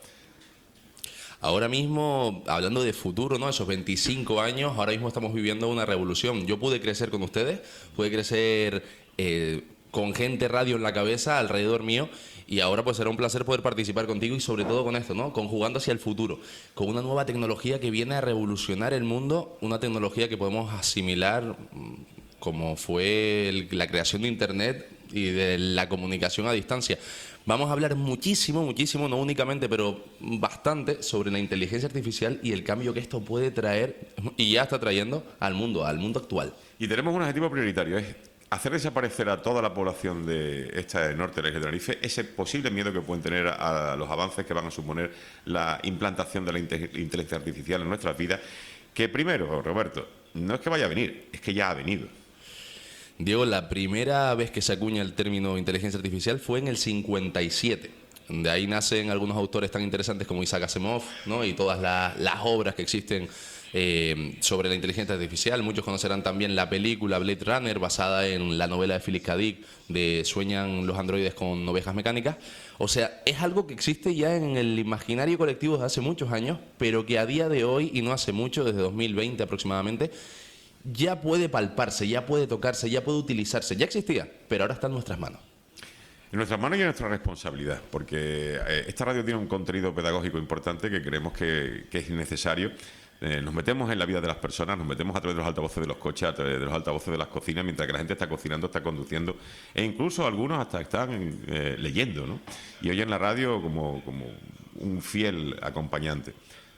Ahora mismo, hablando de futuro, ¿no? Esos 25 años, ahora mismo estamos viviendo una revolución. Yo pude crecer con ustedes, pude crecer con gente radio en la cabeza alrededor mío y ahora pues será un placer poder participar contigo y sobre todo con esto, ¿no? Conjugando hacia el futuro, con una nueva tecnología que viene a revolucionar el mundo, una tecnología que podemos asimilar como fue la creación de Internet y de la comunicación a distancia. Vamos a hablar muchísimo, no únicamente, pero bastante sobre la inteligencia artificial y el cambio que esto puede traer y ya está trayendo al mundo actual. Y tenemos un objetivo prioritario, es hacer desaparecer a toda la población de esta norte de Tenerife ese posible miedo que pueden tener a los avances que van a suponer la implantación de la inteligencia artificial en nuestras vidas, que primero, Roberto, no es que vaya a venir, es que ya ha venido. Diego, la primera vez que se acuña el término inteligencia artificial fue en el 57. De ahí nacen algunos autores tan interesantes como Isaac Asimov, ¿no? Y todas las obras que existen sobre la inteligencia artificial. Muchos conocerán también la película Blade Runner, basada en la novela de Philip K. Dick de Sueñan los androides con ovejas mecánicas. O sea, es algo que existe ya en el imaginario colectivo desde hace muchos años, pero que a día de hoy, y no hace mucho, desde 2020 aproximadamente, ya puede palparse, ya puede tocarse, ya puede utilizarse. Ya existía, pero ahora está en nuestras manos. En nuestras manos y en nuestra responsabilidad, porque esta radio tiene un contenido pedagógico importante que creemos que es necesario. Nos metemos en la vida de las personas, nos metemos a través de los altavoces de los coches, a través de los altavoces de las cocinas, mientras que la gente está cocinando, está conduciendo, e incluso algunos hasta están leyendo, ¿no? Y oyen la radio como un fiel acompañante.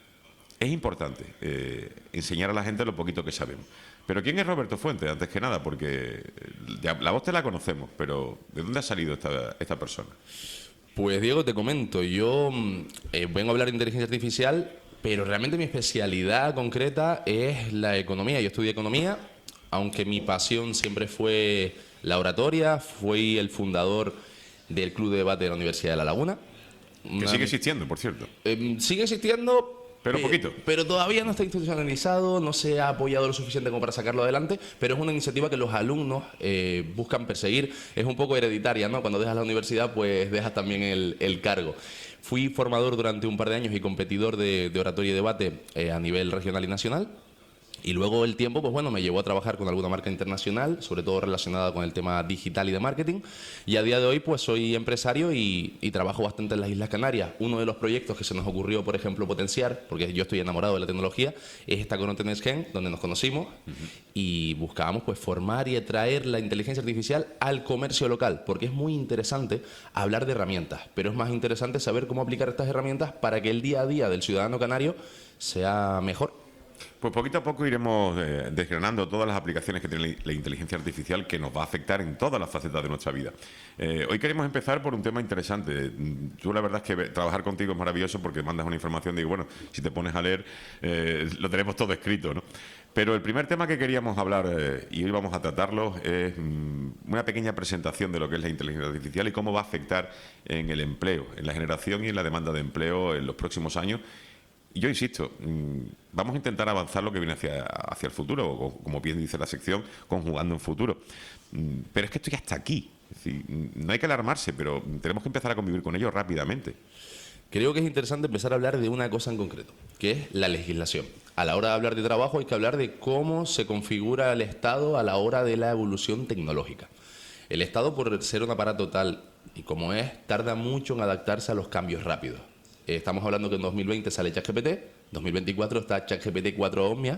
Es importante enseñar a la gente lo poquito que sabemos. Pero ¿quién es Roberto Fuentes? Antes que nada, porque la voz te la conocemos, pero ¿de dónde ha salido esta persona? Pues Diego, te comento, yo vengo a hablar de inteligencia artificial, pero realmente mi especialidad concreta es la economía. Yo estudié economía, aunque mi pasión siempre fue la oratoria. Fui el fundador del Club de Debate de la Universidad de La Laguna. Que sigue existiendo, por cierto. Sigue existiendo. Pero poquito. Pero todavía no está institucionalizado, no se ha apoyado lo suficiente como para sacarlo adelante, pero es una iniciativa que los alumnos buscan perseguir. Es un poco hereditaria, ¿no? Cuando dejas la universidad, pues dejas también el cargo. Fui formador durante un par de años y competidor de oratoria y debate a nivel regional y nacional. Y luego el tiempo, pues bueno, me llevó a trabajar con alguna marca internacional, sobre todo relacionada con el tema digital y de marketing. Y a día de hoy, pues soy empresario y trabajo bastante en las Islas Canarias. Uno de los proyectos que se nos ocurrió, por ejemplo, potenciar, porque yo estoy enamorado de la tecnología, es esta con Otenesgen, donde nos conocimos y buscábamos pues formar y atraer la inteligencia artificial al comercio local, porque es muy interesante hablar de herramientas, pero es más interesante saber cómo aplicar estas herramientas para que el día a día del ciudadano canario sea mejor. Pues poquito a poco iremos desgranando todas las aplicaciones que tiene la inteligencia artificial que nos va a afectar en todas las facetas de nuestra vida. Hoy queremos empezar por un tema interesante. Tú la verdad es que trabajar contigo es maravilloso porque mandas una información, digo, bueno, si te pones a leer lo tenemos todo escrito, ¿no? Pero el primer tema que queríamos hablar y hoy vamos a tratarlo es una pequeña presentación de lo que es la inteligencia artificial y cómo va a afectar en el empleo, en la generación y en la demanda de empleo en los próximos años. Y yo insisto, vamos a intentar avanzar lo que viene hacia el futuro, o como bien dice la sección, conjugando en futuro. Pero es que esto ya está aquí. Es decir, no hay que alarmarse, pero tenemos que empezar a convivir con ello rápidamente. Creo que es interesante empezar a hablar de una cosa en concreto, que es la legislación. A la hora de hablar de trabajo hay que hablar de cómo se configura el Estado a la hora de la evolución tecnológica. El Estado, por ser un aparato tal y como es, tarda mucho en adaptarse a los cambios rápidos. Estamos hablando que en 2020 sale ChatGPT, 2024 está ChatGPT 4 Omnia,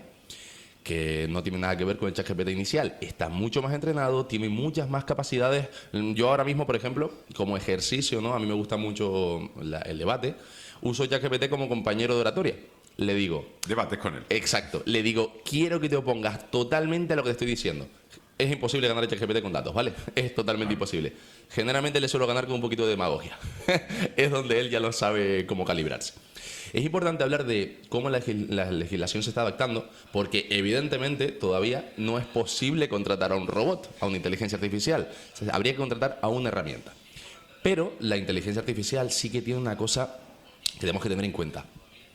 que no tiene nada que ver con el ChatGPT inicial. Está mucho más entrenado, tiene muchas más capacidades. Yo ahora mismo, por ejemplo, como ejercicio, ¿no? A mí me gusta mucho el debate, uso ChatGPT como compañero de oratoria. Le digo... Debates con él. Exacto. Le digo, quiero que te opongas totalmente a lo que te estoy diciendo. Es imposible ganar el ChatGPT con datos, ¿vale? Es totalmente imposible. Generalmente le suelo ganar con un poquito de demagogia. Es donde él ya lo sabe cómo calibrarse. Es importante hablar de cómo la legislación se está adaptando, porque evidentemente todavía no es posible contratar a un robot, a una inteligencia artificial. O sea, habría que contratar a una herramienta. Pero la inteligencia artificial sí que tiene una cosa que tenemos que tener en cuenta.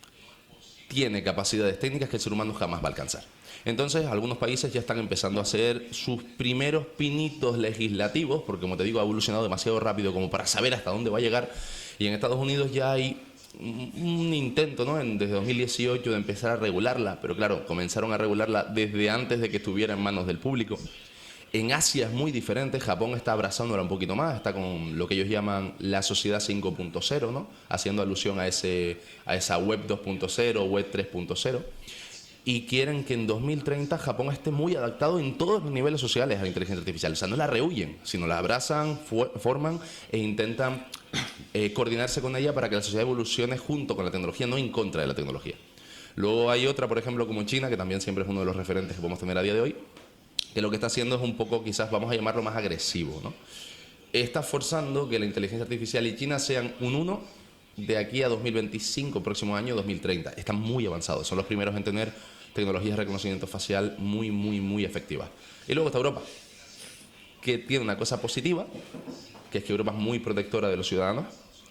Tiene capacidades técnicas que el ser humano jamás va a alcanzar. Entonces, algunos países ya están empezando a hacer sus primeros pinitos legislativos, porque como te digo, ha evolucionado demasiado rápido como para saber hasta dónde va a llegar. Y en Estados Unidos ya hay un intento, ¿no?, desde 2018 de empezar a regularla, pero claro, comenzaron a regularla desde antes de que estuviera en manos del público. En Asia es muy diferente, Japón está abrazándola un poquito más, está con lo que ellos llaman la sociedad 5.0, ¿no?, haciendo alusión a esa web 2.0, web 3.0. Y quieren que en 2030 Japón esté muy adaptado en todos los niveles sociales a la inteligencia artificial. O sea, no la rehuyen, sino la abrazan, forman e intentan coordinarse con ella para que la sociedad evolucione junto con la tecnología, no en contra de la tecnología. Luego hay otra, por ejemplo, como China, que también siempre es uno de los referentes que podemos tener a día de hoy, que lo que está haciendo es un poco, quizás vamos a llamarlo más agresivo, ¿no? Está forzando que la inteligencia artificial y China sean un uno de aquí a 2025, próximo año 2030. Están muy avanzados, son los primeros en tener tecnologías de reconocimiento facial muy, muy, muy efectivas. Y luego está Europa, que tiene una cosa positiva, que es que Europa es muy protectora de los ciudadanos,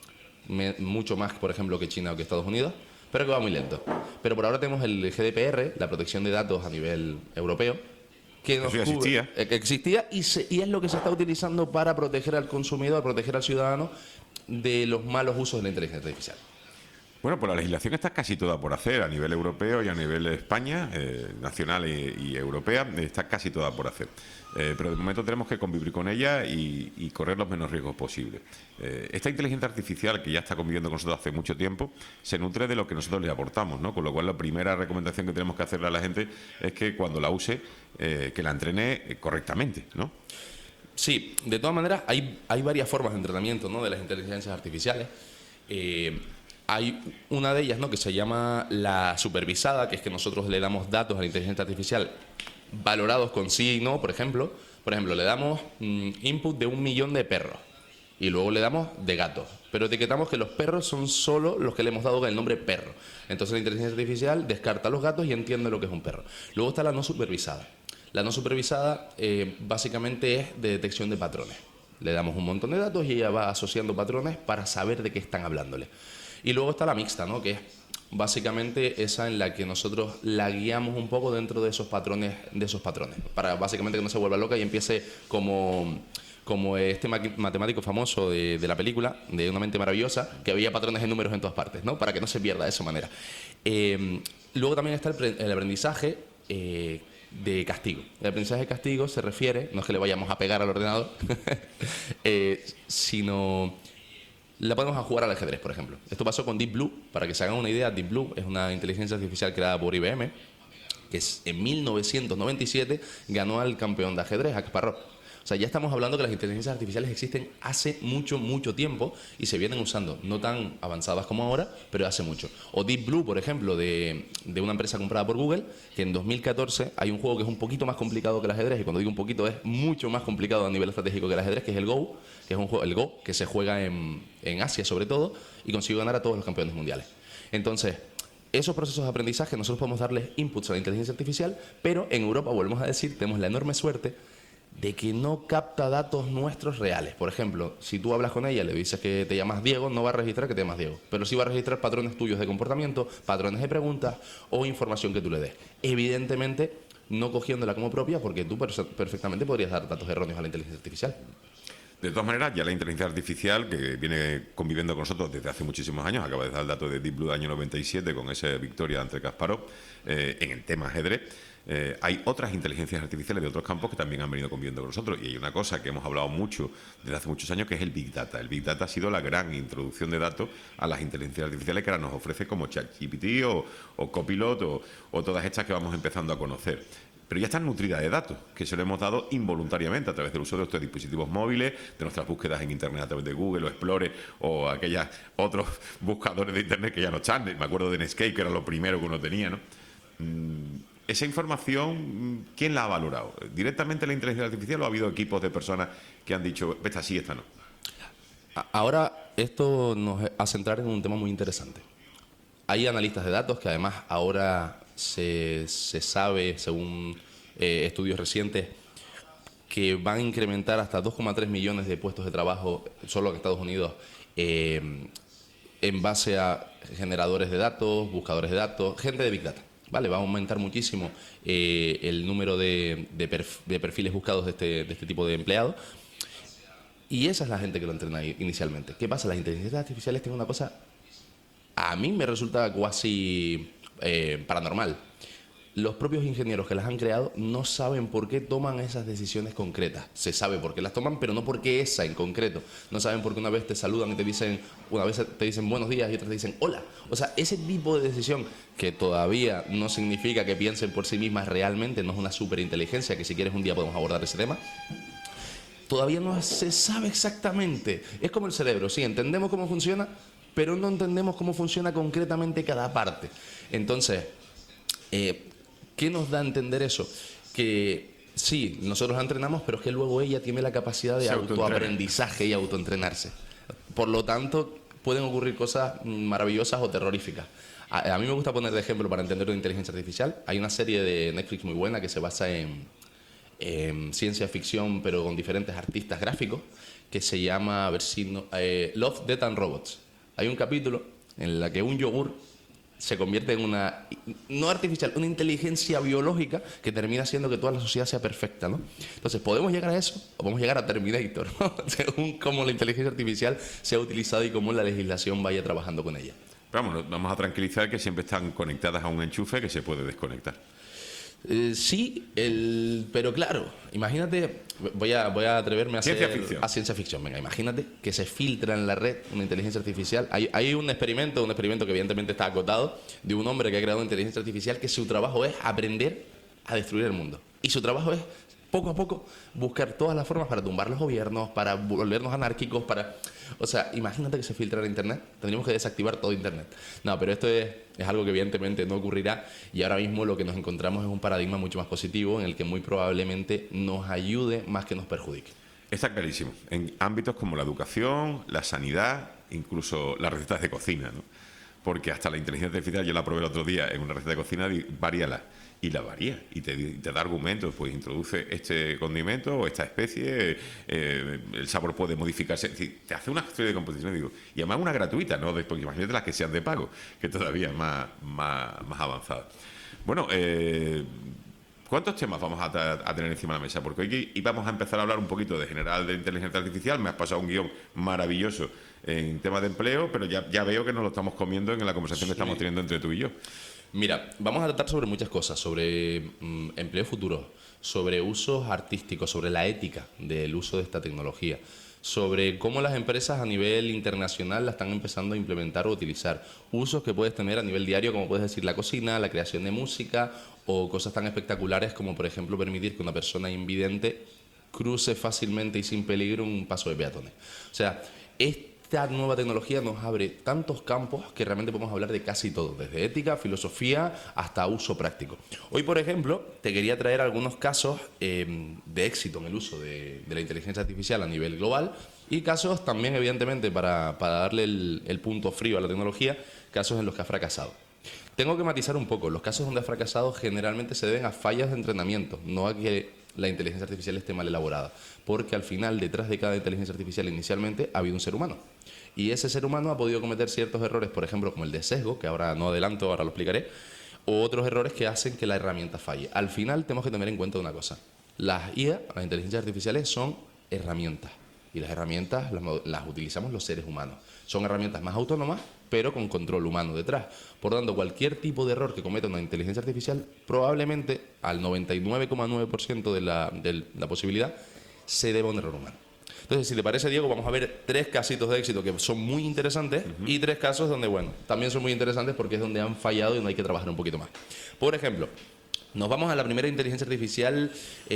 mucho más, por ejemplo, que China o que Estados Unidos, pero que va muy lento. Pero por ahora tenemos el GDPR, la protección de datos a nivel europeo, que nos existía. que existía y es lo que se está utilizando para proteger al consumidor, proteger al ciudadano de los malos usos de la inteligencia artificial. Bueno, pues la legislación está casi toda por hacer a nivel europeo y a nivel de España, nacional y europea, está casi toda por hacer. Pero de momento tenemos que convivir con ella y correr los menos riesgos posibles. Esta inteligencia artificial, que ya está conviviendo con nosotros hace mucho tiempo, se nutre de lo que nosotros le aportamos, ¿no? Con lo cual la primera recomendación que tenemos que hacerle a la gente es que cuando la use, que la entrene correctamente, ¿no? Sí, de todas maneras hay varias formas de entrenamiento, ¿no?, de las inteligencias artificiales. Hay una de ellas, ¿no?, que se llama la supervisada, que es que nosotros le damos datos a la inteligencia artificial valorados con sí y no, por ejemplo. Por ejemplo, le damos input de 1 millón de perros y luego le damos de gatos. Pero etiquetamos que los perros son solo los que le hemos dado el nombre perro. Entonces la inteligencia artificial descarta a los gatos y entiende lo que es un perro. Luego está la no supervisada. La no supervisada básicamente es de detección de patrones. Le damos un montón de datos y ella va asociando patrones para saber de qué están hablándole. Y luego está la mixta, ¿no?, que es básicamente esa en la que nosotros la guiamos un poco dentro de esos patrones, para básicamente que no se vuelva loca y empiece como este matemático famoso de la película, de Una mente maravillosa, que había patrones de números en todas partes, ¿no?, para que no se pierda de esa manera. Luego también está el aprendizaje de castigo. El aprendizaje de castigo se refiere, no es que le vayamos a pegar al ordenador, sino la podemos a jugar al ajedrez, por ejemplo. Esto pasó con Deep Blue. Para que se hagan una idea, Deep Blue es una inteligencia artificial creada por IBM, que en 1997 ganó al campeón de ajedrez, a Kasparov. O sea, ya estamos hablando que las inteligencias artificiales existen hace mucho, mucho tiempo y se vienen usando, no tan avanzadas como ahora, pero hace mucho. O Deep Blue, por ejemplo, de una empresa comprada por Google, que en 2014 hay un juego que es un poquito más complicado que el ajedrez, y cuando digo un poquito es mucho más complicado a nivel estratégico que el ajedrez, que es el Go, que es un juego, el Go, que se juega en Asia sobre todo, y consiguió ganar a todos los campeones mundiales. Entonces, esos procesos de aprendizaje nosotros podemos darles inputs a la inteligencia artificial, pero en Europa, volvemos a decir, tenemos la enorme suerte de que no capta datos nuestros reales. Por ejemplo, si tú hablas con ella, le dices que te llamas Diego, no va a registrar que te llamas Diego, pero sí va a registrar patrones tuyos de comportamiento, patrones de preguntas o información que tú le des. Evidentemente, no cogiéndola como propia, porque tú perfectamente podrías dar datos erróneos a la inteligencia artificial. De todas maneras, ya la inteligencia artificial, que viene conviviendo con nosotros desde hace muchísimos años, acaba de dar el dato de Deep Blue del año 97 con esa victoria ante Kasparov en el tema ajedrez. Hay otras inteligencias artificiales de otros campos que también han venido conviviendo con nosotros, y hay una cosa que hemos hablado mucho desde hace muchos años, que es el Big Data. El Big Data ha sido la gran introducción de datos a las inteligencias artificiales que ahora nos ofrece como ChatGPT o Copilot o todas estas que vamos empezando a conocer. Pero ya están nutridas de datos, que se lo hemos dado involuntariamente a través del uso de nuestros dispositivos móviles, de nuestras búsquedas en Internet a través de Google o Explorer o aquellos otros buscadores de Internet que ya no están. Me acuerdo de Netscape, que era lo primero que uno tenía, ¿no? Esa información, ¿quién la ha valorado? ¿Directamente la inteligencia artificial o ha habido equipos de personas que han dicho, esta sí, esta no? Ahora, esto nos hace entrar en un tema muy interesante. Hay analistas de datos que además ahora se sabe, según estudios recientes, que van a incrementar hasta 2,3 millones de puestos de trabajo solo en Estados Unidos en base a generadores de datos, buscadores de datos, gente de Big Data. Vale, va a aumentar muchísimo el número de perfiles buscados de este tipo de empleados. Y esa es la gente que lo entrena inicialmente. ¿Qué pasa? Las inteligencias artificiales tienen una cosa, a mí me resulta casi paranormal. Los propios ingenieros que las han creado no saben por qué toman esas decisiones concretas. Se sabe por qué las toman, pero no por qué esa en concreto. No saben por qué una vez te saludan y te dicen, una vez te dicen buenos días y otra te dicen hola. O sea, ese tipo de decisión que todavía no significa que piensen por sí mismas realmente, no es una superinteligencia, que si quieres un día podemos abordar ese tema. Todavía no se sabe exactamente. Es como el cerebro, sí, entendemos cómo funciona, pero no entendemos cómo funciona concretamente cada parte. Entonces, ¿qué nos da a entender eso? Que sí, nosotros la entrenamos, pero es que luego ella tiene la capacidad de autoaprendizaje y autoentrenarse. Por lo tanto, pueden ocurrir cosas maravillosas o terroríficas. A mí me gusta poner de ejemplo para entender la inteligencia artificial. Hay una serie de Netflix muy buena que se basa en ciencia ficción, pero con diferentes artistas gráficos, que se llama, a ver si no, Love, Death and Robots. Hay un capítulo en el que un yogur se convierte en una, no artificial, una inteligencia biológica que termina haciendo que toda la sociedad sea perfecta, ¿no? Entonces, ¿podemos llegar a eso o podemos llegar a Terminator, ¿no? Según cómo la inteligencia artificial sea utilizada y cómo la legislación vaya trabajando con ella. Vamos, nos vamos a tranquilizar que siempre están conectadas a un enchufe que se puede desconectar. Sí, pero claro, imagínate, voy a atreverme a ciencia ficción. A ciencia ficción. Venga, imagínate que se filtra en la red una inteligencia artificial. Hay un experimento que evidentemente está acotado, de un hombre que ha creado una inteligencia artificial que su trabajo es aprender a destruir el mundo. Y su trabajo es, poco a poco, buscar todas las formas para tumbar los gobiernos, para volvernos anárquicos, para... O sea, imagínate que se filtrara Internet. Tendríamos que desactivar todo Internet. No, pero esto es algo que evidentemente no ocurrirá, y ahora mismo lo que nos encontramos es un paradigma mucho más positivo en el que muy probablemente nos ayude más que nos perjudique. Está clarísimo. En ámbitos como la educación, la sanidad, incluso las recetas de cocina, ¿no? Porque hasta la inteligencia artificial, yo la probé el otro día en una receta de cocina, varíala. Y la varía, y te da argumentos, pues introduce este condimento o esta especie, el sabor puede modificarse, es decir, te hace una serie de composiciones, digo, y además una gratuita, ¿no? Porque imagínate las que sean de pago, que todavía es más avanzada. Bueno, ¿cuántos temas vamos a tener encima de la mesa? Porque hoy íbamos a empezar a hablar un poquito de general de inteligencia artificial, me has pasado un guión maravilloso en temas de empleo, pero ya veo que nos lo estamos comiendo en la conversación que estamos teniendo entre tú y yo. Mira, vamos a tratar sobre muchas cosas, sobre empleo futuro, sobre usos artísticos, sobre la ética del uso de esta tecnología, sobre cómo las empresas a nivel internacional la están empezando a implementar o utilizar, usos que puedes tener a nivel diario, como puedes decir la cocina, la creación de música o cosas tan espectaculares como, por ejemplo, permitir que una persona invidente cruce fácilmente y sin peligro un paso de peatones. O sea, esta nueva tecnología nos abre tantos campos que realmente podemos hablar de casi todo, desde ética, filosofía, hasta uso práctico. Hoy, por ejemplo, te quería traer algunos casos de éxito en el uso de la inteligencia artificial a nivel global y casos también, evidentemente, para darle el punto frío a la tecnología, casos en los que ha fracasado. Tengo que matizar un poco, los casos donde ha fracasado generalmente se deben a fallas de entrenamiento, no a que la inteligencia artificial esté mal elaborada, porque al final, detrás de cada inteligencia artificial inicialmente ha habido un ser humano. Y ese ser humano ha podido cometer ciertos errores, por ejemplo, como el de sesgo, que ahora no adelanto, ahora lo explicaré, o otros errores que hacen que la herramienta falle. Al final tenemos que tener en cuenta una cosa. Las IA, las inteligencias artificiales, son herramientas. Y las herramientas las utilizamos los seres humanos. Son herramientas más autónomas, pero con control humano detrás. Por lo tanto, cualquier tipo de error que cometa una inteligencia artificial, probablemente al 99,9% de la posibilidad, se deba a un error humano. Entonces, si te parece, Diego, vamos a ver 3 casitos de éxito que son muy interesantes y 3 casos donde, bueno, también son muy interesantes porque es donde han fallado y donde hay que trabajar un poquito más. Por ejemplo, nos vamos a la primera inteligencia artificial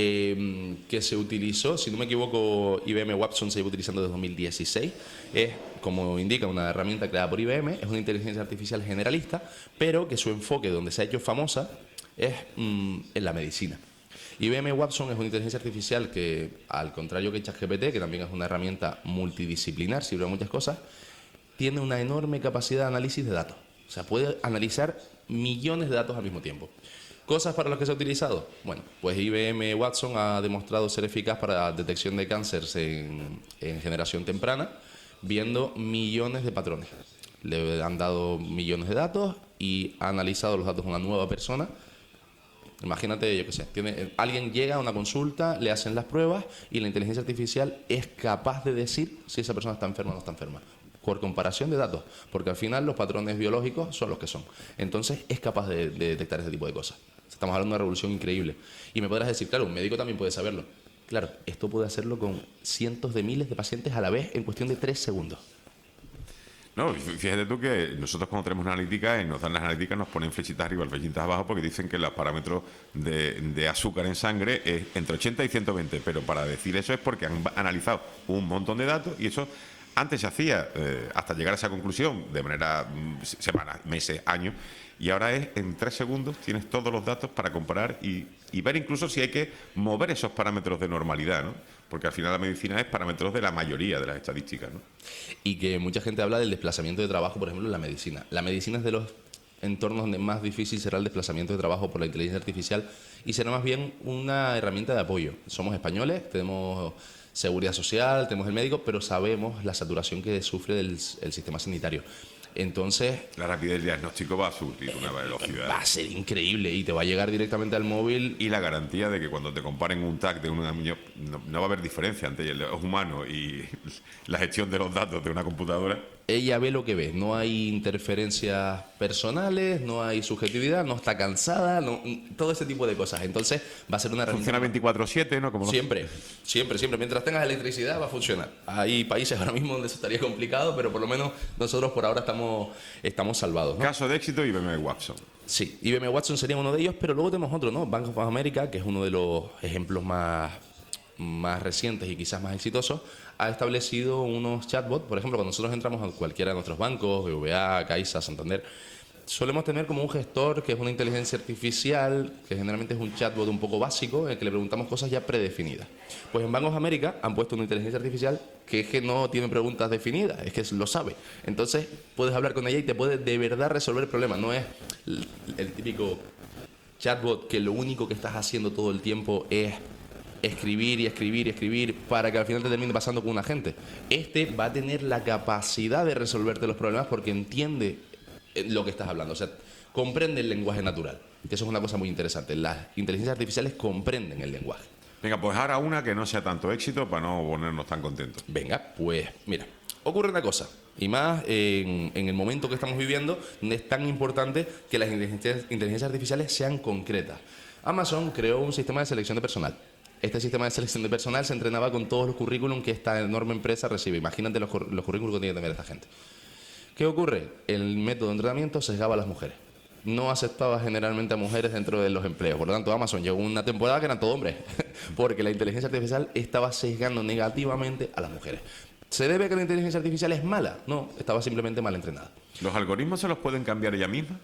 que se utilizó, si no me equivoco, IBM Watson se lleva utilizando desde 2016. Es, como indica, una herramienta creada por IBM, es una inteligencia artificial generalista, pero que su enfoque, donde se ha hecho famosa, es en la medicina. IBM Watson es una inteligencia artificial que, al contrario que ChatGPT, que también es una herramienta multidisciplinar, sirve a muchas cosas, tiene una enorme capacidad de análisis de datos. O sea, puede analizar millones de datos al mismo tiempo. ¿Cosas para las que se ha utilizado? Bueno, pues IBM Watson ha demostrado ser eficaz para detección de cánceres en generación temprana, viendo millones de patrones. Le han dado millones de datos y ha analizado los datos de una nueva persona. Imagínate, yo qué sé, alguien llega a una consulta, le hacen las pruebas y la inteligencia artificial es capaz de decir si esa persona está enferma o no está enferma, por comparación de datos, porque al final los patrones biológicos son los que son. Entonces es capaz de detectar ese tipo de cosas. Estamos hablando de una revolución increíble. Y me podrás decir, claro, un médico también puede saberlo. Claro, esto puede hacerlo con cientos de miles de pacientes a la vez en cuestión de 3 segundos. No, fíjate tú que nosotros cuando tenemos una analítica y nos dan las analíticas nos ponen flechitas arriba, flechitas abajo porque dicen que los parámetros de azúcar en sangre es entre 80 y 120, pero para decir eso es porque han analizado un montón de datos y eso antes se hacía hasta llegar a esa conclusión de manera semanas, meses, años, y ahora es en 3 segundos tienes todos los datos para comparar y ver incluso si hay que mover esos parámetros de normalidad, ¿no? Porque al final la medicina es parámetros de la mayoría de las estadísticas, ¿no? Y que mucha gente habla del desplazamiento de trabajo, por ejemplo, en la medicina. La medicina es de los entornos donde más difícil será el desplazamiento de trabajo por la inteligencia artificial y será más bien una herramienta de apoyo. Somos españoles, tenemos seguridad social, tenemos el médico, pero sabemos la saturación que sufre el sistema sanitario. Entonces, la rapidez del diagnóstico va a surtir una velocidad. Va a ser increíble y te va a llegar directamente al móvil. Y la garantía de que cuando te comparen un TAC de un niño no va a haber diferencia entre el humano y la gestión de los datos de una computadora. Ella ve lo que ve, no hay interferencias personales, no hay subjetividad, no está cansada, todo ese tipo de cosas. Entonces va a ser una herramienta. Funciona 24/7, ¿no? Como siempre. Mientras tengas electricidad va a funcionar. Hay países ahora mismo donde eso estaría complicado, pero por lo menos nosotros por ahora estamos salvados, ¿no? Caso de éxito, IBM Watson. Sí, IBM Watson sería uno de ellos, pero luego tenemos otro, ¿no? Bank of America, que es uno de los ejemplos más recientes y quizás más exitosos, ha establecido unos chatbots. Por ejemplo, cuando nosotros entramos a cualquiera de nuestros bancos, BBVA, Caixa, Santander, solemos tener como un gestor que es una inteligencia artificial, que generalmente es un chatbot un poco básico, en el que le preguntamos cosas ya predefinidas. Pues en Bank of America han puesto una inteligencia artificial que es que no tiene preguntas definidas, es que lo sabe. Entonces puedes hablar con ella y te puede de verdad resolver el problema. No es el típico chatbot que lo único que estás haciendo todo el tiempo es escribir y escribir y escribir para que al final te termine pasando con un agente. Este va a tener la capacidad de resolverte los problemas porque entiende lo que estás hablando, o sea, comprende el lenguaje natural, que eso es una cosa muy interesante. Las inteligencias artificiales comprenden el lenguaje. Venga, pues ahora una que no sea tanto éxito para no ponernos tan contentos. Venga, pues mira, ocurre una cosa, y más en el momento que estamos viviendo, es tan importante que las inteligencias artificiales sean concretas. Amazon creó un sistema de selección de personal. Este sistema de selección de personal se entrenaba con todos los currículum que esta enorme empresa recibe. Imagínate los currículum que tiene que tener esta gente. ¿Qué ocurre? El método de entrenamiento sesgaba a las mujeres. No aceptaba generalmente a mujeres dentro de los empleos. Por lo tanto, Amazon llegó una temporada que eran todo hombres, porque la inteligencia artificial estaba sesgando negativamente a las mujeres. ¿Se debe a que la inteligencia artificial es mala? No, estaba simplemente mal entrenada. ¿Los algoritmos se los pueden cambiar ella misma?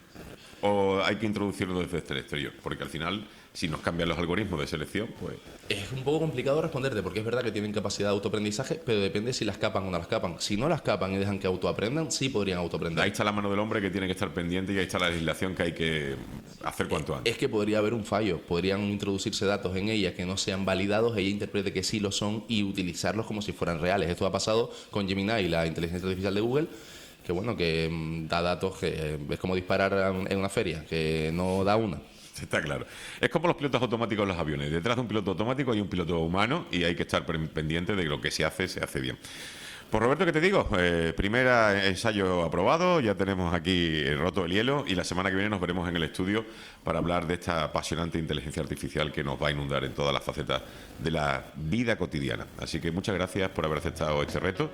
¿O hay que introducirlo desde el exterior? Porque al final, si nos cambian los algoritmos de selección, pues... Es un poco complicado responderte, porque es verdad que tienen capacidad de autoaprendizaje, pero depende si las capan o no las capan. Si no las capan y dejan que autoaprendan, sí podrían autoaprender. Ahí está la mano del hombre que tiene que estar pendiente y ahí está la legislación que hay que hacer cuanto antes. Es que podría haber un fallo. Podrían introducirse datos en ella que no sean validados, ella interprete que sí lo son y utilizarlos como si fueran reales. Esto ha pasado con Gemini, la inteligencia artificial de Google, que bueno, que da datos que es como disparar en una feria, que no da una. Está claro. Es como los pilotos automáticos en los aviones. Detrás de un piloto automático hay un piloto humano y hay que estar pendiente de que lo que se hace bien. Pues Roberto, ¿qué te digo? Primer ensayo aprobado, ya tenemos aquí roto el hielo y la semana que viene nos veremos en el estudio para hablar de esta apasionante inteligencia artificial que nos va a inundar en todas las facetas de la vida cotidiana. Así que muchas gracias por haber aceptado este reto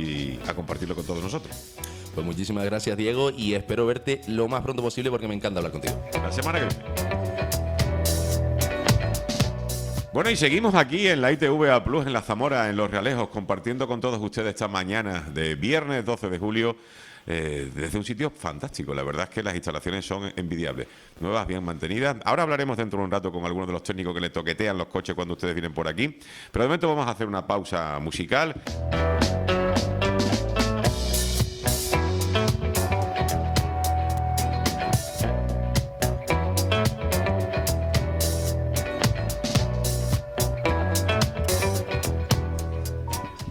y a compartirlo con todos nosotros. Pues muchísimas gracias, Diego, y espero verte lo más pronto posible porque me encanta hablar contigo. La semana que viene. Bueno, y seguimos aquí en la ITV Plus, en la Zamora, en Los Realejos, compartiendo con todos ustedes esta mañana de viernes 12 de julio, desde un sitio fantástico. La verdad es que las instalaciones son envidiables, nuevas, bien mantenidas. Ahora hablaremos dentro de un rato con algunos de los técnicos que le toquetean los coches cuando ustedes vienen por aquí, pero de momento vamos a hacer una pausa musical.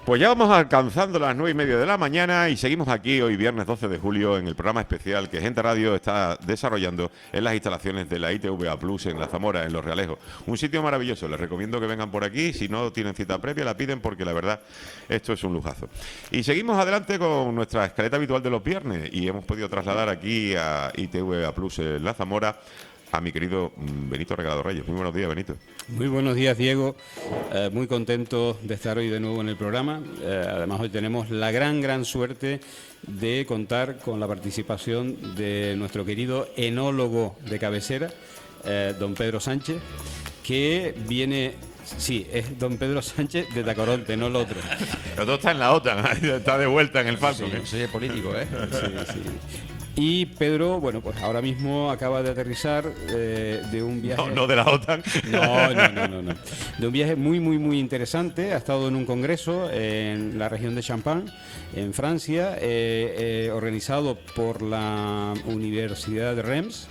Pues ya vamos alcanzando las 9:30 de la mañana y seguimos aquí hoy viernes 12 de julio en el programa especial que Gente Radio está desarrollando en las instalaciones de la ITVA Plus en La Zamora, en Los Realejos. Un sitio maravilloso, les recomiendo que vengan por aquí, si no tienen cita previa la piden porque la verdad esto es un lujazo. Y seguimos adelante con nuestra escaleta habitual de los viernes y hemos podido trasladar aquí a ITVA Plus en La Zamora a mi querido Benito Regalado Reyes. Muy buenos días, Benito. Muy buenos días, Diego. Muy contento de estar hoy de nuevo en el programa. Además, hoy tenemos la gran suerte de contar con la participación de nuestro querido enólogo de cabecera, don Pedro Sánchez, que viene... Sí, es don Pedro Sánchez de Tacoronte, no el otro. El otro está en la OTAN, está de vuelta en el Falcon. Sí, soy político, ¿eh? Sí. Y Pedro, bueno, pues ahora mismo acaba de aterrizar de un viaje... No de la OTAN. No. De un viaje muy interesante. Ha estado en un congreso en la región de Champagne, en Francia, organizado por la Universidad de Reims,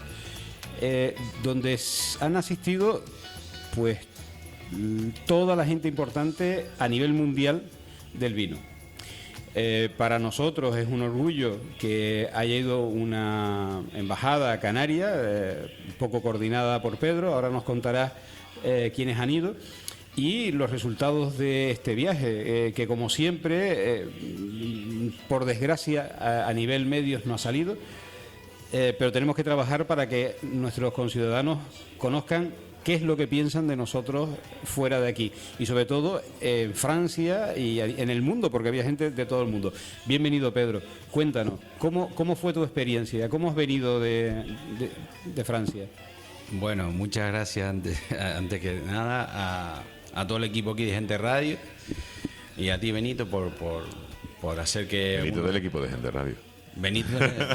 donde han asistido, pues, toda la gente importante a nivel mundial del vino. Para nosotros es un orgullo que haya ido una embajada a Canarias, un poco coordinada por Pedro, ahora nos contará quiénes han ido, y los resultados de este viaje, que como siempre, por desgracia, a nivel medios no ha salido, pero tenemos que trabajar para que nuestros conciudadanos conozcan qué es lo que piensan de nosotros fuera de aquí y sobre todo en Francia y en el mundo, porque había gente de todo el mundo. Bienvenido, Pedro. Cuéntanos, ¿cómo fue tu experiencia? ¿Cómo has venido de Francia? Bueno, muchas gracias antes que nada a todo el equipo aquí de Gente Radio y a ti, Benito, por hacer que... Benito del equipo de Gente Radio. Benito,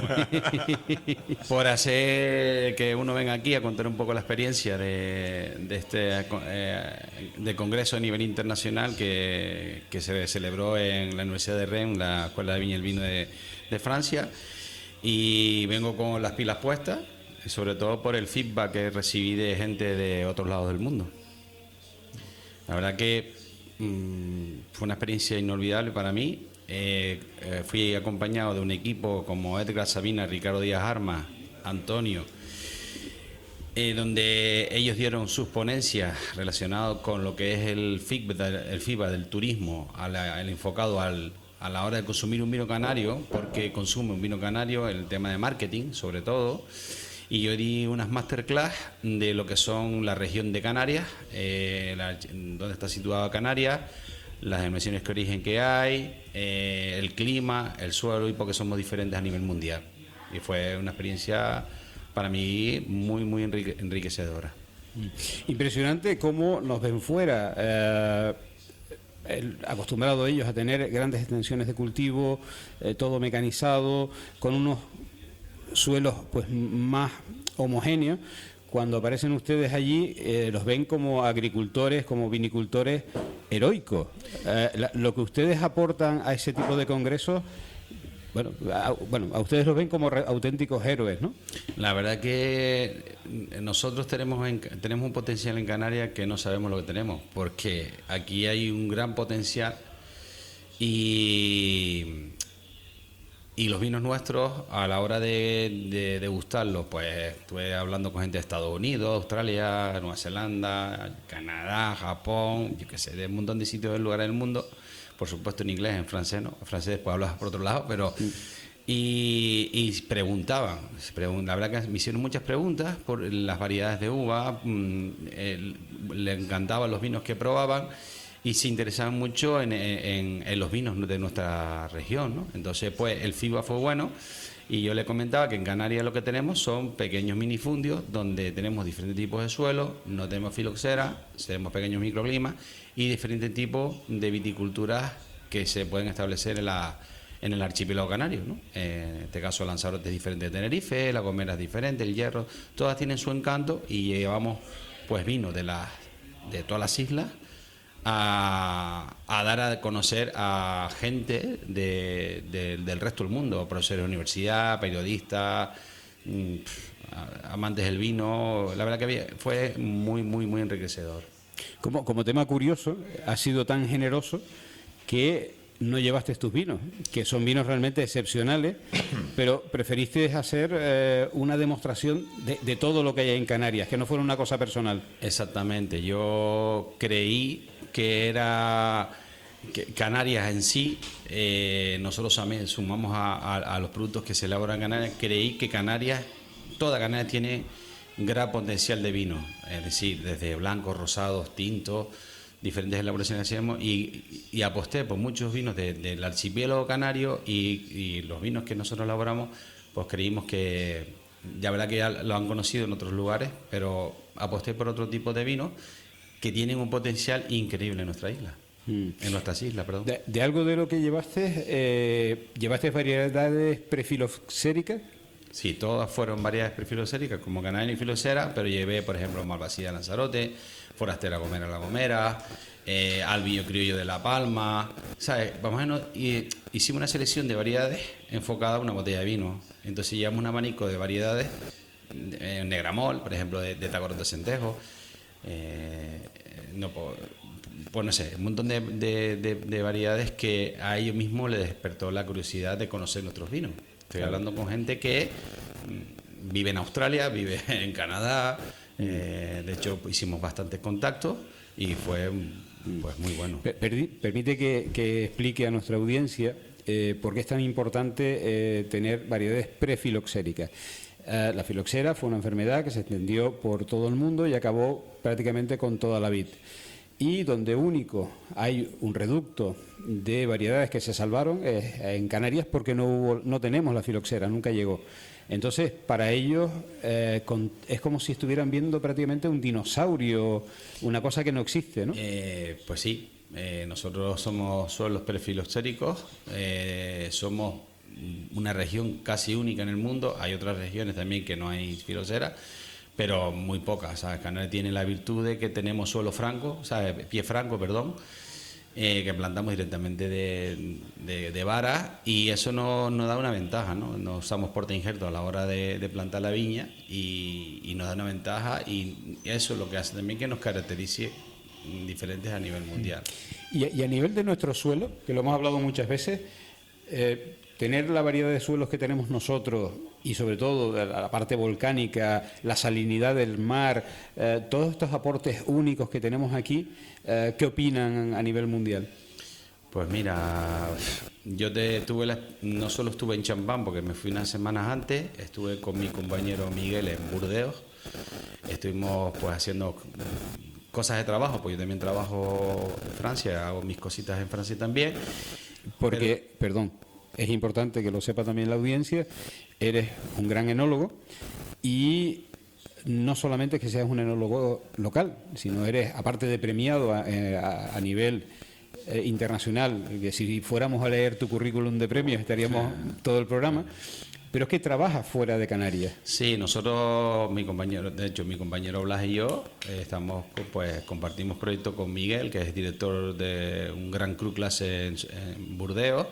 por hacer que uno venga aquí a contar un poco la experiencia de este de congreso a nivel internacional que se celebró en la Universidad de Rennes, la Escuela de Viña y el Vino de Francia, y vengo con las pilas puestas, sobre todo por el feedback que recibí de gente de otros lados del mundo. La verdad que fue una experiencia inolvidable para mí. Fui acompañado de un equipo como Edgar Sabina, Ricardo Díaz Armas, Antonio, donde ellos dieron sus ponencias relacionadas con lo que es el feedback del turismo, el enfocado a la hora de consumir un vino canario, porque consume un vino canario, el tema de marketing sobre todo. Y yo di unas masterclass de lo que son la región de Canarias, donde está situada Canarias, las denominaciones de origen que hay, el clima, el suelo, y porque somos diferentes a nivel mundial. Y fue una experiencia para mí muy enriquecedora. Impresionante cómo nos ven fuera. Acostumbrados ellos a tener grandes extensiones de cultivo, todo mecanizado, con unos suelos pues más homogéneos. Cuando aparecen ustedes allí, los ven como agricultores, como vinicultores heroicos. Lo que ustedes aportan a ese tipo de congresos, a ustedes los ven como auténticos héroes, ¿no? La verdad que nosotros tenemos un potencial en Canarias que no sabemos lo que tenemos, porque aquí hay un gran potencial y los vinos nuestros, a la hora de degustarlos, pues estuve hablando con gente de Estados Unidos, Australia, Nueva Zelanda, Canadá, Japón, yo qué sé, de un montón de sitios del lugar del mundo, por supuesto en inglés, en francés, ¿no? En francés después hablas por otro lado, pero... Y preguntaban, la verdad que me hicieron muchas preguntas por las variedades de uva, le encantaban los vinos que probaban, y se interesaban mucho en los vinos de nuestra región, ¿no? Entonces, pues el feedback fue bueno, y yo le comentaba que en Canarias lo que tenemos son pequeños minifundios donde tenemos diferentes tipos de suelo, no tenemos filoxera, tenemos pequeños microclimas y diferentes tipos de viticulturas que se pueden establecer en el archipiélago canario, ¿no? En este caso Lanzarote es diferente de Tenerife, La Gomera es diferente, el Hierro, todas tienen su encanto, y llevamos pues vino de todas las islas a dar a conocer a gente del resto del mundo, profesores de universidad, periodistas, amantes del vino. La verdad que fue muy enriquecedor. Como tema curioso, ha sido tan generoso que no llevaste tus vinos, que son vinos realmente excepcionales, pero preferiste hacer una demostración de todo lo que hay en Canarias, que no fuera una cosa personal. Exactamente, yo creí que era que Canarias en sí, nosotros también sumamos a los productos que se elaboran en Canarias, creí que Canarias, toda Canarias tiene gran potencial de vino, es decir, desde blancos, rosados, tintos, diferentes elaboraciones que hacemos, y aposté por muchos vinos del archipiélago canario, y los vinos que nosotros elaboramos, pues creímos que, ya verdad que ya lo han conocido en otros lugares, pero aposté por otro tipo de vinos que tienen un potencial increíble en nuestra isla. En nuestras islas, perdón. De algo de lo que llevaste variedades prefiloxéricas. Sí, todas fueron variedades prefiloxéricas, como Canarias y Filocera, pero llevé, por ejemplo, Malvasía Lanzarote, Forastera Gomera La Gomera, Albillo Criollo de La Palma, ¿sabes? Vamos a hicimos una selección de variedades enfocada a una botella de vino. Entonces llevamos un abanico de variedades, Negramol, por ejemplo, de Tagorón de Centejo, pues no sé, un montón de variedades que a ellos mismos les despertó la curiosidad de conocer nuestros vinos. Estoy hablando con gente que vive en Australia, vive en Canadá, de hecho hicimos bastantes contactos y fue pues muy bueno. Permite que explique a nuestra audiencia por qué es tan importante tener variedades prefiloxéricas. La filoxera fue una enfermedad que se extendió por todo el mundo y acabó prácticamente con toda la vid. Y donde único hay un reducto de variedades que se salvaron es en Canarias, porque no tenemos la filoxera, nunca llegó. Entonces, para ellos es como si estuvieran viendo prácticamente un dinosaurio, una cosa que no existe, ¿no? Pues sí, nosotros somos suelos prefiloxéricos, somos una región casi única en el mundo. Hay otras regiones también que no hay filoxera, pero muy pocas. ¿Sabes? Canarias tiene la virtud de que tenemos suelo franco, ¿sabes? Pie franco, perdón, que plantamos directamente de vara, y eso nos da una ventaja, ¿no? No usamos portainjerto a la hora de plantar la viña, y nos da una ventaja, y eso es lo que hace también que nos caracterice diferentes a nivel mundial. Y a nivel de nuestro suelo, que lo hemos hablado muchas veces, tener la variedad de suelos que tenemos nosotros, y sobre todo la parte volcánica, la salinidad del mar, todos estos aportes únicos que tenemos aquí, ¿qué opinan a nivel mundial? Pues mira, yo no solo estuve en Champán, porque me fui unas semanas antes, estuve con mi compañero Miguel en Burdeos, estuvimos pues haciendo cosas de trabajo, pues yo también trabajo en Francia, hago mis cositas en Francia también. Porque, perdón, es importante que lo sepa también la audiencia, eres un gran enólogo, y no solamente que seas un enólogo local, sino eres, aparte de premiado a nivel internacional, que si fuéramos a leer tu currículum de premios estaríamos todo el programa, pero es que trabajas fuera de Canarias. Sí, nosotros, mi compañero Blas y yo, compartimos proyecto con Miguel, que es director de un gran cru clase en Burdeos.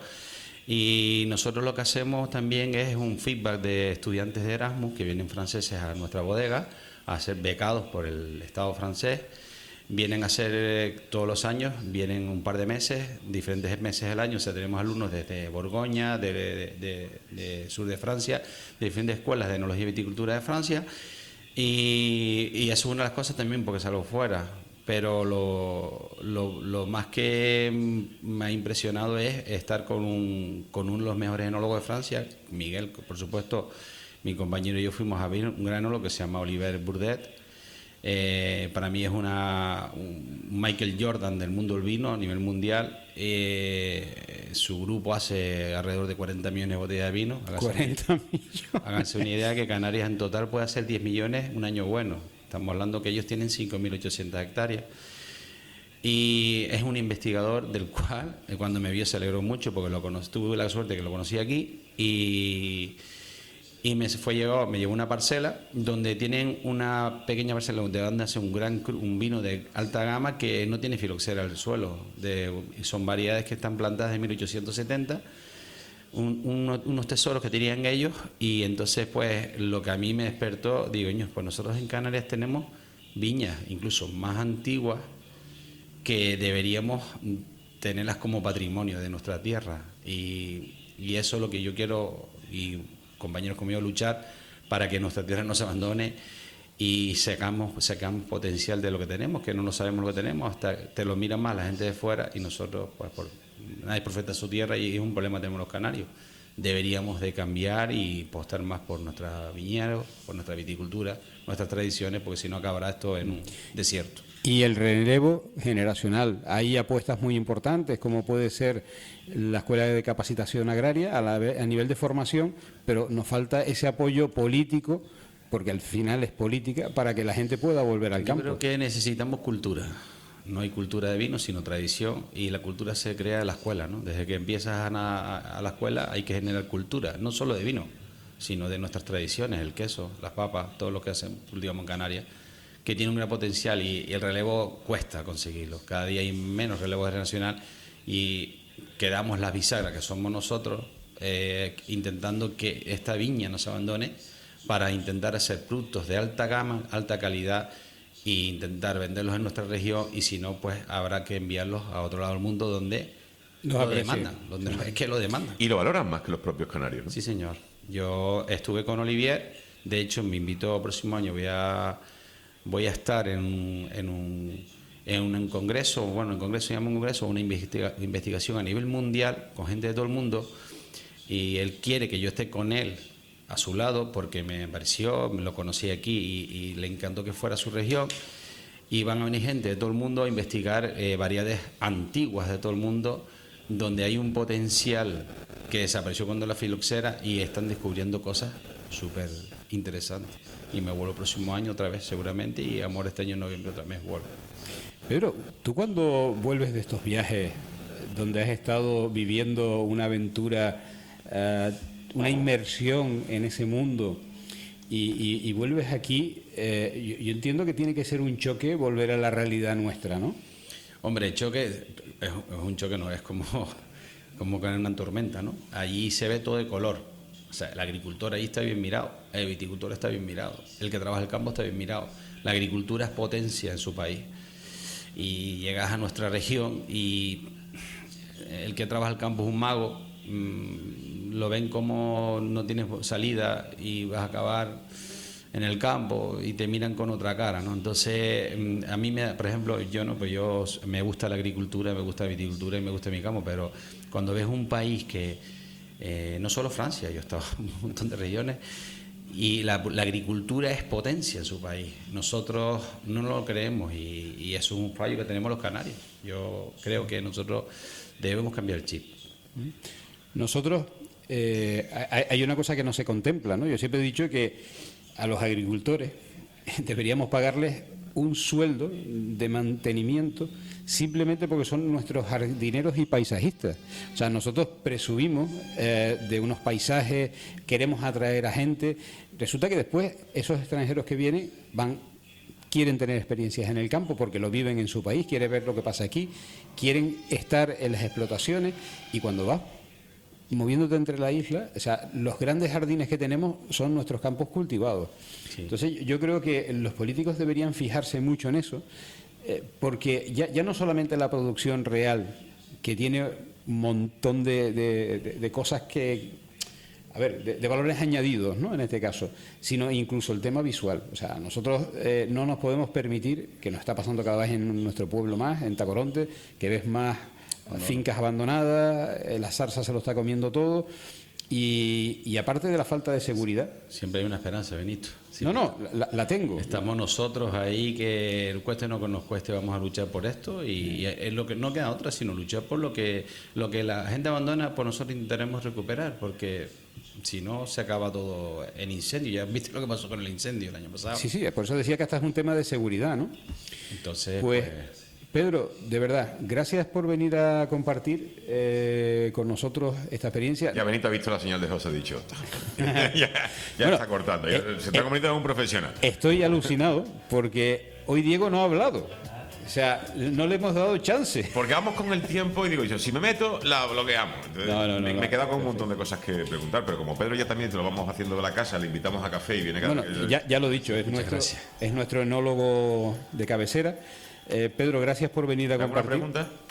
Y nosotros lo que hacemos también es un feedback de estudiantes de Erasmus que vienen franceses a nuestra bodega a ser becados por el Estado francés. Vienen a hacer todos los años, vienen un par de meses, diferentes meses del año. O sea, tenemos alumnos desde Borgoña, de sur de Francia, de diferentes escuelas de enología y viticultura de Francia. Y eso es una de las cosas también porque salgo fuera. Pero lo más que me ha impresionado es estar con uno de los mejores enólogos de Francia, Miguel, por supuesto. Mi compañero y yo fuimos a ver un gran enólogo que se llama Olivier Bourdet. Para mí es un Michael Jordan del mundo del vino a nivel mundial. Su grupo hace alrededor de 40 millones de botellas de vino. 40 millones. Háganse una idea que Canarias en total puede hacer 10 millones un año bueno. Estamos hablando que ellos tienen 5.800 hectáreas. Y es un investigador del cual, cuando me vio, se alegró mucho porque tuve la suerte que lo conocí aquí. Y me llevó una parcela donde tienen una pequeña parcela donde van a hacer un vino de alta gama que no tiene filoxera al suelo. Son variedades que están plantadas en 1870. Unos tesoros que tenían ellos, y entonces pues lo que a mí me despertó, digo, pues nosotros en Canarias tenemos viñas incluso más antiguas que deberíamos tenerlas como patrimonio de nuestra tierra. Y eso es lo que yo quiero, y compañeros conmigo, luchar para que nuestra tierra no se abandone y sacamos potencial de lo que tenemos, que no sabemos lo que tenemos, hasta te lo miran más la gente de fuera y nosotros, pues nadie es profeta en su tierra y es un problema que tenemos los canarios. Deberíamos de cambiar y apostar más por nuestros viñedos, por nuestra viticultura, nuestras tradiciones, porque si no acabará esto en un desierto. Y el relevo generacional, hay apuestas muy importantes, como puede ser la Escuela de Capacitación Agraria a nivel de formación, pero nos falta ese apoyo político, porque al final es política, para que la gente pueda volver al campo. Yo creo que necesitamos cultura. No hay cultura de vino, sino tradición, y la cultura se crea en la escuela, ¿no? Desde que empiezas a la escuela hay que generar cultura, no solo de vino, sino de nuestras tradiciones, el queso, las papas, todo lo que hacen, digamos, en Canarias, que tiene un gran potencial, y el relevo cuesta conseguirlo. Cada día hay menos relevo generacional y quedamos las bisagras, que somos nosotros, intentando que esta viña no se abandone para intentar hacer productos de alta gama, alta calidad, e intentar venderlos en nuestra región, y si no, pues habrá que enviarlos a otro lado del mundo donde lo demandan, donde es que lo demandan. Y lo valoran más que los propios canarios, ¿no? Sí, señor. Yo estuve con Olivier, de hecho me invitó el próximo año, voy a estar en un congreso, bueno, el congreso se llama un congreso, una investigación a nivel mundial con gente de todo el mundo, y él quiere que yo esté con él a su lado porque me lo conocí aquí y le encantó que fuera a su región, y van a venir gente de todo el mundo a investigar variedades antiguas de todo el mundo, donde hay un potencial que desapareció cuando la filoxera, y están descubriendo cosas súper interesantes. Y me vuelvo el próximo año otra vez seguramente, y amor, este año en noviembre otra vez vuelvo. Pero tú, cuando vuelves de estos viajes donde has estado viviendo una aventura, una inmersión en ese mundo, y vuelves aquí, yo entiendo que tiene que ser un choque volver a la realidad nuestra, ¿no? Hombre, el choque es un choque, no es como con una tormenta, ¿no? Allí se ve todo de color. O sea, el agricultor ahí está bien mirado, el viticultor está bien mirado, el que trabaja el campo está bien mirado. La agricultura es potencia en su país. Y llegas a nuestra región y el que trabaja el campo es un mago, lo ven como no tienes salida y vas a acabar en el campo, y te miran con otra cara, ¿no? Entonces, a mí, por ejemplo, yo me gusta la agricultura, me gusta la viticultura y me gusta mi campo, pero cuando ves un país que, no solo Francia, yo he estado en un montón de regiones, y la agricultura es potencia en su país. Nosotros no lo creemos, y eso es un fallo que tenemos los canarios. Yo creo que nosotros debemos cambiar el chip. Nosotros, hay una cosa que no se contempla, ¿no? Yo siempre he dicho que a los agricultores deberíamos pagarles un sueldo de mantenimiento simplemente porque son nuestros jardineros y paisajistas. O sea, nosotros presumimos de unos paisajes, queremos atraer a gente. Resulta que después esos extranjeros que vienen quieren tener experiencias en el campo porque lo viven en su país, quieren ver lo que pasa aquí, quieren estar en las explotaciones, y cuando vas moviéndote entre la isla, o sea, los grandes jardines que tenemos son nuestros campos cultivados. Sí. Entonces, yo creo que los políticos deberían fijarse mucho en eso, porque ya no solamente la producción real, que tiene un montón de cosas que, a ver, de valores añadidos, ¿no?, en este caso, sino incluso el tema visual. O sea, nosotros no nos podemos permitir, que nos está pasando cada vez en nuestro pueblo más, en Tacoronte, que ves más fincas abandonadas, la zarza se lo está comiendo todo, y aparte de la falta de seguridad. Siempre hay una esperanza, Benito. La tengo. Estamos nosotros ahí, que cueste no que nos cueste, vamos a luchar por esto, y es lo que no queda otra sino luchar por lo que la gente abandona, pues nosotros intentaremos recuperar, porque si no se acaba todo en incendio. Ya viste lo que pasó con el incendio el año pasado. Sí, por eso decía que hasta es un tema de seguridad, ¿no? Entonces, pues Pedro, de verdad, gracias por venir a compartir con nosotros esta experiencia. Ya Benito ha visto la señal de José dicho. ya bueno, está cortando, se está convirtiendo en un profesional. Estoy alucinado porque hoy Diego no ha hablado. O sea, no le hemos dado chance. Porque vamos con el tiempo y digo yo, si me meto, la bloqueamos. Entonces, me he quedado con un montón de cosas que preguntar, pero como Pedro ya también te lo vamos haciendo de la casa, le invitamos a café y viene cada... Bueno, ya lo he dicho, es nuestro enólogo de cabecera. Pedro, gracias por venir a compartir. ¿Alguna pregunta?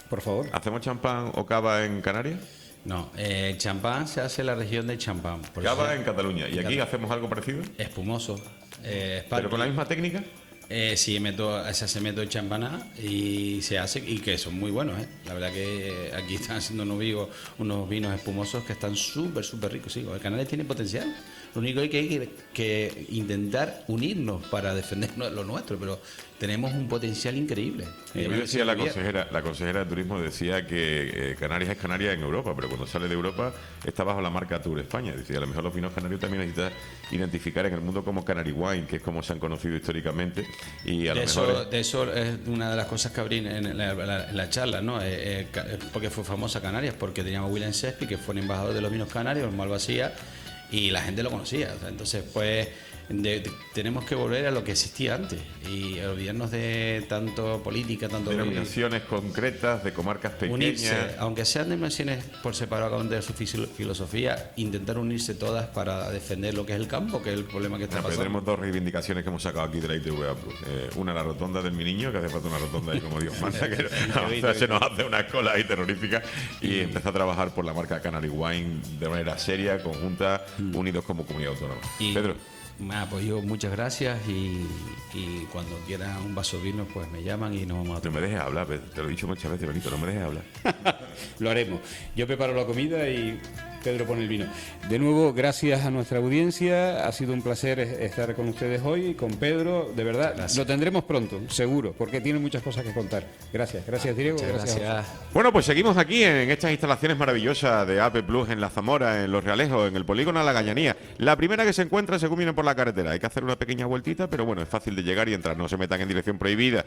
Por favor. ¿Hacemos champán o cava en Canarias? No, el champán se hace en la región de champán. Por Cava eso en Cataluña. ¿Y aquí hacemos algo parecido? espumoso. ¿Pero con la misma técnica? Sí, se hace método de champaná y se hace, y que son muy buenos, ¿eh? La verdad que aquí están haciendo unos vinos espumosos que están súper ricos. Sí, el Canarias tiene potencial. Lo único que hay que intentar unirnos para defender lo nuestro, pero tenemos un potencial increíble. Y yo decía la consejera de turismo decía que Canarias es Canarias en Europa, pero cuando sale de Europa está bajo la marca Tour España. Decía, a lo mejor los vinos canarios también necesitan identificar en el mundo como Canary Wine, que es como se han conocido históricamente. Y a lo mejor De eso es una de las cosas que abrí en la charla, ¿no? Porque fue famosa Canarias, porque teníamos a William Shakespeare, que fue el embajador de los vinos canarios, Malvasía, y la gente lo conocía. O sea, entonces, pues, tenemos que volver a lo que existía antes y olvidarnos de tanto política, tanto denominaciones concretas de comarcas pequeñas. Unirse, aunque sean denominaciones por separado, cada una de su filosofía, intentar unirse todas para defender lo que es el campo, que es el problema que está pasando. Tenemos dos reivindicaciones que hemos sacado aquí de la ITV Plus. Una, la rotonda del Mi Niño, que hace falta una rotonda ahí como Dios manda, que se nos hace una cola ahí terrorífica, y empezar a trabajar por la marca Canary Wine de manera seria, conjunta, unidos como comunidad autónoma. Pedro. Pues yo muchas gracias y cuando quieran un vaso de vino, pues me llaman y nos vamos a No me dejes hablar, Pedro. Te lo he dicho muchas veces, Benito, no me dejes hablar. Lo haremos. Yo preparo la comida y Pedro pone el vino. De nuevo, gracias a nuestra audiencia. Ha sido un placer estar con ustedes hoy, con Pedro. De verdad, lo tendremos pronto, seguro, porque tiene muchas cosas que contar. Gracias Diego. gracias. Bueno, pues seguimos aquí en estas instalaciones maravillosas de AP Plus en La Zamora, en Los Realejos, en el polígono La Gañanía. La primera que se encuentra según vienen por la carretera. Hay que hacer una pequeña vueltita, pero bueno, es fácil de llegar y entrar. No se metan en dirección prohibida,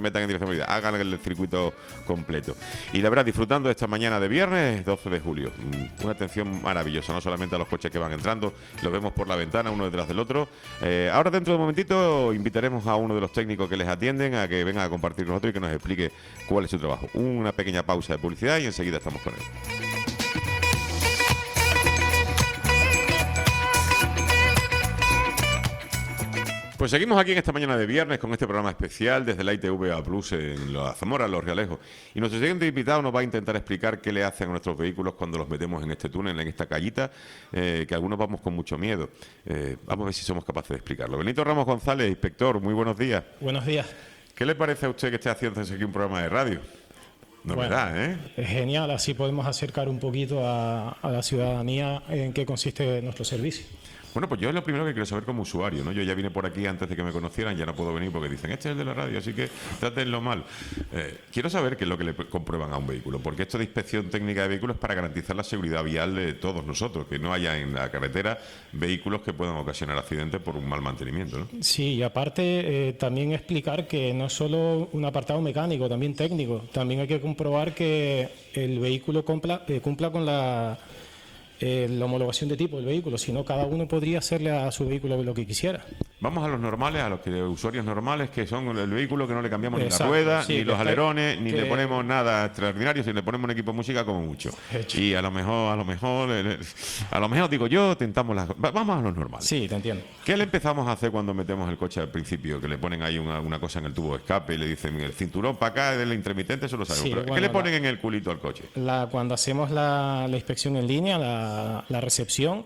hagan el circuito completo. Y la verdad, disfrutando de esta mañana de viernes 12 de julio. Una atención maravillosa, no solamente a los coches que van entrando, los vemos por la ventana uno detrás del otro. Ahora, dentro de un momentito, invitaremos a uno de los técnicos que les atienden a que venga a compartir con nosotros y que nos explique cuál es su trabajo. Una pequeña pausa de publicidad y enseguida estamos con él. Pues seguimos aquí en esta mañana de viernes con este programa especial desde la ITV Plus en La Zamora, Los Realejos. Y nuestro siguiente invitado nos va a intentar explicar qué le hacen a nuestros vehículos cuando los metemos en este túnel, en esta callita, que algunos vamos con mucho miedo. Vamos a ver si somos capaces de explicarlo. Benito Ramos González, inspector, muy buenos días. Buenos días. ¿Qué le parece a usted que esté haciendo aquí un programa de radio? Novedad, bueno, es genial, así podemos acercar un poquito a la ciudadanía en qué consiste nuestro servicio. Bueno, pues yo es lo primero que quiero saber como usuario, ¿no? Yo ya vine por aquí antes de que me conocieran, ya no puedo venir porque dicen, este es el de la radio, así que trátenlo mal. Quiero saber qué es lo que le comprueban a un vehículo, porque esto de inspección técnica de vehículos es para garantizar la seguridad vial de todos nosotros, que no haya en la carretera vehículos que puedan ocasionar accidentes por un mal mantenimiento, ¿no? Sí, y aparte también explicar que no es solo un apartado mecánico, también técnico. También hay que comprobar que el vehículo cumpla con la homologación de tipo del vehículo, si no cada uno podría hacerle a su vehículo lo que quisiera. Vamos a los normales, a los usuarios normales, que son el vehículo que no le cambiamos Exacto, ni la rueda, sí, ni los alerones, ni que le ponemos nada extraordinario, si le ponemos un equipo de música como mucho. Hecho. Y a lo mejor digo yo, tentamos vamos a los normales. Sí, te entiendo. ¿Qué le empezamos a hacer cuando metemos el coche al principio? Que le ponen ahí una cosa en el tubo de escape y le dicen el cinturón para acá, el intermitente, eso lo sabemos. Sí, Pero, bueno, ¿qué le ponen en el culito al coche? Cuando hacemos la inspección en línea, la recepción,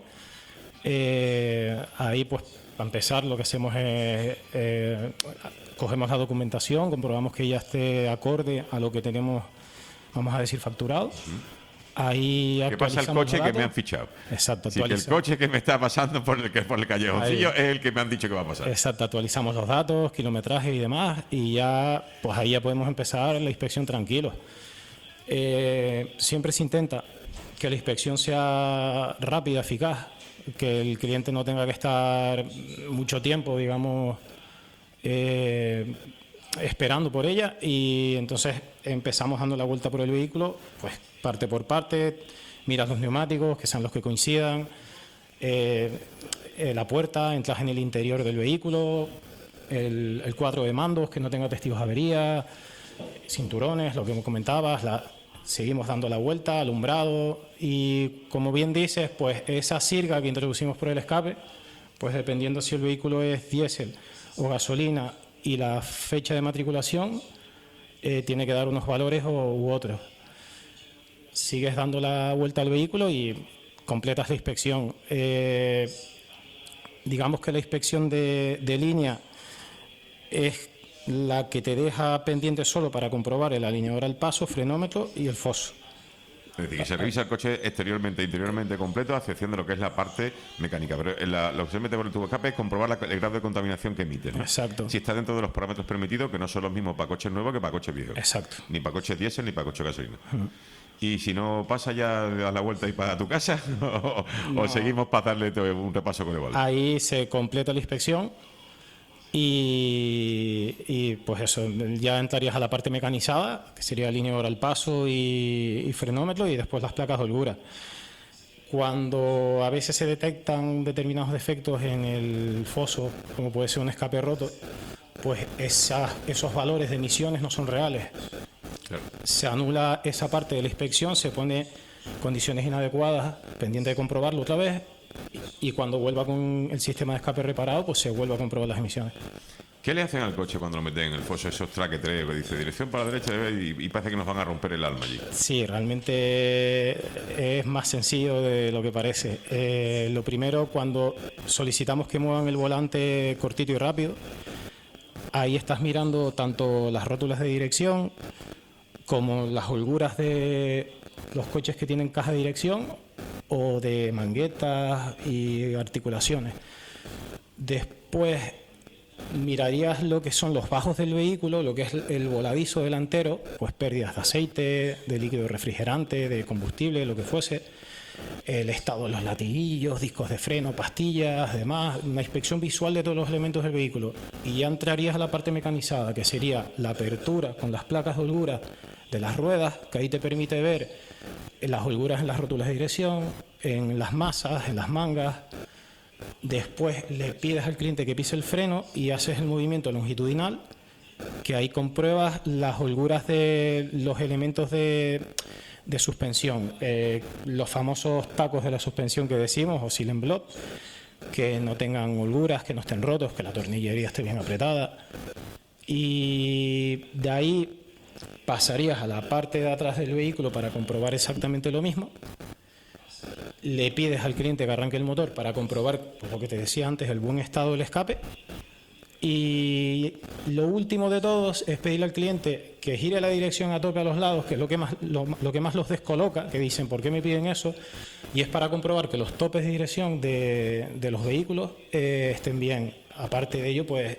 ahí pues para empezar lo que hacemos es cogemos la documentación, comprobamos que ya esté acorde a lo que tenemos, vamos a decir, facturado. Ahí ¿Qué pasa el coche que me han fichado? Exacto, sí, que el coche que me está pasando por el callejoncillo es el que me han dicho que va a pasar. Exacto, actualizamos los datos, kilometraje y demás, y ya pues ahí ya podemos empezar la inspección tranquilos. Siempre se intenta que la inspección sea rápida, eficaz, que el cliente no tenga que estar mucho tiempo, digamos, esperando por ella, y entonces empezamos dando la vuelta por el vehículo, pues parte por parte, miras los neumáticos, que sean los que coincidan, la puerta, entras en el interior del vehículo, el cuadro de mandos, que no tenga testigos de avería, cinturones, lo que me comentabas, seguimos dando la vuelta, alumbrado, y como bien dices, pues esa sirga que introducimos por el escape, pues dependiendo si el vehículo es diésel o gasolina y la fecha de matriculación, tiene que dar unos valores u otros. Sigues dando la vuelta al vehículo y completas la inspección. Digamos que la inspección de línea es la que te deja pendiente solo para comprobar el alineador al paso, frenómetro y el foso. Es decir, que se revisa el coche exteriormente e interiormente completo, a excepción de lo que es la parte mecánica. Pero lo que se mete por el tubo de escape es comprobar el grado de contaminación que emite, ¿no? Exacto. Si está dentro de los parámetros permitidos, que no son los mismos para coches nuevos que para coches viejos. Exacto. Ni para coches diésel ni para coches gasolina. Y si no pasa, ya das la vuelta y para tu casa, o seguimos para darle un repaso con el balón. Ahí se completa la inspección y pues eso, ya entrarías a la parte mecanizada, que sería alineador al paso y frenómetro, y después las placas de holgura. Cuando a veces se detectan determinados defectos en el foso, como puede ser un escape roto, pues esos valores de emisiones no son reales. Claro. Se anula esa parte de la inspección, se pone condiciones inadecuadas, pendiente de comprobarlo otra vez, y cuando vuelva con el sistema de escape reparado, pues se vuelve a comprobar las emisiones. ¿Qué le hacen al coche cuando lo meten en el foso? Esos traque 3 que dice dirección para la derecha y parece que nos van a romper el alma allí. Sí, realmente es más sencillo de lo que parece. Lo primero, cuando solicitamos que muevan el volante cortito y rápido, ahí estás mirando tanto las rótulas de dirección como las holguras de los coches que tienen caja de dirección o de manguetas y articulaciones. Después mirarías lo que son los bajos del vehículo, lo que es el voladizo delantero, pues pérdidas de aceite, de líquido refrigerante, de combustible, lo que fuese, el estado de los latiguillos, discos de freno, pastillas, demás, una inspección visual de todos los elementos del vehículo. Y ya entrarías a la parte mecanizada, que sería la apertura con las placas de holgura de las ruedas, que ahí te permite ver las holguras en las rótulas de dirección, en las masas, en las mangas. Después le pides al cliente que pise el freno y haces el movimiento longitudinal, que ahí compruebas las holguras de los elementos de suspensión, los famosos tacos de la suspensión que decimos, o silent block, que no tengan holguras, que no estén rotos, que la tornillería esté bien apretada. Y de ahí pasarías a la parte de atrás del vehículo para comprobar exactamente lo mismo. Le pides al cliente que arranque el motor para comprobar, pues, lo que te decía antes, el buen estado del escape. Y lo último de todos es pedirle al cliente que gire la dirección a tope a los lados, que es lo que más los descoloca, que dicen, ¿por qué me piden eso? Y es para comprobar que los topes de dirección de los vehículos estén bien. Aparte de ello, pues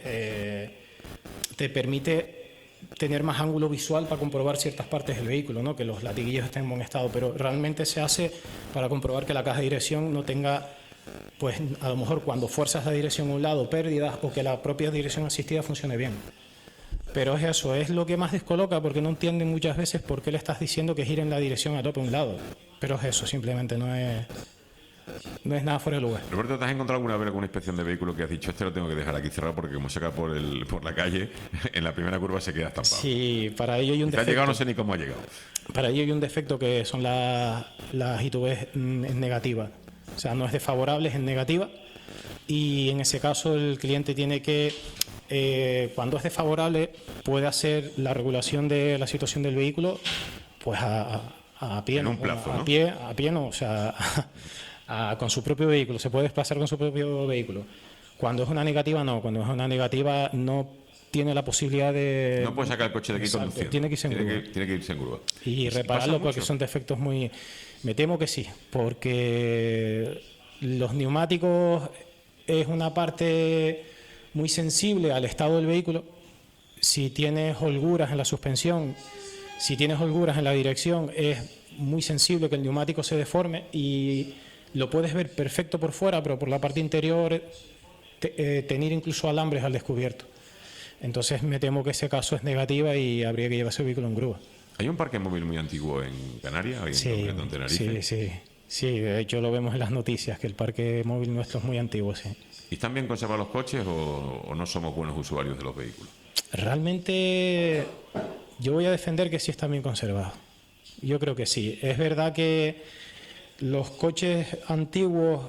te permite tener más ángulo visual para comprobar ciertas partes del vehículo, ¿no? Que los latiguillos estén en buen estado, pero realmente se hace para comprobar que la caja de dirección no tenga, pues a lo mejor cuando fuerzas la dirección a un lado, pérdidas, o que la propia dirección asistida funcione bien. Pero es eso, es lo que más descoloca, porque no entienden muchas veces por qué le estás diciendo que giren la dirección a tope a un lado. Pero es eso, simplemente no es nada fuera de lugar. Roberto, ¿te has encontrado alguna vez con una inspección de vehículo que has dicho, este lo tengo que dejar aquí cerrado porque como saca por la calle, en la primera curva se queda estampado? Sí, para ello hay un defecto. Ha llegado, no sé ni cómo ha llegado. Para ello hay un defecto que son las ITV en negativa. O sea, no es desfavorable, es en negativa. Y en ese caso el cliente tiene que, cuando es desfavorable, puede hacer la regulación de la situación del vehículo pues a pie. En un plazo, ¿no? A pie no, o sea, con su propio vehículo. Se puede desplazar con su propio vehículo. Cuando es una negativa, no. Cuando es una negativa, no tiene la posibilidad de... No puede sacar el coche de aquí Exacto, conduciendo. tiene que irse en grúa. Tiene que irse en grúa. Y repararlo porque son defectos muy... Me temo que sí, porque los neumáticos es una parte muy sensible al estado del vehículo. Si tienes holguras en la suspensión, si tienes holguras en la dirección, es muy sensible que el neumático se deforme y lo puedes ver perfecto por fuera, pero por la parte interior tener incluso alambres al descubierto. Entonces me temo que ese caso es negativa y habría que llevarse el vehículo en grúa. ¿Hay un parque móvil muy antiguo en Canarias? Sí, en Tenerife? sí, de hecho lo vemos en las noticias, que el parque móvil nuestro es muy antiguo, sí. ¿Y están bien conservados los coches o no somos buenos usuarios de los vehículos? Realmente yo voy a defender que sí están bien conservados. Yo creo que sí. Es verdad que los coches antiguos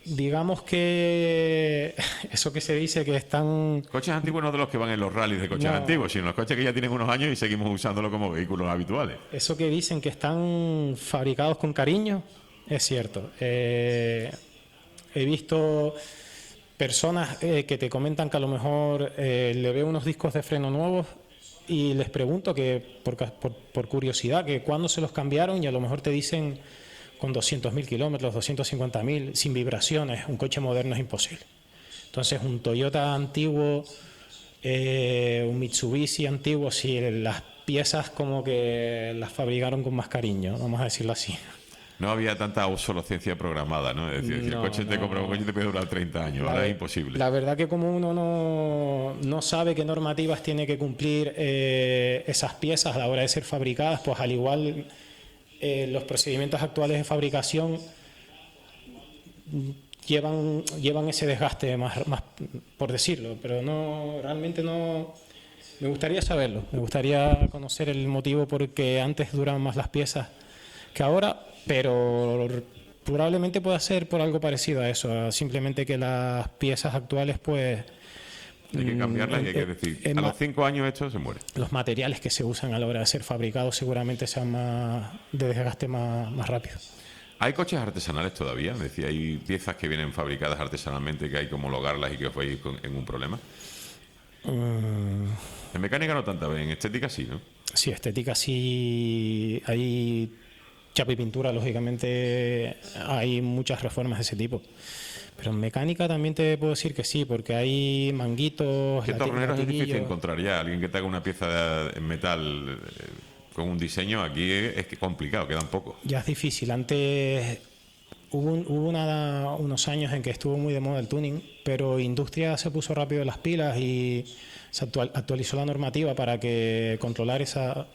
digamos que eso que se dice que están... Coches antiguos no de los que van en los rallies de coches No. antiguos, sino los coches que ya tienen unos años y seguimos usándolo como vehículos habituales. Eso que dicen que están fabricados con cariño, es cierto. He visto personas que te comentan que a lo mejor le veo unos discos de freno nuevos y les pregunto que por curiosidad que cuándo se los cambiaron y a lo mejor te dicen con 200.000 kilómetros, 250.000, sin vibraciones. Un coche moderno es imposible. Entonces un Toyota antiguo, un Mitsubishi antiguo, sí, las piezas como que las fabricaron con más cariño, vamos a decirlo así. No había tanta obsolescencia programada, ¿no? Es decir, si el coche te compra un coche te puede durar 30 años, ahora es imposible. La verdad que como uno no sabe qué normativas tiene que cumplir esas piezas a la hora de ser fabricadas, pues al igual los procedimientos actuales de fabricación llevan ese desgaste más, por decirlo, pero realmente no. Me gustaría saberlo, me gustaría conocer el motivo por que antes duraban más las piezas que ahora, pero probablemente pueda ser por algo parecido a eso, simplemente que las piezas actuales pues... Hay que cambiarlas y hay que decir, a los 5 años esto se muere. Los materiales que se usan a la hora de ser fabricados seguramente sean de desgaste más rápido. ¿Hay coches artesanales todavía? Es decir, ¿hay piezas que vienen fabricadas artesanalmente que hay que homologarlas y que os veis en un problema? En mecánica no tanta, en estética sí, ¿no? Sí, estética sí. Hay chapa y pintura, lógicamente hay muchas reformas de ese tipo. Pero en mecánica también te puedo decir que sí, porque hay manguitos... ¿Qué torneros es difícil latiguillos. encontrar ya? Alguien que te haga una pieza en metal con un diseño, aquí es que complicado, quedan pocos. Ya es difícil. Antes hubo unos años en que estuvo muy de moda el tuning, pero industria se puso rápido las pilas y se actualizó la normativa para que controlar esas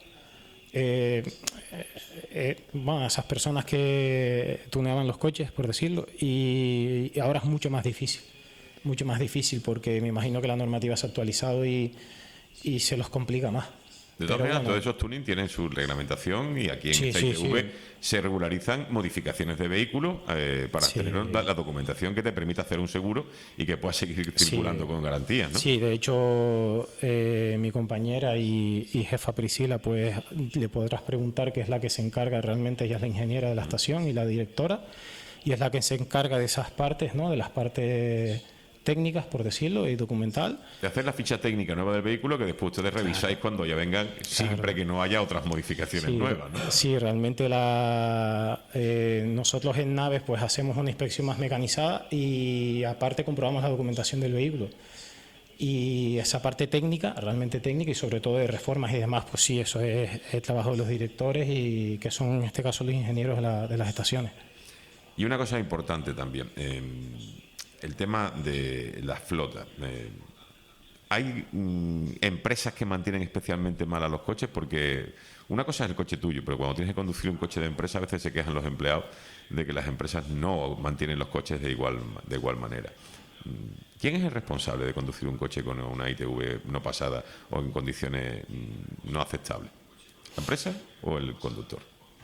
personas que tuneaban los coches, por decirlo, y ahora es mucho más difícil porque me imagino que la normativa se ha actualizado y se los complica más. De todas Pero maneras, bueno, todos esos tuning tienen su reglamentación y aquí en Sí, sí, ITV sí. se regularizan modificaciones de vehículos para Sí. tener la documentación que te permita hacer un seguro y que puedas seguir circulando con garantías, ¿no? Sí, de hecho, mi compañera y jefa Priscila, pues le podrás preguntar, que es la que se encarga realmente, ella es la ingeniera de la estación y la directora, y es la que se encarga de esas partes, ¿no? De las partes técnicas, por decirlo, y documental. De hacer la ficha técnica nueva del vehículo que después ustedes revisáis cuando ya vengan, siempre que no haya otras modificaciones Sí, nuevas, ¿no? Sí, realmente nosotros en naves pues hacemos una inspección más mecanizada y aparte comprobamos la documentación del vehículo. Y esa parte técnica, realmente técnica y sobre todo de reformas y demás, pues sí, eso es el trabajo de los directores y que son en este caso los ingenieros de las estaciones. Y una cosa importante también, el tema de la flota. Hay empresas que mantienen especialmente mal a los coches porque una cosa es el coche tuyo, pero cuando tienes que conducir un coche de empresa a veces se quejan los empleados de que las empresas no mantienen los coches de igual manera. ¿Quién es el responsable de conducir un coche con una ITV no pasada o en condiciones no aceptables? ¿La empresa o el conductor?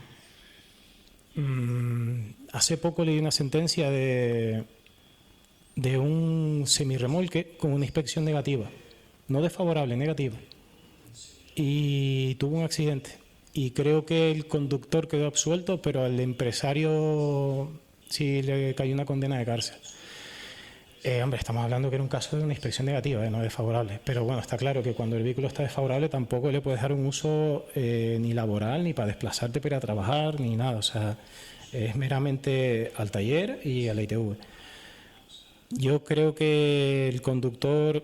Hace poco leí una sentencia de un semirremolque con una inspección negativa, no desfavorable, negativa, y tuvo un accidente y creo que el conductor quedó absuelto, pero al empresario sí le cayó una condena de cárcel. Hombre, estamos hablando que era un caso de una inspección negativa, no desfavorable, pero bueno, está claro que cuando el vehículo está desfavorable tampoco le puedes dar un uso ni laboral, ni para desplazarte para ir a trabajar, ni nada, o sea, es meramente al taller y a la ITV. Yo creo que el conductor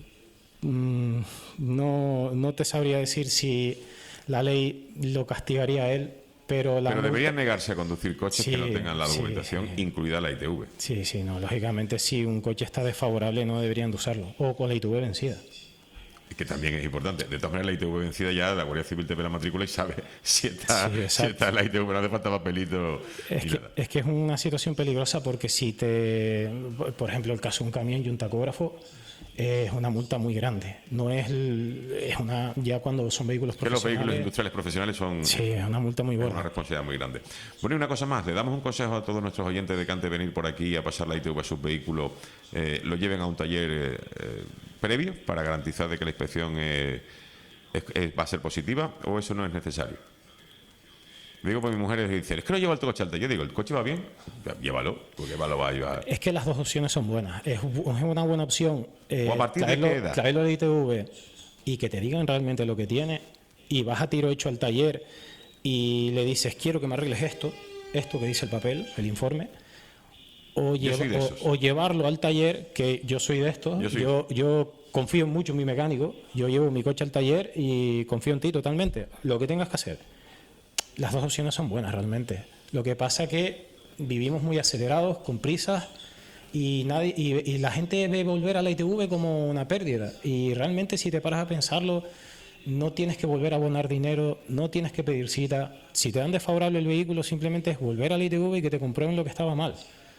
no te sabría decir si la ley lo castigaría a él, pero Pero deberían negarse a conducir coches que no Sí, tengan la sí. documentación, incluida la ITV. Sí, no, lógicamente si un coche está desfavorable no deberían de usarlo, o con la ITV vencida. Que también es importante. De todas maneras, la ITV vencida ya, la Guardia Civil te ve la matrícula y sabe si está, Sí, si exacto. está en la ITV, no hace falta papelito. Es que es una situación peligrosa porque si por ejemplo, el caso de un camión y un tacógrafo, es una multa muy grande. No es, es una, ya cuando son vehículos Que los profesionales. vehículos industriales profesionales son Sí, es una multa muy una buena. responsabilidad muy grande. Bueno, y una cosa más, le damos un consejo a todos nuestros oyentes de que antes de venir por aquí a pasar la ITV a sus vehículos, lo lleven a un taller previo para garantizar de que la inspección va a ser positiva, o eso no es necesario. Digo, pues mi mujer dice, es que no lleva el coche al taller. Digo, ¿el coche va bien? Llévalo, porque lo va a llevar. Es que las dos opciones son buenas. Es una buena opción ¿O a partir de qué edad? traerlo al ITV y que te digan realmente lo que tiene, y vas a tiro hecho al taller y le dices, quiero que me arregles esto que dice el papel, el informe, o, Yo soy de esos. o llevarlo al taller, que yo soy de estos. Yo confío mucho en mi mecánico, yo llevo mi coche al taller y confío en ti totalmente. Lo que tengas que hacer. Las dos opciones son buenas realmente. Lo que pasa que vivimos muy acelerados, con prisas, y la gente ve volver a la ITV como una pérdida. Y realmente, si te paras a pensarlo, no tienes que volver a abonar dinero, no tienes que pedir cita. Si te dan desfavorable el vehículo, simplemente es volver a la ITV y que te comprueben lo que estaba mal.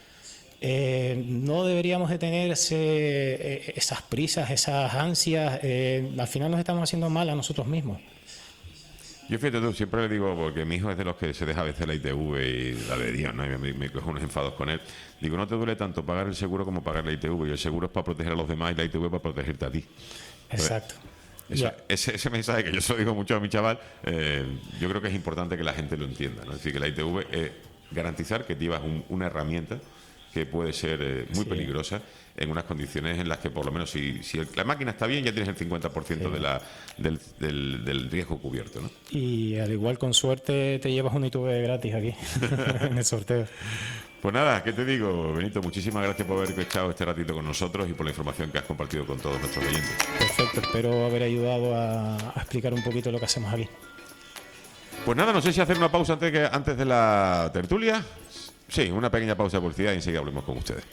No deberíamos de tener esas prisas, esas ansias. Al final nos estamos haciendo mal a nosotros mismos. Yo fíjate tú, siempre le digo, porque mi hijo es de los que se deja a veces la ITV y la de Dios, ¿no? Y me cojo unos enfados con él. Digo, no te duele tanto pagar el seguro como pagar la ITV. Y el seguro es para proteger a los demás y la ITV para protegerte a ti. Exacto. Ese mensaje que yo se lo digo mucho a mi chaval, yo creo que es importante que la gente lo entienda, ¿no? Es decir, que la ITV es garantizar que llevas una herramienta que puede ser muy peligrosa en unas condiciones en las que, por lo menos, si la máquina está bien, ya tienes el 50% del riesgo cubierto, ¿no? Y al igual, con suerte, te llevas un ITV gratis aquí, en el sorteo. Pues nada, ¿qué te digo, Benito? Muchísimas gracias por haber echado este ratito con nosotros y por la información que has compartido con todos nuestros oyentes. Perfecto, espero haber ayudado a explicar un poquito lo que hacemos aquí. Pues nada, no sé si hacer una pausa antes de la tertulia. Sí, una pequeña pausa de publicidad y enseguida hablemos con ustedes.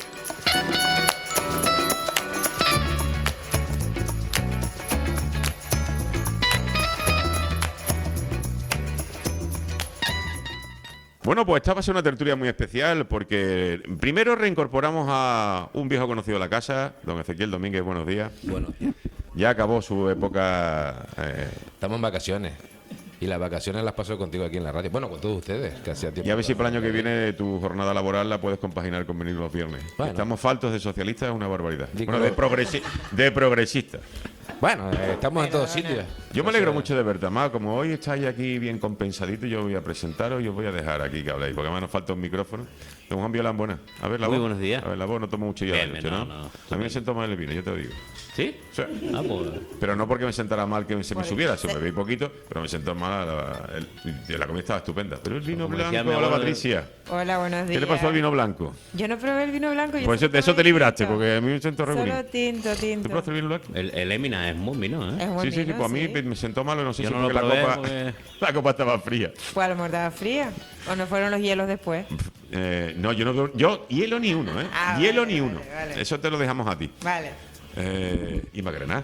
Bueno, pues esta va a ser una tertulia muy especial porque primero reincorporamos a un viejo conocido de la casa, don Ezequiel Domínguez, buenos días. Buenos días. Ya acabó su época... Estamos en vacaciones. Y las vacaciones las paso contigo aquí en la radio. Bueno, con todos ustedes, que hacía tiempo. Y a ver si para el año que viene tu jornada laboral la puedes compaginar con venir los viernes. Bueno. Estamos faltos de socialistas, es una barbaridad. Digo- Bueno, de progresistas. Bueno, estamos en todos sitios. Yo me alegro mucho de verte, Amado. Como hoy estáis aquí bien compensadito, yo voy a presentaros y os voy a dejar aquí que habléis, porque además nos falta un micrófono. Don Juan Violán, buenas. A ver, la Muy voz. buenos días. A ver, la voz no tomo mucho ya Bien, la noche, no, ¿no? no. A mí me sentó mal el vino, yo te lo digo. ¿Sí? Sí. Ah, pues. Pero no porque me sentara mal que se me subiera, se bebí poquito, pero me sentó mal. La comida estaba estupenda. Pero el vino Como decía blanco, mi hola abuelo, Patricia. Hola, buenos días. ¿Qué le pasó al vino blanco? Yo no probé el vino blanco. Yo Pues solo de eso te probé libraste, tinto. porque a mí me sentó regulín. Solo tinto. ¿Tú probaste el vino blanco? El Emina es muy vino, ¿eh? Es buen Sí, sí, vino, pues a mí sí. me sentó malo, no sé Yo si no lo porque probé la copa, porque- la copa estaba fría. ¿Cuál mortaba fría? ¿O no fueron los hielos después? No, yo hielo ni uno, ¿eh? Ah, Hielo vale, ni vale, uno. vale. Eso te lo dejamos a ti. Vale. Y Magrená.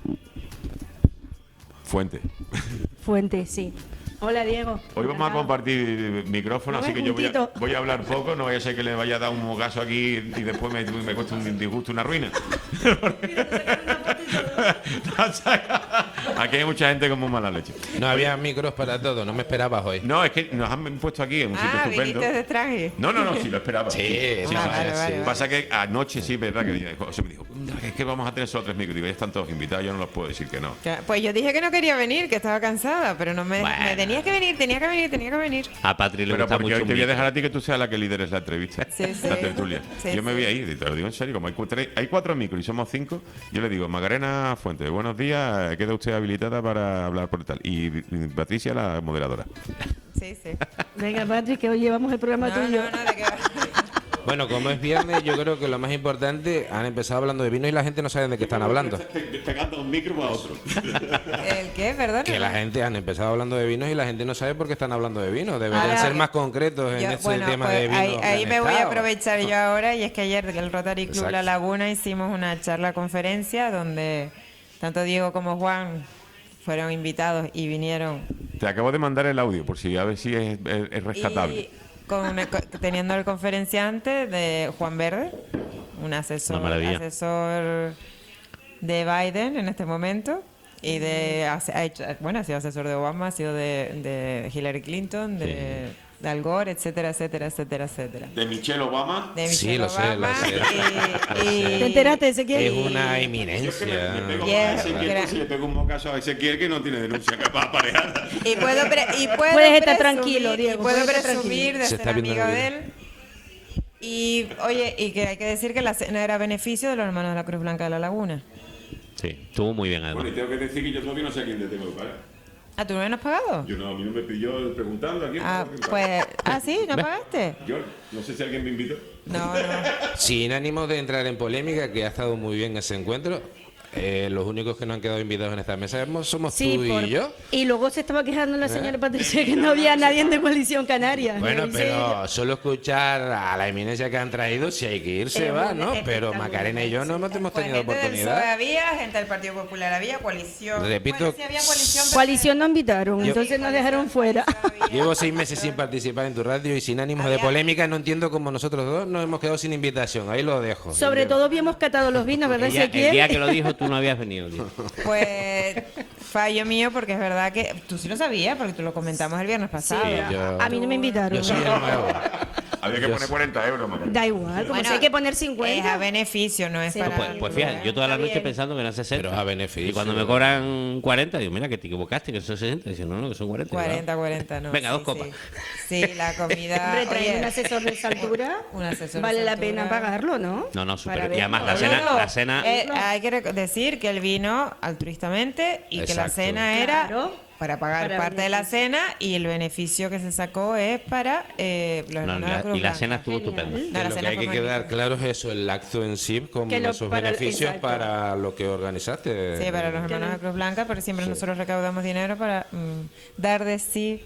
Fuente. Fuente, sí. Hola, Diego. Hoy vamos a compartir micrófono, No así me que yo juntito. voy a hablar poco, no vaya a ser que le vaya a dar un mogazo aquí y después me cueste un disgusto, una ruina. Aquí hay mucha gente con muy mala leche. No había micros para todo, no me esperabas hoy. No, es que nos han puesto aquí en un sitio Ah, estupendo. viniste de traje. No, sí lo esperaba. Sí, sí, vale, vale. Pasa que anoche sí, verdad, que José me dijo, es que vamos a tener solo 3 micros. Digo, ya están todos invitados, yo no los puedo decir que no. Pues yo dije que no quería venir, que estaba cansada, pero no me, Bueno. me tenía que venir. A Patri le Pero gusta porque mucho hoy un te voy a micro. dejar a ti que tú seas la que lideres la entrevista, Sí, sí. la tertulia. Sí, Yo me sí. voy a ir, te lo digo en serio, como hay 4 micros y somos 5, yo le digo, Magarena Fuentes, buenos días, queda usted habilitada para hablar por tal. Y Patricia, la moderadora. Sí. Venga, Patrick, que hoy llevamos el programa No, tuyo. no, ¿de qué va? Bueno, como es viernes, yo creo que lo más importante, han empezado hablando de vino y la gente no sabe de qué están hablando. Pegando un micro a otro. ¿El qué? Perdón. Que la gente han empezado hablando de vinos y la gente no sabe por qué están hablando de vino. Deberían Ahora, ser más concretos en este tema pues de vino. ahí que me han voy a estado. aprovechar yo ahora, y es que ayer en el Rotary Club Exacto. La Laguna hicimos una charla conferencia donde tanto Diego como Juan fueron invitados y vinieron. Te acabo de mandar el audio, por si a ver si es rescatable. Y teniendo el conferenciante de Juan Verde, un Una maravilla. asesor de Biden en este momento. Y ha sido asesor de Obama, ha sido de Hillary Clinton, de Al Gore, etcétera, etcétera, etcétera, etcétera. ¿De Michelle Obama? De Michelle Sí, lo sé, Obama. ¿Te enteraste, Ezequiel? Es una Yo eminencia. que me pego Yeah, a Ezequiel, pues, si le pego un mocazo a Ezequiel que no tiene denuncia capaz aparejada. Y puedo Puedes estar tranquilo, Diego, Y puedo puedes estar presumir de Se ser está viendo amiga el de vídeo. él. Y, oye, y que hay que decir que la cena era a beneficio de los hermanos de la Cruz Blanca de la Laguna. Sí, estuvo muy bien además. Bueno, y tengo que decir que yo todavía no sé a quién le tengo que pagar. ¿Ah, tú no me has pagado? Yo no, a mí no me pilló preguntando a quién. Ah, tengo que pues... pagar. ¿Sí? ¿No pagaste? Yo no sé si alguien me invitó. No. Sin ánimo de entrar en polémica, que ha estado muy bien ese encuentro, los únicos que no han quedado invitados en esta mesa somos tú y yo. Y luego se estaba quejando la señora Patricia que no había nadie de Coalición Canaria. Bueno, Dice pero solo escuchar a la eminencia que han traído, si hay que irse, Es va, un ¿no? Pero espectáculo, Macarena y yo no hemos Pues tenido gente del PSOE oportunidad. había, gente del Partido Popular había, coalición. Repito, Bueno, sí había coalición. pero- Coalición no invitaron, Yo- entonces nos dejaron fuera. Llevo 6 meses sin participar en tu radio y sin ánimos de Había- polémica, no entiendo cómo nosotros dos nos hemos quedado sin invitación. Ahí lo dejo. Sobre todo habíamos catado los vinos, ¿verdad, El día Ezequiel? que lo dijo tú no habías venido. Tío. Pues fallo mío porque es verdad que tú sí lo sabías porque tú lo comentamos el viernes pasado. yo- A mí no me invitaron. Yo soy el nuevo. Había que poner 40 euros, Macarena. Da igual, como Bueno, si hay que poner Es 50. a beneficio, no es Sí. para... Pues fíjate, yo toda la Está noche bien. pensando que eran 60. Pero es a beneficio. Y cuando me cobran 40, digo, mira que te equivocaste, que son 60. Dice, no, que son 40. 40, no. Venga, sí, dos copas. Sí, sí, la comida... Hombre, traer oye, un asesor de esa altura, un asesor de vale esa la altura. pena pagarlo, ¿no? No, no, Para súper. Y además verlo. la cena hay que decir que él vino altruistamente y que la Exacto. cena era Claro. para pagar Para parte de la beneficio. cena y el beneficio que se sacó es para los no, hermanos de la Cruz y la Blanca. cena estuvo Genial. estupenda. No, la Lo que cena hay fue que quedar magnífica. claro es eso, el acto en sí, con Que lo- esos para- beneficios exacto. para lo que organizaste. Sí, para los hermanos de la Cruz Blanca, pero siempre nosotros recaudamos dinero para dar de sí.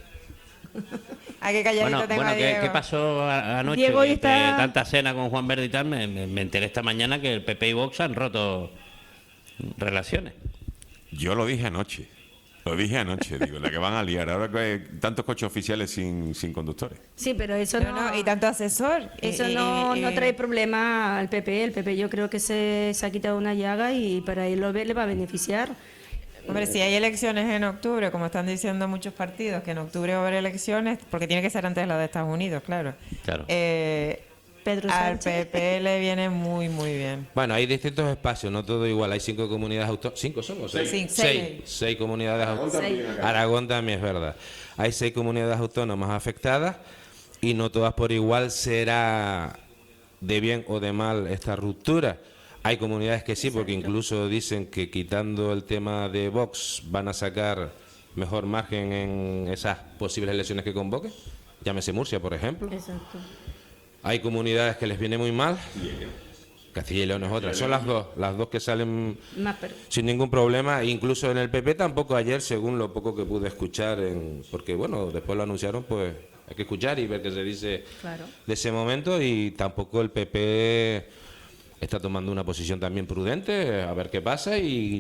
Hay que calladito Bueno, tengo a ¿qué Diego. pasó anoche? Diego hoy Entre está- tanta cena con Juan Verde y tal, me enteré esta mañana que el PP y Vox han roto relaciones. Yo lo dije anoche. Lo dije anoche, digo, la que van a liar. Ahora que hay tantos coches oficiales sin conductores. Sí, pero eso No, no, no, y tanto asesor. eso Y- no, y- no trae problema al PP. El PP yo creo que se ha quitado una llaga y para él le va a beneficiar. Hombre, si hay elecciones en octubre, como están diciendo muchos partidos, que en octubre va a haber elecciones, porque tiene que ser antes de las de Estados Unidos, claro. Claro. Pedro Al Sánchez. PP le viene muy, muy bien. Bueno, hay distintos espacios, no todo igual. Hay 5 comunidades autónomas. ¿5 somos? Seis. Seis comunidades autónomas. Aragón también es verdad. Hay 6 comunidades autónomas afectadas y no todas por igual será de bien o de mal esta ruptura. Hay comunidades que sí, porque incluso dicen que quitando el tema de Vox van a sacar mejor margen en esas posibles elecciones que convoque. Llámese Murcia, por ejemplo. Exacto. Hay comunidades que les viene muy mal. Castilla y León es otra. Son las dos que salen Más pero- sin ningún problema. Incluso en el PP tampoco ayer, según lo poco que pude escuchar, porque bueno, después lo anunciaron, pues hay que escuchar y ver qué se dice Claro. de ese momento. Y tampoco el PP está tomando una posición también prudente, a ver qué pasa, y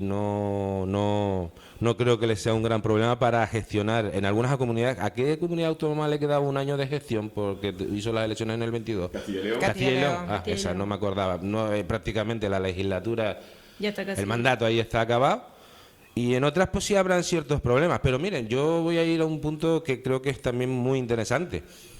no creo que le sea un gran problema para gestionar en algunas comunidades. ¿A qué comunidad autónoma le quedaba un año de gestión porque hizo las elecciones en el 22? Castilla y León. Castilla y León. Ah, Castilla y esa León. no me acordaba. No, prácticamente la legislatura, Ya está casi. el mandato ahí está acabado. Y en otras pues sí habrán ciertos problemas. Pero miren, yo voy a ir a un punto que creo que es también muy interesante.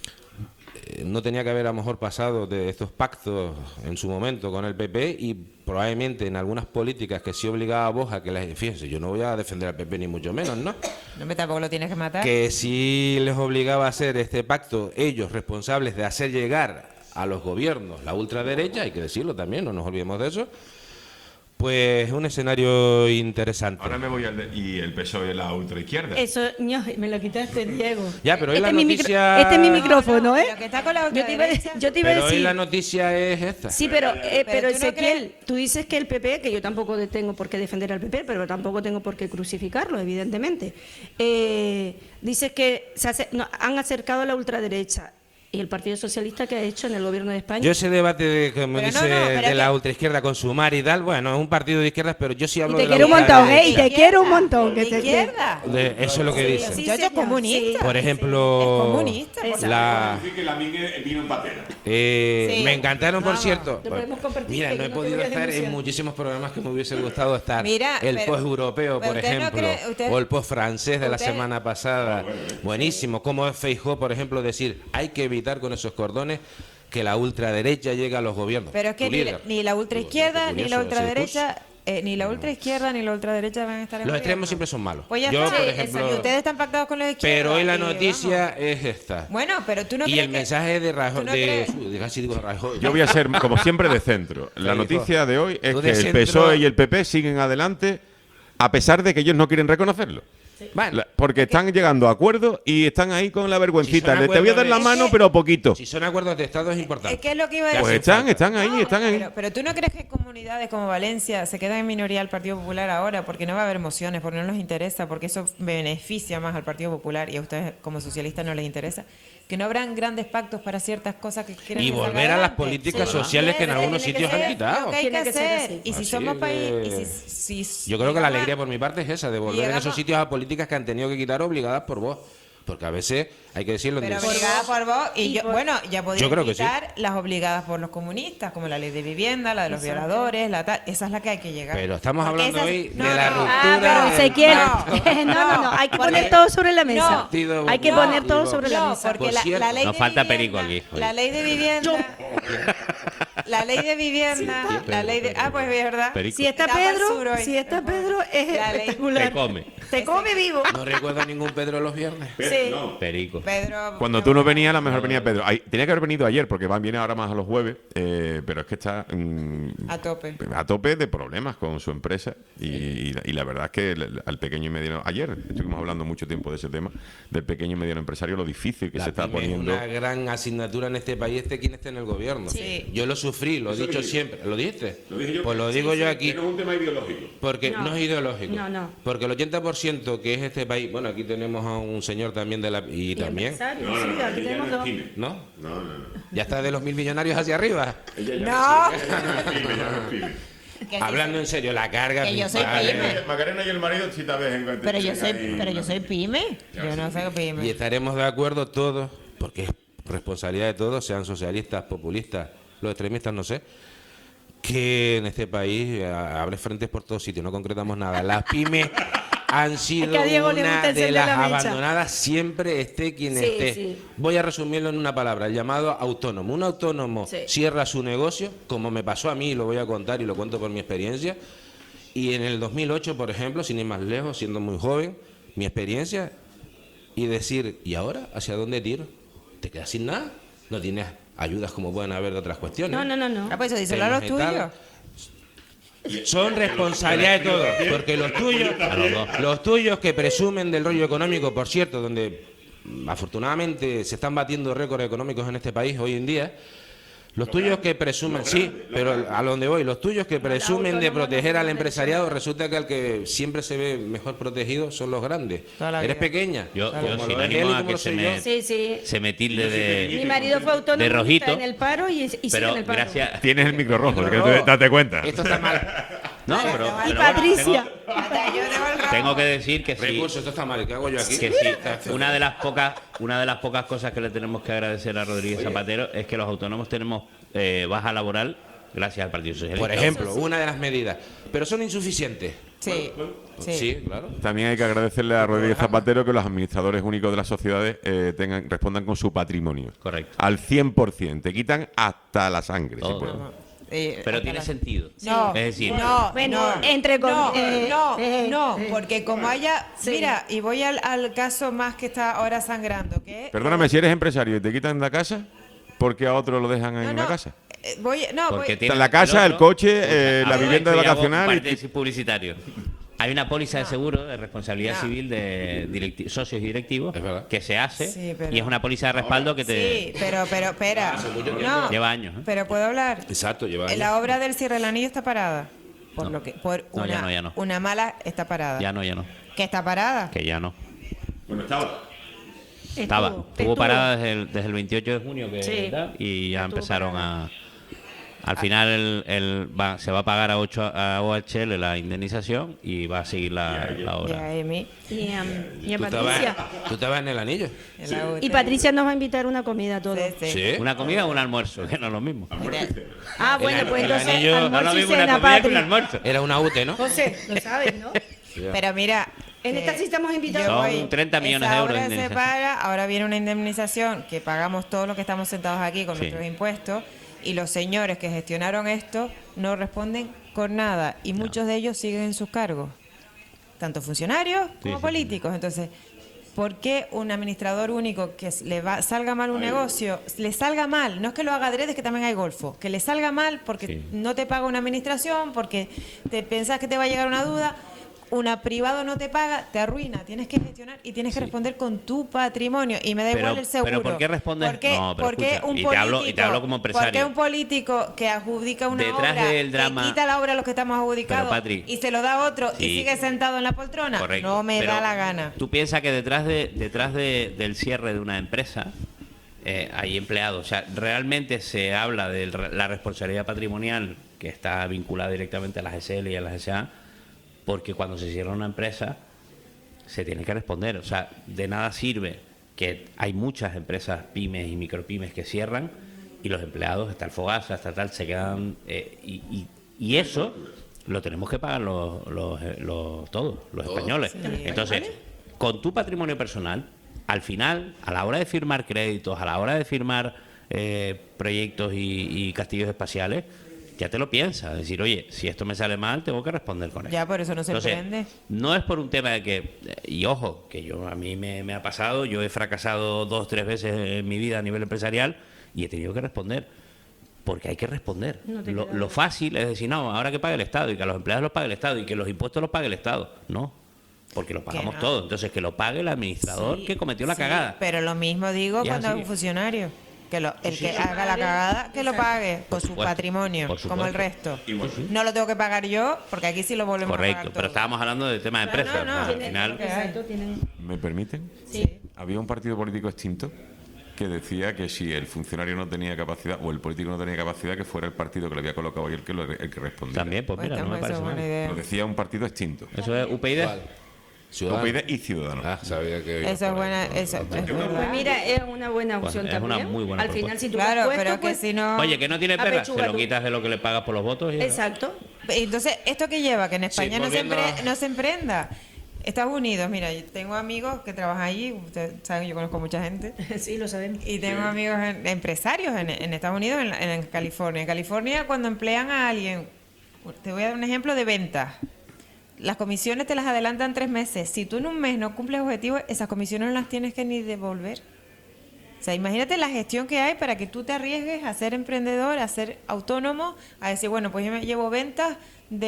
No tenía que haber a lo mejor pasado de estos pactos en su momento con el PP y probablemente en algunas políticas que sí obligaba a Vox a que las... Fíjense, yo no voy a defender al PP ni mucho menos, ¿no? No me tampoco lo tienes que matar. Que sí les obligaba a hacer este pacto, ellos responsables de hacer llegar a los gobiernos la ultraderecha, hay que decirlo también, no nos olvidemos de eso, pues un escenario interesante. Ahora me voy y el PSOE es la ultraizquierda. Eso, ño, me lo quitaste, Diego. Ya, pero hoy la es mi noticia- este es mi micrófono, ¿eh? Pero que está con la Yo te iba a ultraderecha. yo te iba a Pero hoy decir. la noticia es esta. Sí, pero Pero tú no Ezequiel, tú dices que el PP, que yo tampoco tengo por qué defender al PP, pero tampoco tengo por qué crucificarlo, evidentemente. Dices que han acercado a la ultraderecha ¿Y el Partido Socialista qué ha hecho en el gobierno de España? Yo ese debate de, como Pero dice, pero de la que- ultraizquierda con Sumar y tal, bueno, es un partido de izquierdas, pero yo sí Y hablo te de la quiero un montón, ultraderecha. y te quiero un montón. ¿De Que te izquierda? Eso es lo que dicen. Yo soy comunista. Por ejemplo, Es comunista, por la, Así que la mingue vino en patera. Sí. me encantaron, por cierto. Lo podemos compartir, Mira, que no he no te podido vayas estar en emocionado. muchísimos programas que me hubiese gustado estar. Mira, el pero- post-europeo, pero por usted no ejemplo, cree- usted- o el post-francés de la usted- semana pasada. Buenísimo. Como Feijóo, por ejemplo, decir, hay que evitar con esos cordones que la ultraderecha llegue a los gobiernos. Pero es que Tu líder. ni la ultraizquierda, Digo, ni la curioso ese ultraderecha, ni la ultraizquierda ni la ultraderecha van a estar en Los gobierno. extremos siempre son malos. Pues ya Yo, está. por Sí, ejemplo, exacto. Y ustedes están pactados con los izquierdos. pero hoy la y noticia vamos. es esta. Bueno, pero tú no Y crees el que- mensaje de Rajoy, ¿tú no crees? casi digo Rajoy. Yo voy a ser, como siempre, de centro. La Feijóo. noticia de hoy es Tú que de el centro- PSOE y el PP siguen adelante a pesar de que ellos no quieren reconocerlo. Bueno, Porque están llegando a acuerdos y están ahí con la vergüencita. Si son Te voy a dar la acuerdos de- mano, pero poquito. si son acuerdos de Estado es importante. Es que es lo que iba a decir. Pues están ahí, están ahí. Pero tú no crees que comunidades como Valencia se quedan en minoría al Partido Popular ahora porque no va a haber mociones, porque no les interesa, porque eso beneficia más al Partido Popular y a ustedes como socialistas no les interesa. Que no habrán grandes pactos para ciertas cosas que quieren Y que salga volver a las adelante. políticas Sí. sociales que en Tiene algunos que sitios ser han quitado. lo que hay que Tiene que ser hacer. así. Y si Así somos que- país. Y si Yo creo que la llegamos a- alegría por mi parte es esa, de volver en llegamos- esos sitios a políticas que han tenido que quitar obligadas por vos. Porque a veces hay que decirlo. Pero en obligada por vos. Y yo, bueno, ya Yo podrían creo que sí. quitar las obligadas por los comunistas, como la ley de vivienda, la de los violadores, la tal. Esa es la que hay que llegar. Pero estamos Porque hablando esas- hoy no, de la no. ruptura. Ah, pero del se quiere. pacto. No, hay que Porque- poner todo sobre la mesa. No. Partido Hay que Popular. poner todo sobre la No, mesa. porque Por la cierto. ley Nos de falta vivienda, perico aquí, oye. La ley de vivienda. La ley de vivienda. La ley de. Ah, pues es verdad. Perico. Si está Da pa'l sur Pedro, hoy. si está Pedro es La ley- espectacular. Te come. Te come vivo. No recuerdo a ningún Pedro los viernes. Sí. Perico. Pedro. Cuando tú no venías, a lo mejor venía Pedro. Tenía que haber venido ayer, porque viene ahora más a los jueves, pero es que está A tope. a tope de problemas con su empresa. Y la verdad es que al pequeño y mediano. Ayer estuvimos hablando mucho tiempo de ese tema, del pequeño y mediano empresario, lo difícil que La se está pyme poniendo. Es una gran asignatura en este país, quien esté en el gobierno. Sí. Yo lo sufrí, lo he dicho siempre. ¿Lo dijiste? Lo dije yo. Pues lo digo yo aquí. es un tema ideológico. Porque No. no es ideológico. No. Porque el 80% que es este país, bueno, aquí tenemos a un señor también de la y también, Empresario, sí, aquí tenemos dos. ¿no? No. Ya está de los 1.000 millonarios hacia arriba. No. Hablando en serio, la carga Que yo soy fiscal, pyme. Macarena y el marido, si te ves en Pero yo soy pyme. Yo no soy y pyme. estaremos de acuerdo todos, porque es responsabilidad de todos, sean socialistas, populistas, los extremistas, no sé, que en este país abre frentes por todos sitios, no concretamos nada. Las pymes han sido que a Diego le una gusta de encender las la mecha. abandonadas, siempre esté quien Sí, esté. sí. Voy a resumirlo en una palabra, el llamado autónomo. Un autónomo Sí. cierra su negocio, como me pasó a mí, lo voy a contar y lo cuento por mi experiencia. Y en el 2008, por ejemplo, sin ir más lejos, siendo muy joven, mi experiencia, y decir, ¿y ahora hacia dónde tiro? ¿Te quedas sin nada? No tienes ayudas como pueden haber de otras cuestiones. No. Ah, pues eso díselo a los Temas y tal. tuyos. Son responsabilidad de todos, porque los tuyos que presumen del rollo económico, por cierto, donde afortunadamente se están batiendo récords económicos en este país hoy en día, los tuyos que presumen, sí, pero a donde voy, los tuyos que presumen de proteger al empresariado, resulta que al que siempre se ve mejor protegido son los grandes. Toda la Eres vida. pequeña. Yo como sin lo es él y ánimo a como que lo se soy me, yo. Sí. se me tilde de... Mi marido fue autónomo de rojito, está en el paro y sigue pero en el paro. gracias... Tienes el micro rojo, que tú date cuenta. Esto está mal. No, pero Y bueno, Patricia. tengo que decir que sí, Recurso, esto está mal. ¿Qué hago yo aquí? que sí. Una de las pocas cosas que le tenemos que agradecer a Rodríguez Zapatero es que los autónomos tenemos baja laboral gracias al Partido Socialista. Por ejemplo, una de las medidas. Pero son insuficientes. Sí. Sí, claro. También hay que agradecerle a Rodríguez Zapatero que los administradores únicos de las sociedades respondan con su patrimonio. Correcto. Al 100%. Te quitan hasta la sangre. si Todo. pueden. Pero tiene sentido. No, Es decir, no, Bueno, no, entre no, com- no, porque como haya, Sí. mira, y voy al caso más que está ahora sangrando, que Perdóname, si eres empresario y te quitan la casa, ¿por qué a otro lo dejan en una casa? porque tiene La casa, el otro- coche, la vivienda de Esto ya hago vacacional y- paréntesis publicitario. Hay una póliza de seguro de responsabilidad civil de socios y directivos Es verdad. que se hace Sí, pero- y es una póliza de respaldo que te Sí, pero, espera. No, lleva años. ¿eh? pero puedo hablar. Exacto, lleva años. La obra del cierre del anillo está parada. Por No. lo que, por No, una, ya no. una mala está parada. Ya no, ¿Que está parada? que ya no. Bueno, estaba. Estuvo parada desde el 28 de junio Sí. y ya empezaron a... Al final se va a pagar a OHL la indemnización y va a seguir la obra. Y a ¿Tú Patricia. estabas en el anillo? Y Patricia nos va a invitar una comida a todos. Sí. ¿Una comida o un almuerzo? Que no es lo mismo. Ah, bueno, pues el entonces anillo- No es lo almuerzo y mismo una cena, comida que un Patri. almuerzo. Era una UTE, ¿no? José, lo sabes, ¿no? Pero mira, En esta sí estamos invitados. Son 30 millones de euros de Esa obra se indemnización. paga, ahora viene una indemnización que pagamos todos los que estamos sentados aquí con Sí. nuestros impuestos, y los señores que gestionaron esto no responden con nada, y muchos de ellos siguen en sus cargos, tanto funcionarios como sí. políticos. Entonces, ¿por qué un administrador único que salga mal un negocio, le salga mal? No es que lo haga adrede, es que también hay golfo, que le salga mal porque Sí. no te paga una administración, porque te pensás que te va a llegar una duda. Una privado no te paga, te arruina, tienes que gestionar y tienes que responder con tu patrimonio. Y me da igual el seguro. Pero ¿por qué respondes? ¿Por qué, No, pero por qué escucha, un y político, te hablo como empresario. ¿Por qué un político que adjudica una Detrás obra, del drama- le quita la obra a los que estamos adjudicados Pero, Patri, y se lo da a otro y sí. sigue sentado en la poltrona? Correcto. No me Pero da la gana. Tú piensas que detrás del cierre de una empresa hay empleados. O sea, realmente se habla de la responsabilidad patrimonial que está vinculada directamente a las SL y a las SA, porque cuando se cierra una empresa se tiene que responder. O sea, de nada sirve que hay muchas empresas pymes y micropymes que cierran y los empleados, hasta el Fogasa, hasta tal, se quedan... y eso lo tenemos que pagar todos, los españoles. Sí. Entonces, con tu patrimonio personal, al final, a la hora de firmar créditos, a la hora de firmar proyectos y castillos espaciales, ya te lo piensas. Es decir, oye, si esto me sale mal, tengo que responder con eso. Ya, por eso no se Entonces, emprende. no es por un tema de que... Y ojo, que a mí me ha pasado, yo he fracasado 2 o 3 veces en mi vida a nivel empresarial y he tenido que responder. Porque hay que responder. No te Lo queda fácil es decir, no, ahora que pague el Estado y que a los empleados los pague el Estado y que los impuestos los pague el Estado. No, porque los pagamos no. todos. Entonces, que lo pague el administrador que cometió la Sí, cagada. pero lo mismo digo Y cuando así. es un funcionario. Que el Sí, que sí. haga la cagada, que lo pague con su supuesto, patrimonio, por como el supuesto. resto. No lo tengo que pagar yo, porque aquí sí lo volvemos a Correcto, pagar pero todo. estábamos hablando de tema de empresas. no, Al tiene- final, Exacto, tienen... ¿Me permiten? Sí. Había un partido político extinto que decía que si el funcionario no tenía capacidad o el político no tenía capacidad, que fuera el partido que le había colocado ahí el que respondiera. también, pues mira, no me parece mal. Lo decía un partido extinto. Eso es UPyD. Ciudadanos. UPyD y Ciudadanos. Ah, sabía que iba Eso es por ahí. buena, eso es Pues verdad. mira, es una buena Pues opción es una también. muy buena Al final, propuesta. si tú Claro, has puesto, pero que pues, si no... Oye, que no tiene perra, se apechuga lo tú. quitas de lo que le pagas por los votos. Y ya. Exacto. Entonces, ¿esto qué lleva? Que en España no, volviendo no se emprenda. Estados Unidos, mira, yo tengo amigos que trabajan allí, ustedes saben, yo conozco mucha gente. Sí, lo sabemos. Y tengo amigos empresarios en Estados Unidos, en California. En California, cuando emplean a alguien, te voy a dar un ejemplo de ventas. Las comisiones te las adelantan 3 meses. Si tú en un mes no cumples objetivos, esas comisiones no las tienes que ni devolver. O sea, imagínate la gestión que hay para que tú te arriesgues a ser emprendedor, a ser autónomo, a decir, bueno, pues yo me llevo ventas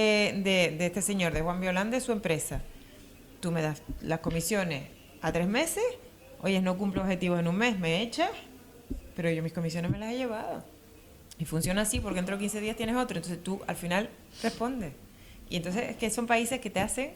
de este señor, de Juan Violán, de su empresa. Tú me das las comisiones a 3 meses, oye, no cumplo objetivos en un mes, me echas, pero yo mis comisiones me las he llevado. Y funciona así, porque dentro de 15 días tienes otro, entonces tú al final respondes. Y entonces es que son países que te hacen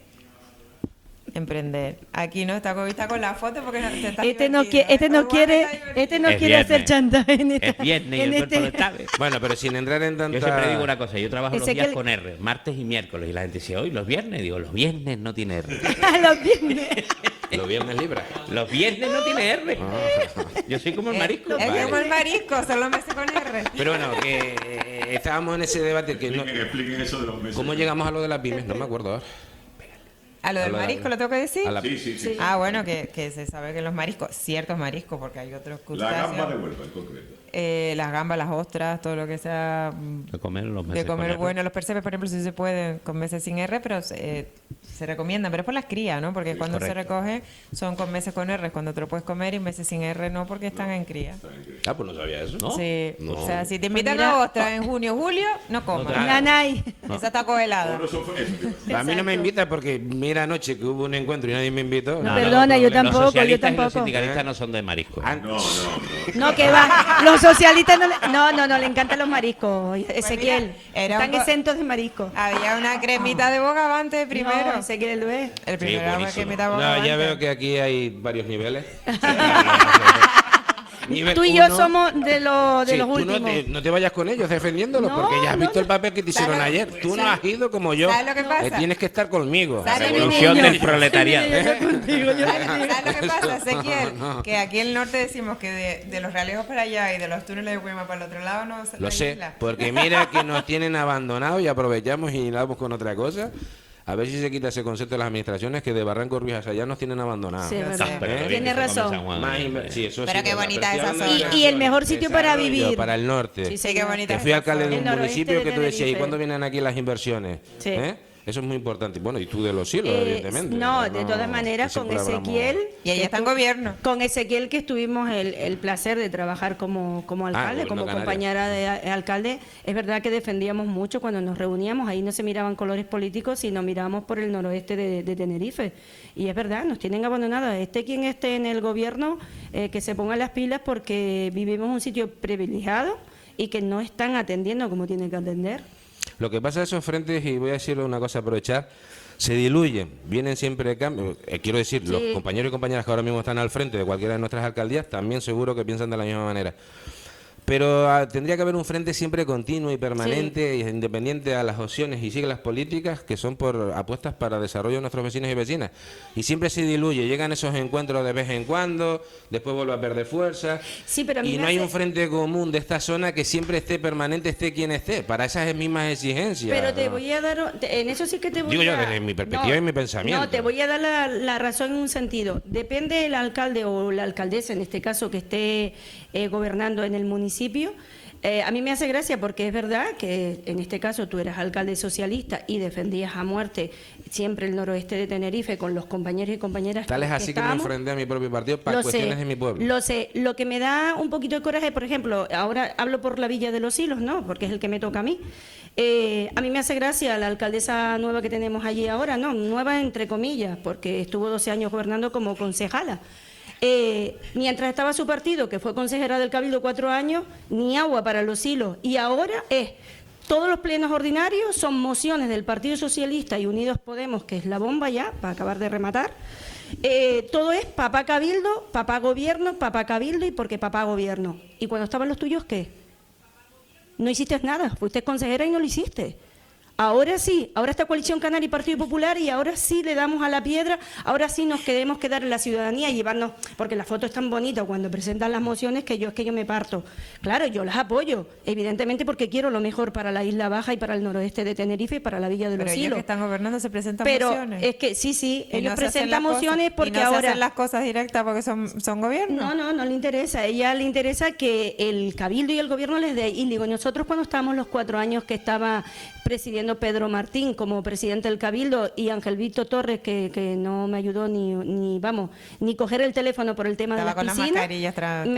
emprender. Aquí no está con la foto porque te está Este no divertido, quiere, este ¿eh? no Uruguay quiere, está divertido. este no Es quiere hacer viernes. chantaje en esta. Es viernes y en el cuerpo este- lo sabe. Bueno, pero sin entrar en tanta... Yo siempre digo una cosa, yo trabajo los Ese días que- con R, martes y miércoles, y la gente dice, hoy los viernes, digo, los viernes no tiene R. Los viernes. Los viernes libres. Los viernes no tiene R. Yo soy como el marisco. Es como el marisco, solo meses con R. Pero bueno, que estábamos en ese debate que no... Expliquen eso de los meses. ¿Cómo llegamos a lo de las pymes? No me acuerdo ahora. ¿A lo del A la- marisco lo tengo que decir? a la- Sí, sí, sí. Ah, bueno, que se sabe que los mariscos, ciertos mariscos, porque hay otros La crustáceos. gamba de Huelva, en concreto. Las gambas, las ostras, todo lo que sea De comer los meses de comer con R. bueno. Los percebes, por ejemplo, sí se pueden con meses sin R, pero se recomiendan. Pero es por las crías, ¿no? Porque cuando se correcto. recogen son con meses con R, cuando te lo puedes comer, y meses sin R no, porque están en cría. Ah, pues no sabía eso. ¿No? Sí. No. O sea, si te invitan Pues mira- a ostras en junio, julio, no comas. tragas. Nanay. Esa está congelada. Bueno, eso fue eso. A mí no me invita porque me venir anoche que hubo un encuentro y nadie me invitó. No, perdona, yo tampoco, Los socialistas yo tampoco. y los sindicalistas no son de marisco. No, que va. Los socialistas no le encantan los mariscos, Ezequiel. era Están un po- exentos de mariscos. Había una cremita de bogavante primero. No, Ezequiel lo es. El Sí, primero era una buenísimo. cremita de No, bogavante. ya veo que aquí hay varios niveles. Nivel Tú y yo uno. somos de los Sí, tú últimos. no te vayas con ellos defendiéndolos, No, porque ya has no, visto el papel que te hicieron ¿Sabes? ayer. Tú no has ido como yo. ¿Sabes lo que pasa? Tienes que estar conmigo. ¿Sabes lo que Revolución niño? del proletariado. ¿Sabes lo que pasa, Ezequiel? Que aquí en el norte decimos que de los realejos para allá y de los túneles de Huema para el otro lado no se Lo sé, porque mira que nos tienen abandonados y aprovechamos y vamos con otra cosa. A ver si se quita ese concepto de las administraciones que de Barranco Ruiz hacia allá nos tienen abandonados. Sí, es verdad. Pero qué bien Tienes que se come razón. San Juan. Más sí, eso Pero sí, qué verdad, bonita estoy esa hablando de zona. Y el mejor sitio para desarrollo, vivir. para el norte. Sí, Sí, señor. qué bonita Que fui esa alcalde de zona. El un noroeste municipio de que tú decías, ¿y Tenerife. cuándo vienen aquí las inversiones? Sí. Eso es muy importante. Bueno, y tú de los hilos, evidentemente. No, de todas maneras, que con siempre hablamos. Ezequiel. Y ella está en gobierno. Con Ezequiel, que tuvimos el placer de trabajar como alcalde, Gobierno como canario. compañera de alcalde, es verdad que defendíamos mucho cuando nos reuníamos. Ahí no se miraban colores políticos, sino mirábamos por el noroeste de Tenerife. Y es verdad, nos tienen abandonados. Quien esté en el gobierno, que se ponga las pilas, porque vivimos en un sitio privilegiado y que no están atendiendo como tienen que atender. Lo que pasa a esos frentes, y voy a decir una cosa, aprovechar, se diluyen, vienen siempre de cambio. Quiero decir, los Sí. compañeros y compañeras que ahora mismo están al frente de cualquiera de nuestras alcaldías, también seguro que piensan de la misma manera. Pero tendría que haber un frente siempre continuo y permanente, y independiente a las opciones y siglas políticas que son por apuestas para desarrollo de nuestros vecinos y vecinas. Y siempre se diluye, llegan esos encuentros de vez en cuando, después vuelve a perder fuerza. Sí, pero a mí Y me no hay hace- un frente común de esta zona que siempre esté permanente, esté quien esté, para esas mismas exigencias. Pero te ¿no? voy a dar, en eso sí que te voy Digo yo, a... desde mi perspectiva y mi pensamiento. No, te voy a dar la razón en un sentido. Depende del alcalde o la alcaldesa, en este caso, que esté gobernando en el municipio. A mí me hace gracia porque es verdad que en este caso tú eras alcalde socialista y defendías a muerte siempre el noroeste de Tenerife con los compañeros y compañeras Tal es así que me estábamos. enfrenté a mi propio partido para cuestiones de mi pueblo. Lo sé. Lo que me da un poquito de coraje, por ejemplo, ahora hablo por la Villa de los Hilos, ¿no? Porque es el que me toca a mí. A mí me hace gracia la alcaldesa nueva que tenemos allí ahora, ¿no? Nueva entre comillas, porque estuvo 12 años gobernando como concejala. Mientras estaba su partido, que fue consejera del Cabildo 4 años, ni agua para los hilos. Y ahora todos los plenos ordinarios son mociones del Partido Socialista y Unidos Podemos, que es la bomba ya, para acabar de rematar. Todo es papá Cabildo, papá Gobierno, papá Cabildo y porque papá Gobierno. ¿Y cuando estaban los tuyos qué? No hiciste nada, fuiste consejera y no lo hiciste. Ahora sí, ahora está Coalición Canaria y Partido Popular y ahora sí le damos a la piedra, ahora sí nos queremos quedar en la ciudadanía y llevarnos, porque la foto es tan bonita cuando presentan las mociones que yo me parto. Claro, yo las apoyo, evidentemente porque quiero lo mejor para la Isla Baja y para el noroeste de Tenerife y para la Villa de los Pero ellos Hilos. que están gobernando se presentan Pero mociones. es que sí, Y ellos no se hacen presentan las mociones cosas- porque y no se ahora... hacen las cosas directas porque son gobierno. No le interesa. A ella le interesa que el Cabildo y el Gobierno les dé. Y digo, nosotros cuando estábamos los 4 años que estaba presidiendo Pedro Martín como presidente del Cabildo y Ángel Víctor Torres, que no me ayudó ni coger el teléfono por el tema Estaba de con las las piscinas, mascarillas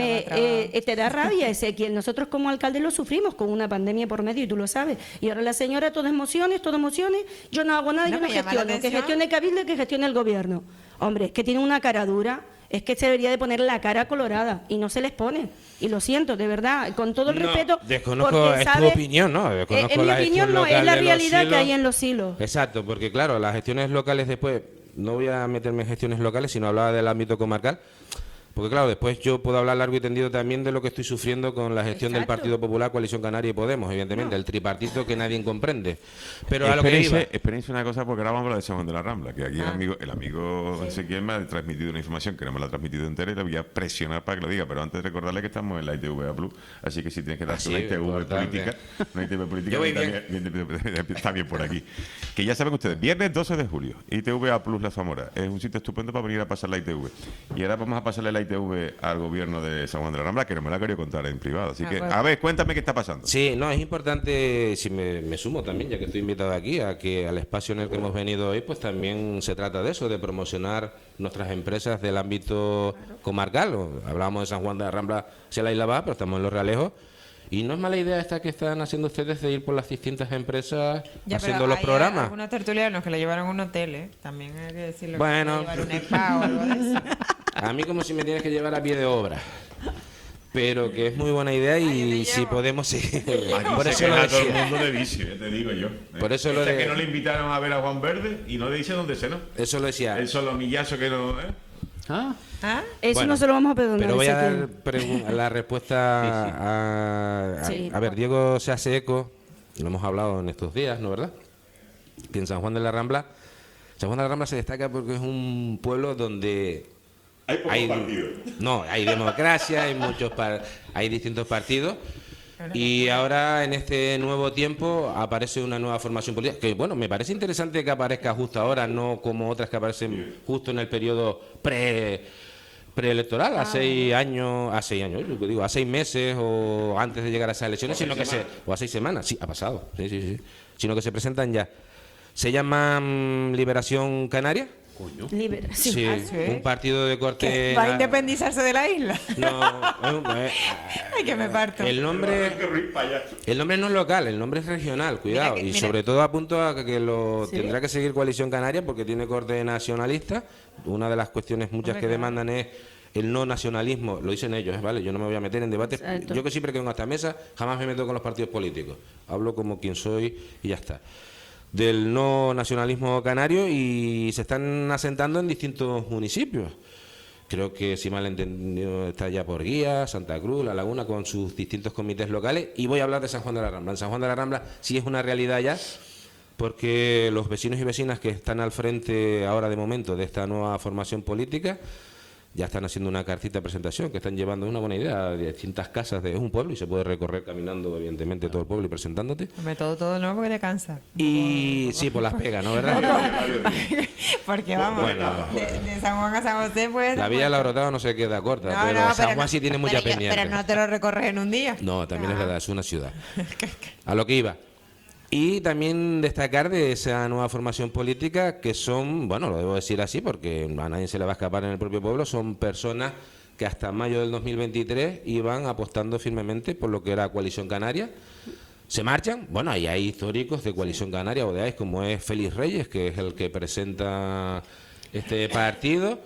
te da rabia, Ezequiel. Nosotros como alcalde lo sufrimos con una pandemia por medio y tú lo sabes. Y ahora la señora, todo emociones, yo no hago nada, No, yo no me llama la gestiono. Que atención. gestione Cabildo y que gestione el Gobierno. Hombre, es que tiene una cara dura. Es que se debería de poner la cara colorada y no se les pone. Y lo siento, de verdad, con todo el respeto. Desconozco, porque, es tu ¿sabes? opinión, ¿no? Desconozco Es mi la opinión, gestión no, es local la de los realidad que hilos. hay en los hilos. Exacto, porque claro, las gestiones locales después, no voy a meterme en gestiones locales, sino hablaba del ámbito comarcal, porque claro, después yo puedo hablar largo y tendido también de lo que estoy sufriendo con la gestión del Exacto. Partido Popular, Coalición Canaria y Podemos, evidentemente, el tripartito que nadie comprende. Pero a lo que iba... Espérense una cosa, porque ahora vamos a hablar de San Juan de la Rambla, que aquí el amigo Ezequiel me ha transmitido una información que no me la ha transmitido entera y le voy a presionar para que lo diga, pero antes recordarle que estamos en la ITVA Plus, así que si tienes que darse sí, una ITV importante. política, una ITV política Yo voy está bien por aquí. Que ya saben ustedes, viernes 12 de julio, ITVA Plus La Zamora, es un sitio estupendo para venir a pasar la ITV. Y ahora vamos a pasarle la ITV al gobierno de San Juan de la Rambla, que no me la quería contar en privado, así que, bueno. a ver, cuéntame qué está pasando. Sí, no, es importante, si me sumo también, ya que estoy invitado aquí, a que al espacio en el que hemos venido hoy, pues también se trata de eso, de promocionar nuestras empresas del ámbito comarcal. Hablábamos de San Juan de la Rambla hacia la Isla Baja, pero estamos en Los Realejos. Y no es mala idea esta que están haciendo ustedes de ir por las distintas empresas Ya, haciendo pero los hay programas. algunos tertulianos que le llevaron a un hotel, ¿eh? También hay que decirlo. Bueno. Que le llevaron un spa o algo de eso. A mí como si me tienes que llevar a pie de obra. Pero que es muy buena idea y si podemos seguir. Por eso lo a todo el decía. mundo de vicio, ya te digo yo. Por eso lo Este de- que no le invitaron a ver a Juan Verde y no le dice dónde se no. Eso lo decía. El solomillazo que no... ¿Ah? Eso Bueno, no se lo vamos a perdonar. Pero voy a dar Ezequiel. la respuesta Sí. a ver, Diego se hace eco, lo hemos hablado en estos días, ¿no verdad? Que en San Juan de la Rambla se destaca porque es un pueblo donde hay democracia, hay distintos partidos. Y ahora en este nuevo tiempo aparece una nueva formación política que, bueno, me parece interesante que aparezca justo ahora, no como otras que aparecen justo en el periodo preelectoral, a 6 años, a 6 meses o antes de llegar a esas elecciones, sino que o a 6 semanas, sí, ha pasado, sí, sino que se presentan ya. Se llama Liberación Canaria. Liberación. Sí, un partido de corte. ¿Va a independizarse de la isla? No, Ay, que me parto. el nombre no es local, el nombre es regional, cuidado. Y sobre todo apunto a que tendrá que seguir Coalición Canaria porque tiene corte nacionalista. Una de las cuestiones muchas que demandan es el no nacionalismo, lo dicen ellos, ¿vale? Yo no me voy a meter en debates. Exacto. Yo que siempre que vengo a esta mesa jamás me meto con los partidos políticos. Hablo como quien soy y ya está. Del no nacionalismo canario y se están asentando en distintos municipios. Creo que, si mal entendido, está ya por Guía, Santa Cruz, La Laguna, con sus distintos comités locales. Y voy a hablar de San Juan de la Rambla. En San Juan de la Rambla sí es una realidad ya, porque los vecinos y vecinas que están al frente ahora de momento de esta nueva formación política ya están haciendo una cartita de presentación que están llevando, una buena idea, de distintas casas de un pueblo y se puede recorrer caminando evidentemente todo el pueblo y presentándote. Hombre, todo no, porque te cansa. Y sí, pues las pegas, ¿no? ¿Verdad? Porque vamos, Bueno. de San Juan a San José, pues... La Villa de la Orotava no se queda corta, No, pero no, San Juan sí tiene mucha pendiente. Pero no te lo recorres en un día. No, también es verdad, es una ciudad. A lo que iba. Y también destacar de esa nueva formación política que son, bueno, lo debo decir así porque a nadie se le va a escapar en el propio pueblo, son personas que hasta mayo del 2023 iban apostando firmemente por lo que era Coalición Canaria. Se marchan, bueno, ahí hay históricos de Coalición Canaria, ODEAIS, como es Félix Reyes, que es el que presenta este partido.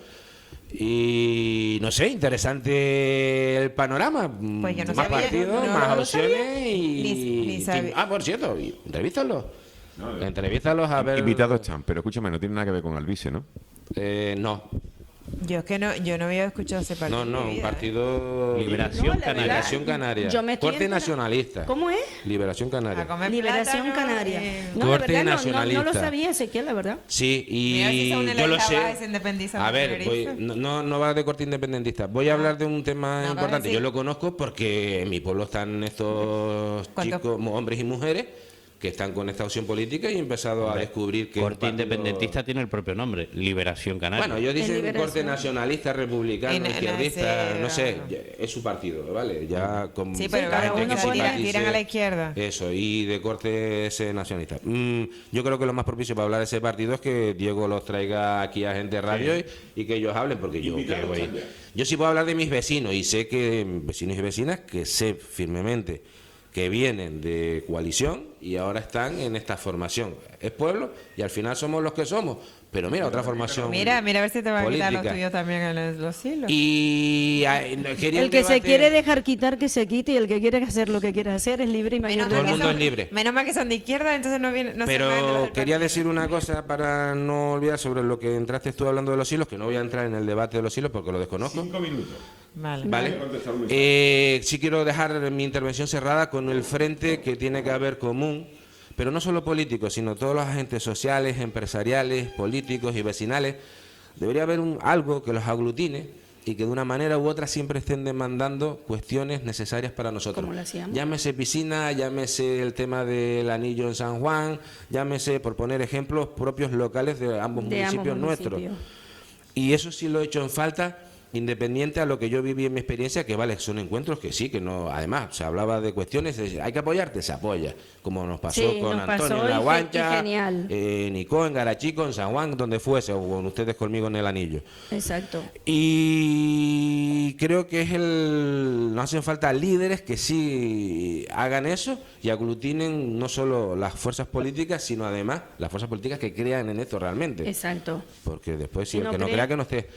Y no sé, interesante el panorama. Pues yo no más sabía, partidos, no más lo opciones sabía. y. Ni sabía. Ah, por cierto, entrevístalos. Entrevístalos a ver. Invitados están, pero escúchame, no tiene nada que ver con Alvise, ¿no? No. Yo es que yo no había escuchado ese partido. No, un partido. Liberación Canaria. Liberación Canaria. Yo me estoy Corte enterando. nacionalista. ¿Cómo es? Liberación Canaria. Liberación Canaria. No, Corte de verdad, no nacionalista. lo sabía, Ezequiel, la verdad. Sí, Mira, si son y una yo lo isla sé. baja y se independizan A de ver, Tenerife. no va de corte independentista. Voy a hablar de un tema No, importante. sí. Yo lo conozco porque en mi pueblo están estos ¿Cuántos? chicos, hombres y mujeres, que están con esta opción política y he empezado a descubrir que... Corte el partido- independentista tiene el propio nombre, Liberación Canaria. Bueno, ellos dicen Liberación. corte nacionalista, republicano, En izquierdista, ese- no sé, es su partido, ¿vale? Ya con Sí, pero mucha cada gente uno que tiran simpatice- a la izquierda. Eso, y de corte ese nacionalista. Yo creo que lo más propicio para hablar de ese partido es que Diego los traiga aquí a Gente Radio y que ellos hablen, porque yo que voy. Yo sí puedo hablar de mis vecinos y sé que vecinos y vecinas que sé firmemente que vienen de coalición y ahora están en esta formación. Es pueblo y al final somos los que somos. Pero mira, otra formación Mira, a ver si te va a quitar los política. tuyos también en los hilos. Y quería El que se debate- quiere dejar quitar, que se quite, y el que quiere hacer lo que quiera hacer es libre y mayor de Todo el edad. mundo es libre. Menos mal que son de izquierda, entonces no vienen. No se van de los Pero del quería partido. decir una cosa para no olvidar sobre lo que entraste tú hablando de los hilos, que no voy a entrar en el debate de los hilos porque lo desconozco. 5 minutos. Vale. ¿Vale? Sí quiero dejar mi intervención cerrada con el frente que tiene que haber común, pero no solo políticos, sino todos los agentes sociales, empresariales, políticos y vecinales. Debería haber algo que los aglutine y que de una manera u otra siempre estén demandando cuestiones necesarias para nosotros. Como lo hacíamos. Llámese piscina, llámese el tema del anillo en San Juan, llámese, por poner ejemplos, propios locales de ambos De ambos municipios nuestros. municipios. Y eso sí lo he hecho en falta independiente a lo que yo viví en mi experiencia, que vale, son encuentros que sí, que no, además se hablaba de cuestiones, hay que apoyarte, se apoya, como nos pasó Sí, con nos pasó Antonio en La y Guancha, genial. Nicó en Garachico, en San Juan, donde fuese, o con ustedes conmigo en el Anillo. Exacto. Y creo que nos hacen falta líderes que sí hagan eso y aglutinen no solo las fuerzas políticas, sino además las fuerzas políticas que crean en esto realmente. Exacto. Porque después, si Que el no que no crea. crea, que no esté.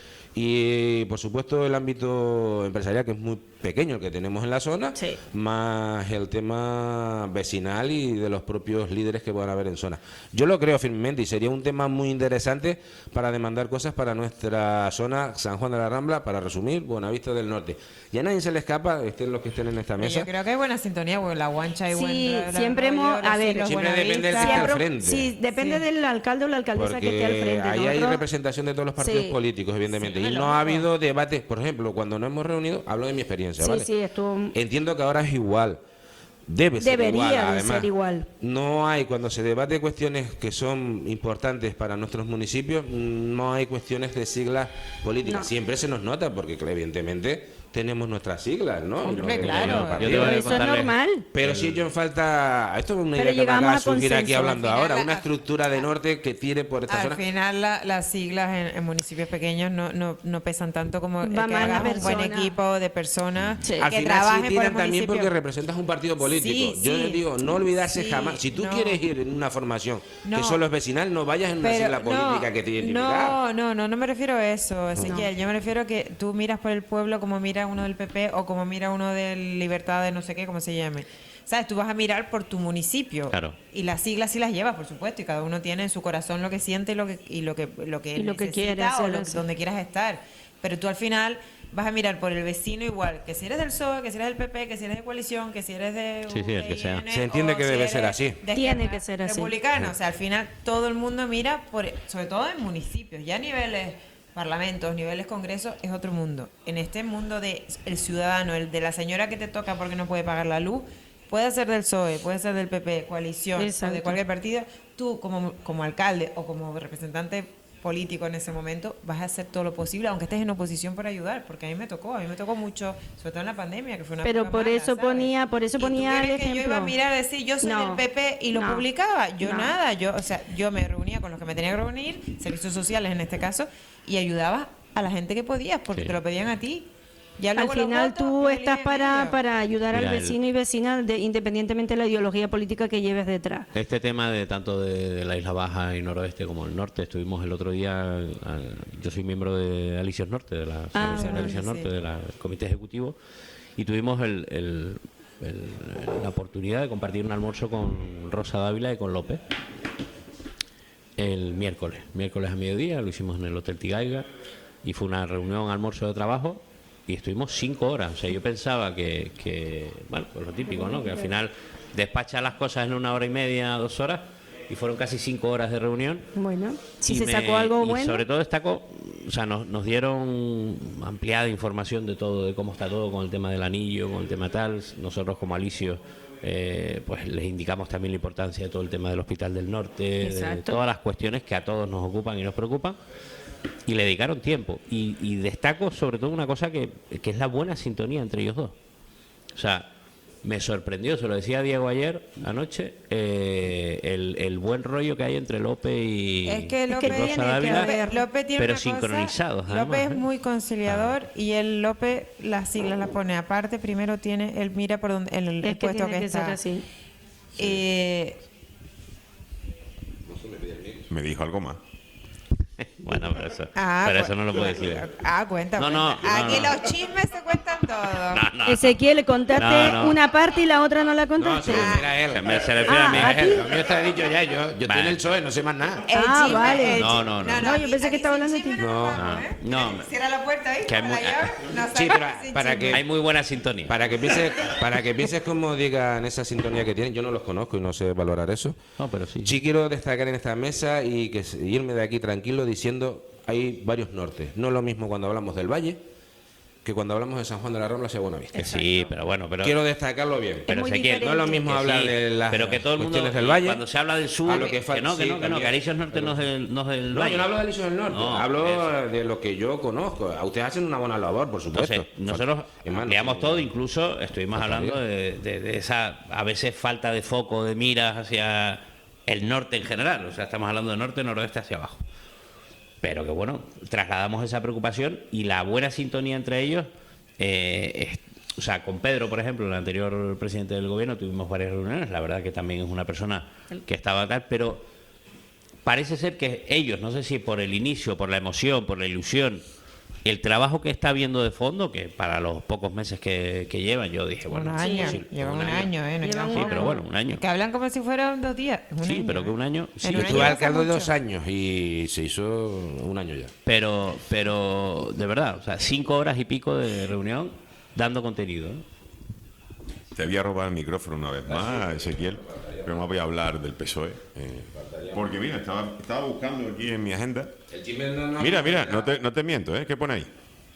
Y por supuesto el ámbito empresarial, que es muy pequeño el que tenemos en la zona, Sí. más el tema vecinal y de los propios líderes que puedan haber en zona. Yo lo creo firmemente y sería un tema muy interesante para demandar cosas para nuestra zona, San Juan de la Rambla, para resumir, Buenavista del Norte. Y a nadie se le escapa, estén los que estén en esta Pero mesa. yo creo que hay buena sintonía, porque La Guancha hay Sí, buen siempre rollo, hemos, a los ver, hilos Siempre depende del que buenavistas. esté al frente. Sí, depende del alcalde o la alcaldesa que esté al Porque frente. ahí hay Nosotros- representación de todos los partidos Sí. políticos, evidentemente. Sí, y no lógico. ha habido debates, por ejemplo, cuando nos hemos reunido, hablo de mi experiencia, Sí, ¿vale? sí, estuvo... Entiendo que ahora es igual. Debe ser Debería igual, de además. ser igual. No hay, cuando se debate cuestiones que son importantes para nuestros municipios, no hay cuestiones de siglas políticas. No. Siempre se nos nota, porque evidentemente tenemos nuestras siglas, ¿no? Hombre, Y no claro. tenemos Yo partidos. voy a Pero eso es contarle- normal. Pero sí yo en falta, esto es una Pero idea que me llegamos acaba de a surgir aquí consenso. hablando Al final, ahora, una estructura de norte que tire por esta Al zona. final las siglas en municipios pequeños no pesan tanto como Va que más la hagas un buen persona. equipo de personas Sí. Al que final trabajen sí por el tiran también municipio. porque representas un partido político. Sí, Yo sí. les digo, no olvidarse Sí, jamás. Si tú no. quieres ir en una formación No. que solo es vecinal, no vayas en una Pero sigla política que te identifica. no me refiero a eso, Ezequiel. Yo me refiero a que tú miras por el pueblo como mira uno del PP o como mira uno del Libertad de no sé qué, como se llame. ¿Sabes? Tú vas a mirar por tu municipio. Claro. Y las siglas sí las llevas, por supuesto, y cada uno tiene en su corazón lo que siente y lo que Y lo que necesita quiere o hacer, donde quieras estar. Pero tú al final vas a mirar por el vecino igual, que si eres del PSOE, que si eres del PP, que si eres de coalición, que si eres de Sí, sí, el que sea. UIN, Se entiende o que si debe eres ser así. de Tiene izquierda que ser así. republicana. O sea, al final todo el mundo mira sobre todo en municipios, ya a niveles parlamentos, niveles congresos, es otro mundo. En este mundo de el ciudadano, el de la señora que te toca porque no puede pagar la luz, puede ser del PSOE, puede ser del PP, coalición, o de Exacto. cualquier partido, tú como alcalde o como representante político en ese momento vas a hacer todo lo posible, aunque estés en oposición, para ayudar, porque a mí me tocó mucho, sobre todo en la pandemia, que fue una Pero época por mala, eso ¿sabes? ponía ¿Y tú el crees que yo iba a ejemplo. mirar a decir yo soy No, del PP y lo no, publicaba? Yo no. nada, yo me reunía con los que me tenía que reunir, servicios sociales en este caso, y ayudaba a la gente que podías, porque Sí. te lo pedían a ti. Ya Al luego los final votos, tú pues, estás líder en medio. para ayudar Mira, al el- vecino y vecina independientemente de la ideología política que lleves detrás. Este tema de tanto de la Isla Baja y Noroeste como el Norte, estuvimos el otro día, yo soy miembro de Alicios Norte, de la Asociación de Alicios sí. Norte, del comité ejecutivo, y tuvimos la oportunidad de compartir un almuerzo con Rosa Dávila y con López el miércoles a mediodía, lo hicimos en el Hotel Tigaiga y fue una reunión, almuerzo de trabajo y estuvimos 5 horas. O sea, yo pensaba que bueno, pues lo típico, ¿no? Que al final despacha las cosas en 1 hora y media, 2 horas y fueron casi 5 horas de reunión. Bueno, si Y se sacó algo y bueno. sobre todo destacó, o sea, nos dieron ampliada información de todo, de cómo está todo con el tema del anillo, con el tema tal. Nosotros como Alicio, pues les indicamos también la importancia de todo el tema del Hospital del Norte, de Exacto. todas las cuestiones que a todos nos ocupan y nos preocupan. Y le dedicaron tiempo. Y destaco sobre todo una cosa que es la buena sintonía entre ellos dos. O sea, me sorprendió, se lo decía a Diego ayer, anoche, el buen rollo que hay entre López y, Es que y López Rosa tiene que Dávila, haber- López tiene pero una cosa- sincronizados. López además, es muy conciliador y el López las siglas las pone aparte. Primero él mira por donde el Es que puesto tiene que que está. ser así. Me dijo algo más. Bueno, pero eso, Ah, pero pues- eso no lo puedo decir. Cuenta. No, cuenta. no, Aquí no. los chismes se cuentan todos. No, Ezequiel, contaste No, no. una parte y la otra no la No, contaste. se refiere a él. Se refiere a mí. ¿a ti? Lo mío está dicho ya, yo Vale. estoy en el PSOE, no sé más nada. El Ah, chisme- vale. el No, chisme- no, no. No, yo pensé que estaba hablando de ti. No, No, Cierra la puerta, ¿viste? Que hay Con la muy- llave, no Sí, sacas pero sin para chisme. que- Hay muy buena sintonía. Para que pienses como digan esa sintonía que tienen, yo no los conozco y no sé valorar eso. No, pero sí. Sí quiero destacar en esta mesa y irme de aquí tranquilo diciendo hay varios nortes. No es lo mismo cuando hablamos del Valle, que cuando hablamos de San Juan de la Rambla sea Buenavista. Sí, pero bueno, quiero destacarlo bien. Pero Ezequiel, no es lo mismo hablar de las pero que todo el mundo cuestiones del Valle, cuando se habla del sur, que no, que Alisios Norte no es del no, Valle. yo no hablo de Alisios del Norte, No, hablo de lo que yo conozco. A ustedes hacen una buena labor, por supuesto. Entonces, nosotros ampliamos todo, incluso estuvimos hablando de esa a veces falta de foco, de miras hacia el norte en general. O sea, estamos hablando de norte, nordeste hacia abajo. Pero que bueno, trasladamos esa preocupación y la buena sintonía entre ellos. O sea, con Pedro, por ejemplo, el anterior presidente del gobierno, tuvimos varias reuniones. La verdad que también es una persona que estaba tal, pero parece ser que ellos, no sé si por el inicio, por la emoción, por la ilusión, el trabajo que está habiendo de fondo, que para los pocos meses que llevan, yo dije, bueno, un año, llevan un año, sí, pero bueno, un año. Que hablan como si fueran 2 días. Sí, pero que un año. Sí, yo estuve alcalde 2 años y se hizo un año ya. Pero de verdad, o sea, 5 horas y pico de reunión dando contenido. Te voy a robar el micrófono una vez más, Ezequiel, pero no voy a hablar del PSOE. Porque mira, estaba buscando aquí en mi agenda. Mira, no te miento, ¿eh? ¿Qué pone ahí?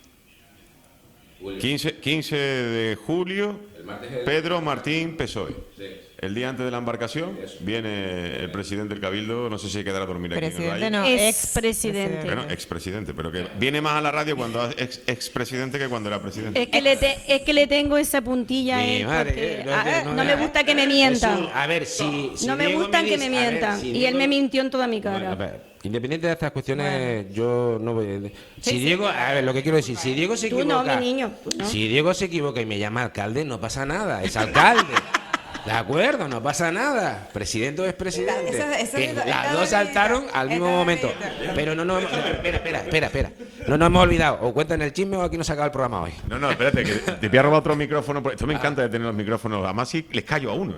15 de julio, Pedro Martín, PSOE. El día antes de la embarcación viene el presidente del Cabildo, no sé si quedará a dormir aquí en el Valle. No, expresidente. Bueno, expresidente, pero que viene más a la radio cuando es expresidente que cuando era presidente. Es que le tengo esa puntilla porque no me gusta que me mientan. A ver, si no me gusta que me mientan. Y él me mintió en toda mi cara. Bueno, independiente de estas cuestiones, yo no voy. Si Diego, a ver, lo que quiero decir, si Diego se equivoca, tú no, mi niño, tú no. Si Diego se equivoca y me llama alcalde, no pasa nada, es alcalde. De acuerdo, no pasa nada. Presidente o expresidente. Las dos saltaron al mismo momento. Pero no, espera. No nos hemos olvidado. O cuentan el chisme o aquí nos acaba el programa hoy. No, espérate, que te voy a robar otro micrófono. Esto me encanta de tener los micrófonos. Además, sí, les callo a uno.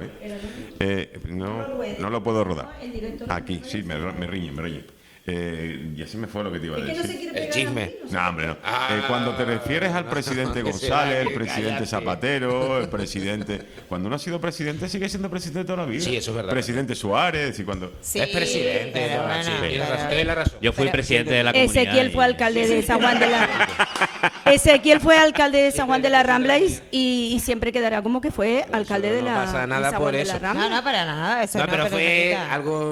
No lo puedo rodar. Aquí, sí, me riñe. Ya se me fue lo que te iba a decir. El chisme. No, hombre, no. Cuando te refieres al presidente González, el presidente Zapatero, el presidente... Cuando uno ha sido presidente, sigue siendo presidente toda la vida. Sí, eso es verdad. Presidente Suárez y cuando... Sí, es presidente. Tienes la razón. Yo fui presidente de la comunidad. Ezequiel fue alcalde de San Juan de la... Ezequiel fue alcalde de San Juan de la Rambla y siempre quedará como que fue alcalde de la... No pasa nada por eso. No, para nada. Eso no, pero fue algo...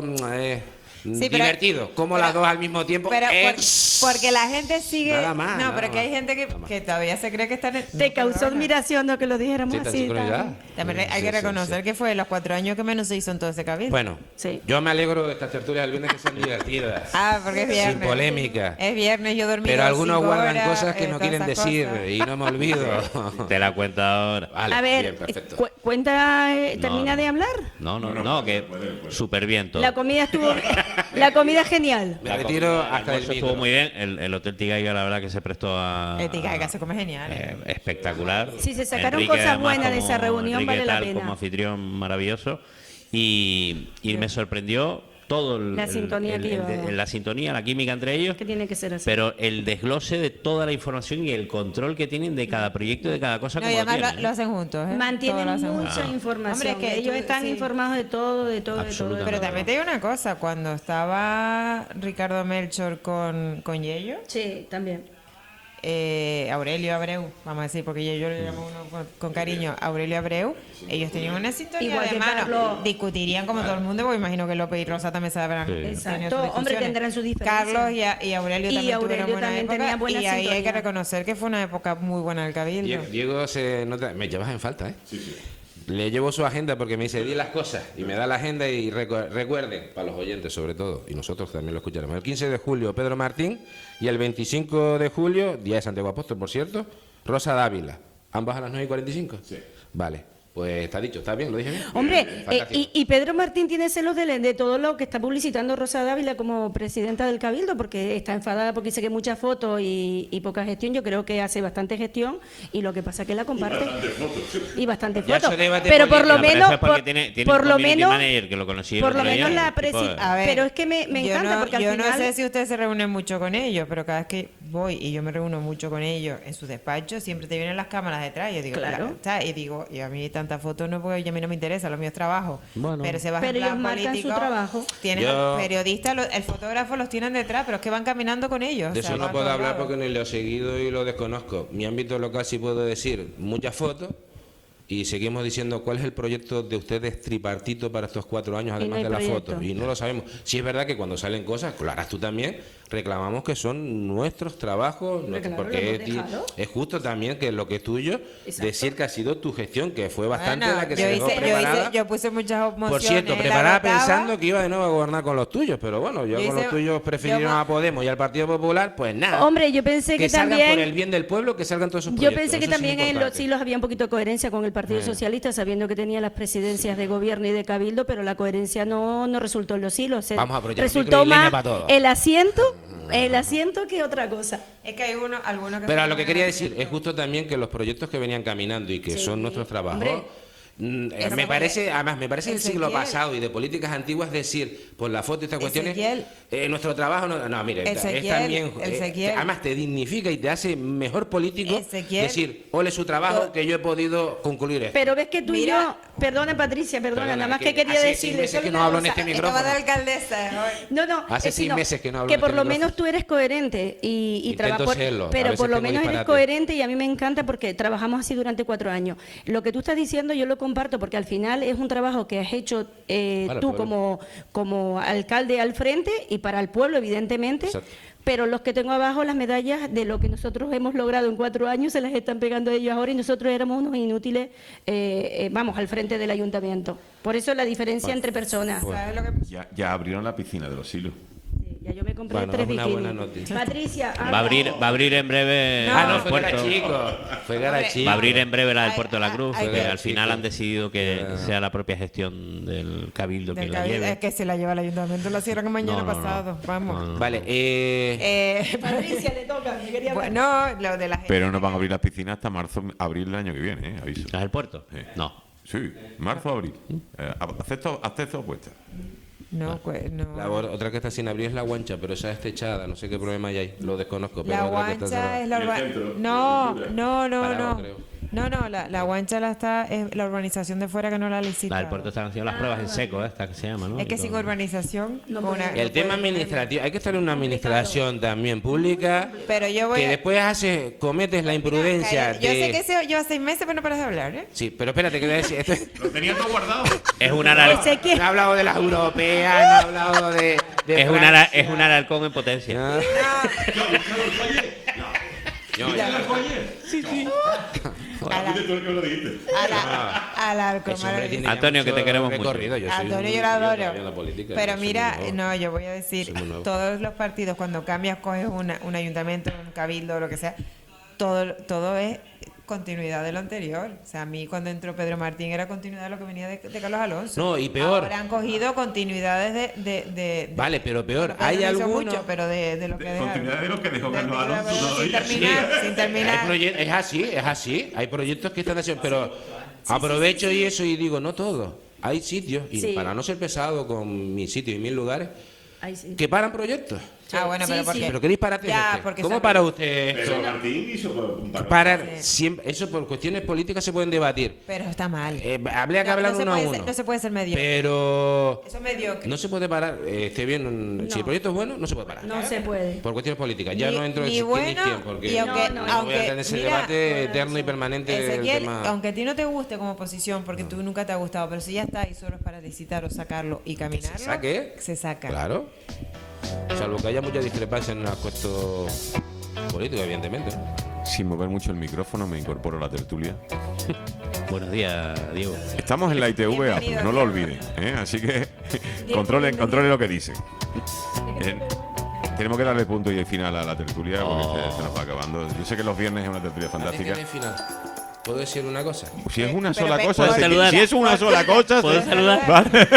Sí, divertido, como las dos al mismo tiempo. Pero porque la gente sigue. Nada más. No, pero que hay gente que todavía se cree que está. Te causó admiración no que lo dijéramos así. También hay que reconocer que fue los 4 años que menos se hizo en todo ese cabildo. Bueno, yo me alegro de estas tertulias del viernes que sean divertidas. Porque es viernes. Sin polémica. Es viernes, yo dormí. Pero algunos guardan cosas que no quieren decir y no me olvido. Te la cuento ahora. Vale, a ver, bien, cuenta, termina de hablar. No, que súper bien todo. La comida estuvo. La comida genial. Me retiro hasta el estuvo muy bien. El Hotel Tigaiga, la verdad que se prestó a... El Tigaiga se come genial. Espectacular. Sí, se sacaron Enrique, cosas buenas de esa reunión, Enrique, vale la pena. Como anfitrión maravilloso. Y me sorprendió todo la sintonía la sintonía, la química entre ellos. Que tiene que ser así. Pero el desglose de toda la información y el control que tienen de cada proyecto y de cada cosa. No, y además lo hacen juntos. Mantienen mucha información. Hombre, es que ellos están informados de todo. Pero también te digo una cosa, cuando estaba Ricardo Melchor con Yello. Sí, también. Aurelio Abreu, vamos a decir, porque yo le llamo uno con cariño, Aurelio Abreu, ellos tenían una sintonía. Igual de mano, discutirían como todo el mundo, porque imagino que López y Rosa también sabrán. Exacto, hombre, tendrán sus diferencias. Carlos y Aurelio también tuvieron buena época, y ahí hay que reconocer que fue una época muy buena del Cabildo. Diego se nota, me llevas en falta, ¿eh? Sí. Le llevo su agenda porque me dice, di las cosas, y me da la agenda y recuerden, para los oyentes sobre todo, y nosotros también lo escucharemos, el 15 de julio Pedro Martín, y el 25 de julio, día de Santiago Apóstol, por cierto, Rosa Dávila, ambas a las 9:45. Sí. Vale. Pues está dicho, está bien, lo dije bien. Hombre, y Pedro Martín tiene celos de todo lo que está publicitando Rosa Dávila como presidenta del Cabildo, porque está enfadada porque dice que muchas fotos y poca gestión. Yo creo que hace bastante gestión y lo que pasa es que la comparte. Y bastante fotos. Pero por lo menos, por lo menos la presidenta. Pero es que me encanta porque al final... Yo no sé si ustedes se reúnen mucho con ellos, pero cada vez que voy y yo me reúno mucho con ellos en su despacho, siempre te vienen las cámaras detrás. Yo digo, claro. Y digo, y a mí tanto tanta foto no, porque a mí no me interesa, lo mío es trabajo. Bueno. Pero se va Pero en plan ellos marcan político, su trabajo. tienen Yo- los periodistas, el fotógrafo los tienen detrás, pero es que van caminando con ellos. De o sea, eso no van a puedo todos hablar lados. porque ni lo he seguido y lo desconozco. Mi ámbito local sí puedo decir muchas fotos y seguimos diciendo cuál es el proyecto de ustedes tripartito para estos 4 años, Y no además hay de las proyecto. fotos. Y no lo sabemos. Sí es verdad que cuando salen cosas, lo harás tú también, reclamamos que son nuestros trabajos, claro, porque lo es, hemos dejado. es justo también que lo que es tuyo, Exacto. decir que ha sido tu gestión, que fue bastante Bueno, la que se dejó preparada. yo puse muchas mociones. Por cierto, la preparada votaba. pensando que iba de nuevo a gobernar con los tuyos, pero bueno, yo Yo con hice- los tuyos prefirieron yo- a Podemos y al Partido Popular, pues nada. Hombre, yo pensé que salgan también... por el bien del pueblo, que salgan todos sus Yo proyectos. pensé que Eso sí es también en los importante. hilos había un poquito de coherencia con el Partido Socialista, sabiendo que tenía las presidencias de gobierno y de cabildo, pero la coherencia no resultó en los hilos. Vamos a aprovechar el resultó micro y leña más para todo. el asiento que otra cosa. Es que hay algunos que... Pero a son lo que muy quería graciosos. decir es justo también que los proyectos que venían caminando y que Sí, son nuestros trabajos, hombre. me parece, además me parece del siglo Ezequiel. pasado y de políticas antiguas decir, por la foto y estas cuestiones, Ezequiel. nuestro trabajo no, mire, es Ezequiel, también, Ezequiel. además te dignifica y te hace mejor político Ezequiel. decir, ole su trabajo que yo he podido concluir esto. Pero ves que tú y Mira. yo... Perdona, Patricia, perdona, nada más que quería hace decirle... 6 meses solo que no una hablo en cosa. este Esto micrófono. va de alcaldesa hoy. No, Hace 6 sino meses que no hablo que en por este lo micrófono. menos tú eres coherente y Intento trabajas serlo, a pero veces por lo tengo menos eres disparate. coherente y a mí me encanta porque trabajamos así durante 4 años. Lo que tú estás diciendo yo lo comparto porque al final es un trabajo que has hecho Para el tú pueblo. como alcalde al frente y para el pueblo evidentemente. Exacto. Pero los que tengo abajo, las medallas de lo que nosotros hemos logrado en 4 años, se las están pegando ellos ahora y nosotros éramos unos inútiles, vamos, al frente del ayuntamiento. Por eso la diferencia entre personas. ¿Sabes lo que Ya abrieron la piscina de los silos. Sí, ya yo me compré Bueno, 3 es una bikinis. buena noticia. Patricia, Va a abrir en breve No. el fue que era puerto. chico. Fue que era Hombre, chico. Va a abrir en breve la del Hay- Puerto de la Cruz, hay porque que- al final chico. han decidido que sea la propia gestión del Cabildo del quien la cabildo? lleve. Es que se la lleva el ayuntamiento, lo hicieron mañana No, no, no. pasado. Vamos. No. Vale, Patricia, le toca, me quería hablar. Bueno, lo de la gente. Pero no van a abrir las piscinas hasta marzo, abril del año que viene, aviso. ¿La del puerto? Sí. No. Sí, marzo, abril. Acepto apuesta. No, pues no. otra que está sin abrir es la guancha, pero esa es techada, no sé qué problema hay ahí, lo desconozco. Pero La otra que está guancha cerrada. es la En el centro, No, en no, Parado, no. creo. No, la guancha es la urbanización de fuera que no la licita. La del puerto están haciendo las pruebas en seco, esta que se llama, ¿no? Es que Y sin todo. urbanización. No con puede. una- El no tema puede- administrativo, hay que estar en una administración también pública Pero yo voy que a. después cometes la imprudencia Yo sé que de... se lleva 6 meses, pero no paras de hablar, ¿eh? Sí, pero espérate, que voy a decir... Lo tenía todo guardado. Es un aral- Ezequiel. No he hablado de las europeas, no he hablado de es un Francia. es un alarcón en potencia. Ah. A la Ese hombre tiene ya Antonio, que te mucho queremos mucho. recorrido. Yo soy Antonio, un yo lo niño adoro. todavía en la política, Pero yo soy mira, muy nuevo. no, yo voy a decir, Soy muy nuevo. todos los partidos, cuando cambias, coges un ayuntamiento, un cabildo, lo que sea, todo es continuidad de lo anterior. O sea, a mí cuando entró Pedro Martín era continuidad de lo que venía de Carlos Alonso. No, y peor. Ahora han cogido continuidades de Vale, pero peor, lo que hay no hizo algunos... mucho, pero de lo que dejaron. Continuidad de lo que dejó Carlos Alonso Sin todavía. terminar, sin Hay terminar. es así. Hay proyectos que están haciendo, pero aprovecho y eso y digo, no todo. Hay sitios, y Sí. para no ser pesado con mis sitios y mis lugares, Ahí sí. que paran proyectos. Ah, bueno, pero Sí, porque... sí. ¿Pero qué disparate Ya, es este? porque ¿Cómo son- para usted esto? Pero Martín hizo un paro. Parar siempre, eso por cuestiones políticas se pueden debatir. Pero está mal. Habría que No, hablar no se uno a puede uno. ser- no se puede ser mediocre. Pero Eso es mediocre. no se puede parar, esté bien, si el proyecto es bueno, no se puede parar. No se puede. Por cuestiones políticas. Ya Ni- no entro en ni si quién bueno, es quién, porque y aunque- no voy aunque- a tener ese mira, debate eterno y permanente del Ezequiel, tema. aunque a ti no te guste como oposición, porque tú nunca te ha gustado, pero si ya está ahí solo es para licitar o sacarlo y caminarlo, saque. se saca. Claro. Salvo que haya mucha discrepancia en el aspecto político, evidentemente. Sin mover mucho el micrófono, me incorporo a la tertulia. Buenos días, Diego. Estamos en la ITV, Bienvenido, no lo Diego. olviden, ¿eh? Así que controlen lo que dicen. Tenemos que darle punto y final a la tertulia porque se nos va acabando. Yo sé que los viernes es una tertulia fantástica. Antes que en el final, ¿puedo decir una cosa? Si es una Pero sola ve- cosa, ¿puedo saludar? si es una sola cosa, ¿Puedo sí. saludar? Vale.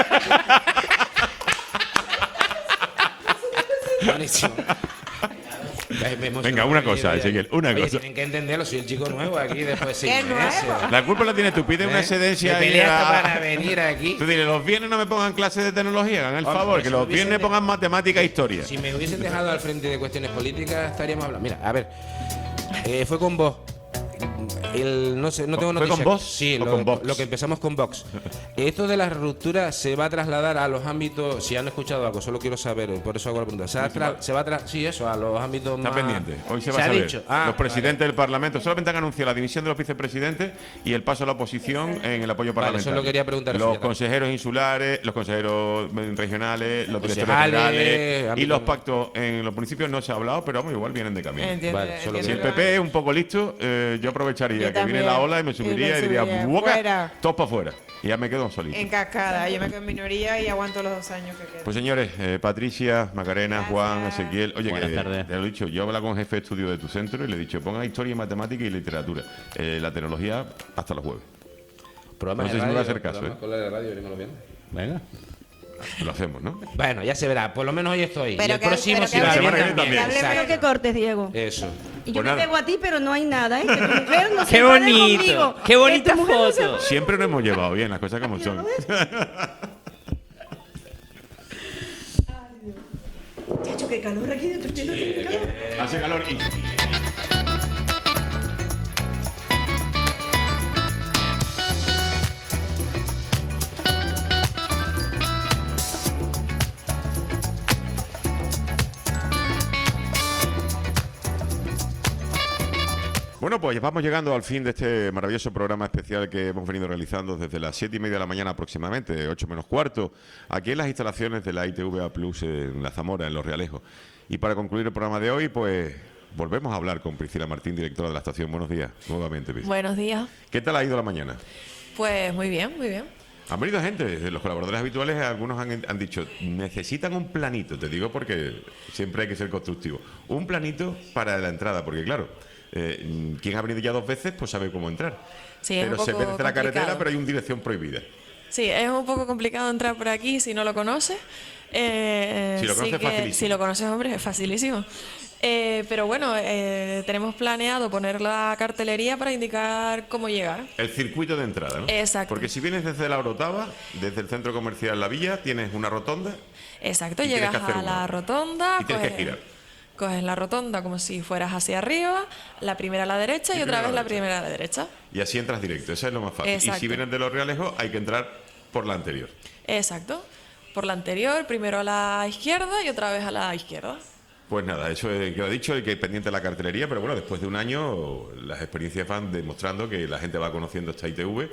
Buenísimo. Venga, una cosa, Ezequiel, una Oye, cosa. tienen que entenderlo, soy el chico nuevo aquí después de 6 ¿Qué meses. nuevo? La culpa la tienes tú, pide una ¿Eh? excedencia. Me ahí peleaste a- para venir aquí. Tú dile, los viernes no me pongan clases de tecnología, hagan el Hombre, favor, si que me los hubiesen viernes de- pongan matemática e historia. Si me hubiesen dejado al frente de cuestiones políticas, estaríamos hablando. Mira, a ver, fue con vos. no sé, no tengo ¿Fue noticias. con Vox Sí, o con Vox? lo que empezamos con Vox. Esto de la ruptura se va a trasladar a los ámbitos, si han escuchado algo, solo quiero saber, por eso hago la pregunta. Sí, eso, a los ámbitos Está más... pendiente. Hoy se va Se a ha saber. dicho. Los presidentes del Parlamento solamente han anunciado la dimisión de los vicepresidentes y el paso a la oposición en el apoyo Vale, parlamentario. eso lo quería preguntar. Los fíjate. consejeros insulares, los consejeros regionales, los directores Concejales, generales y ámbito- los pactos en los municipios no se ha hablado, pero vamos, igual vienen de camino. Entiendo, Vale, solo Si el entiendo. PP es un poco listo, yo aprovecharía Yo que viene también. la ola y me subiría y diría, subiría. "Buoca", Fuera. todos para afuera. Y ya me quedo solito. En cascada, yo me quedo en minoría y aguanto los 2 años que quedan. Pues señores, Patricia, Macarena, Gracias. Juan, Ezequiel, oye, Buenas que tardes. te lo he dicho, yo hablo con el jefe de estudio de tu centro y le he dicho, ponga historia, matemática y literatura. La tecnología hasta los jueves. Programa No sé de si me va a radio, hacer caso, programa escolar de radio, venimos los viernes. Venga. Lo hacemos, ¿no? Bueno, ya se verá, por lo menos hoy estoy. Pero y el que- próximo pero sí que va hable bien bien también. también. Que hable Espero que cortes, Diego. Eso. Y yo Pues me nada. pego a ti, pero no hay nada, ¿eh? Que tu mujer no se ¡Qué enfade bonito! conmigo. ¡Qué Que bonita tu mujer no se- foto! Siempre nos hemos llevado bien, las cosas como son. Chacho, qué calor aquí dentro. Qué calor. Hace calor y... Bueno, pues vamos llegando al fin de este maravilloso programa especial que hemos venido realizando desde las 7:30 de la mañana aproximadamente, 8 menos cuarto, aquí en las instalaciones de la ITVA Plus en La Zamora, en Los Realejos. Y para concluir el programa de hoy, pues volvemos a hablar con Priscila Martín, directora de la estación. Buenos días, nuevamente, Priscila. Buenos días. ¿Qué tal ha ido la mañana? Pues muy bien, muy bien. Han venido gente, de los colaboradores habituales, algunos han dicho, necesitan un planito, te digo porque siempre hay que ser constructivo, un planito para la entrada, porque claro, quien ha venido ya 2 veces, pues sabe cómo entrar. Sí, es Pero un se poco ve desde la carretera, complicado. pero hay una dirección prohibida. Sí, es un poco complicado entrar por aquí si no lo conoces. Si lo sí conoces, que- facilísimo. Si lo conoces, hombre, es facilísimo. Pero bueno, tenemos planeado poner la cartelería para indicar cómo llegar. El circuito de entrada, ¿no? Exacto. Porque si vienes desde la Orotava, desde el centro comercial La Villa, tienes una rotonda Exacto, Y tienes llegas que hacer a una. la rotonda, y tienes que girar. coges la rotonda como si fueras hacia arriba, la primera a la derecha y otra vez la primera a la derecha. Y así entras directo, eso es lo más fácil. Y Exacto. si vienes de Los Realejos, hay que entrar por la anterior. Exacto. Por la anterior, primero a la izquierda y otra vez a la izquierda. Pues nada, eso queda dicho, hay que ir pendiente de la cartelería, pero bueno, después de un año las experiencias van demostrando que la gente va conociendo esta ITV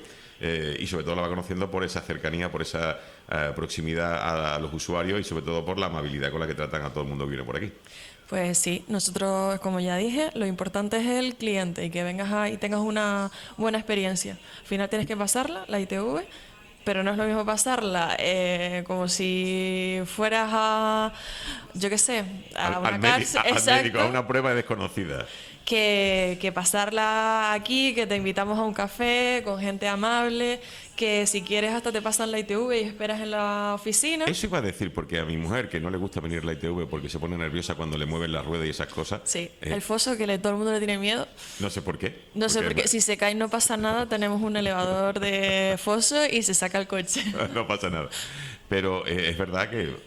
y sobre todo la va conociendo por esa cercanía, por esa proximidad a los usuarios y sobre todo por la amabilidad con la que tratan a todo el mundo que viene por aquí. Pues sí, nosotros, como ya dije, lo importante es el cliente y que vengas y tengas una buena experiencia. Al final tienes que pasarla, la ITV, pero no es lo mismo pasarla como si fueras a, yo qué sé, a una cárcel, al médico, a exacto, una prueba desconocida. que pasarla aquí, que te invitamos a un café con gente amable, que si quieres hasta te pasan la ITV y esperas en la oficina. Eso iba a decir, porque a mi mujer, que no le gusta venir a la ITV porque se pone nerviosa cuando le mueven la rueda y esas cosas, Sí, el foso que todo el mundo le tiene miedo. no sé por qué. No sé, porque porque si se cae no pasa nada, tenemos un elevador de foso y se saca el coche. no pasa nada. Pero es verdad que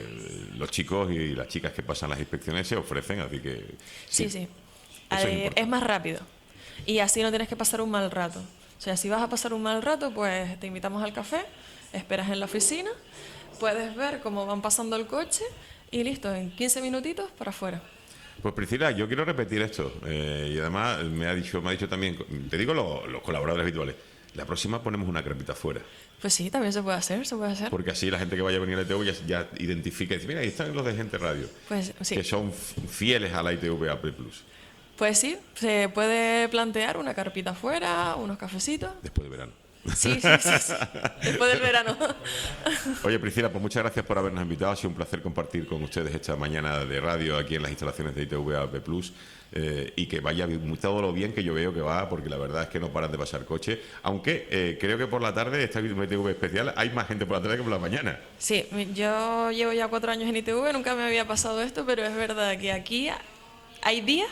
los chicos y las chicas que pasan las inspecciones se ofrecen, así que... Sí, sí. Eso es importante. Es más rápido. Y así no tienes que pasar un mal rato. O sea, si vas a pasar un mal rato, pues te invitamos al café, esperas en la oficina, puedes ver cómo van pasando el coche y listo, en 15 minutitos para afuera. Pues Priscila, yo quiero repetir esto. Y además me ha dicho también, te digo los colaboradores habituales, la próxima ponemos una crepita fuera. Pues sí, también se puede hacer, se puede hacer. Porque así la gente que vaya a venir a la ITV ya identifica y dice, mira, ahí están los de Gente Radio, Pues sí. que son fieles a la ITV AP+. Pues sí, se puede plantear una carpita afuera, unos cafecitos. Después de verano. Sí. Después del verano. Oye, Priscila, pues muchas gracias por habernos invitado. Ha sido un placer compartir con ustedes esta mañana de radio aquí en las instalaciones de ITV AP+. Y que vaya todo lo bien que yo veo que va, porque la verdad es que no paran de pasar coches. Aunque creo que por la tarde, esta ITV especial, hay más gente por la tarde que por la mañana. Sí, yo llevo ya 4 años en ITV, nunca me había pasado esto, pero es verdad que aquí hay días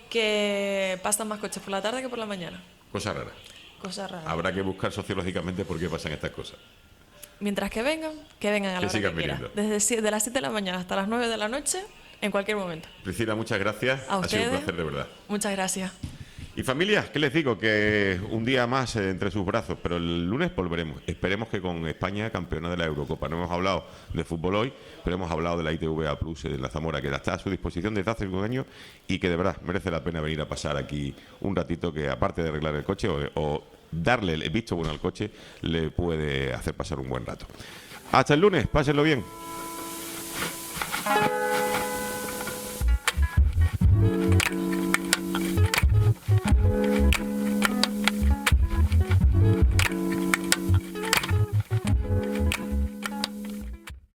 que pasan más coches por la tarde que por la mañana. Cosa rara. Cosa rara. Habrá que buscar sociológicamente por qué pasan estas cosas. Mientras que vengan a Que la hora sigan que quieran. viniendo. Desde de las 7 de la mañana hasta las 9 de la noche, en cualquier momento. Priscila, muchas gracias. A Ha sido un ustedes. placer, de verdad. Muchas gracias. Y familia, ¿qué les digo? Que un día más entre sus brazos, pero el lunes volveremos. Esperemos que con España campeona de la Eurocopa. No hemos hablado de fútbol hoy, pero hemos hablado de la ITV Plus de la Zamora, que está a su disposición desde hace 5 años y que de verdad merece la pena venir a pasar aquí un ratito, que aparte de arreglar el coche o darle el visto bueno al coche, le puede hacer pasar un buen rato. Hasta el lunes, pásenlo bien.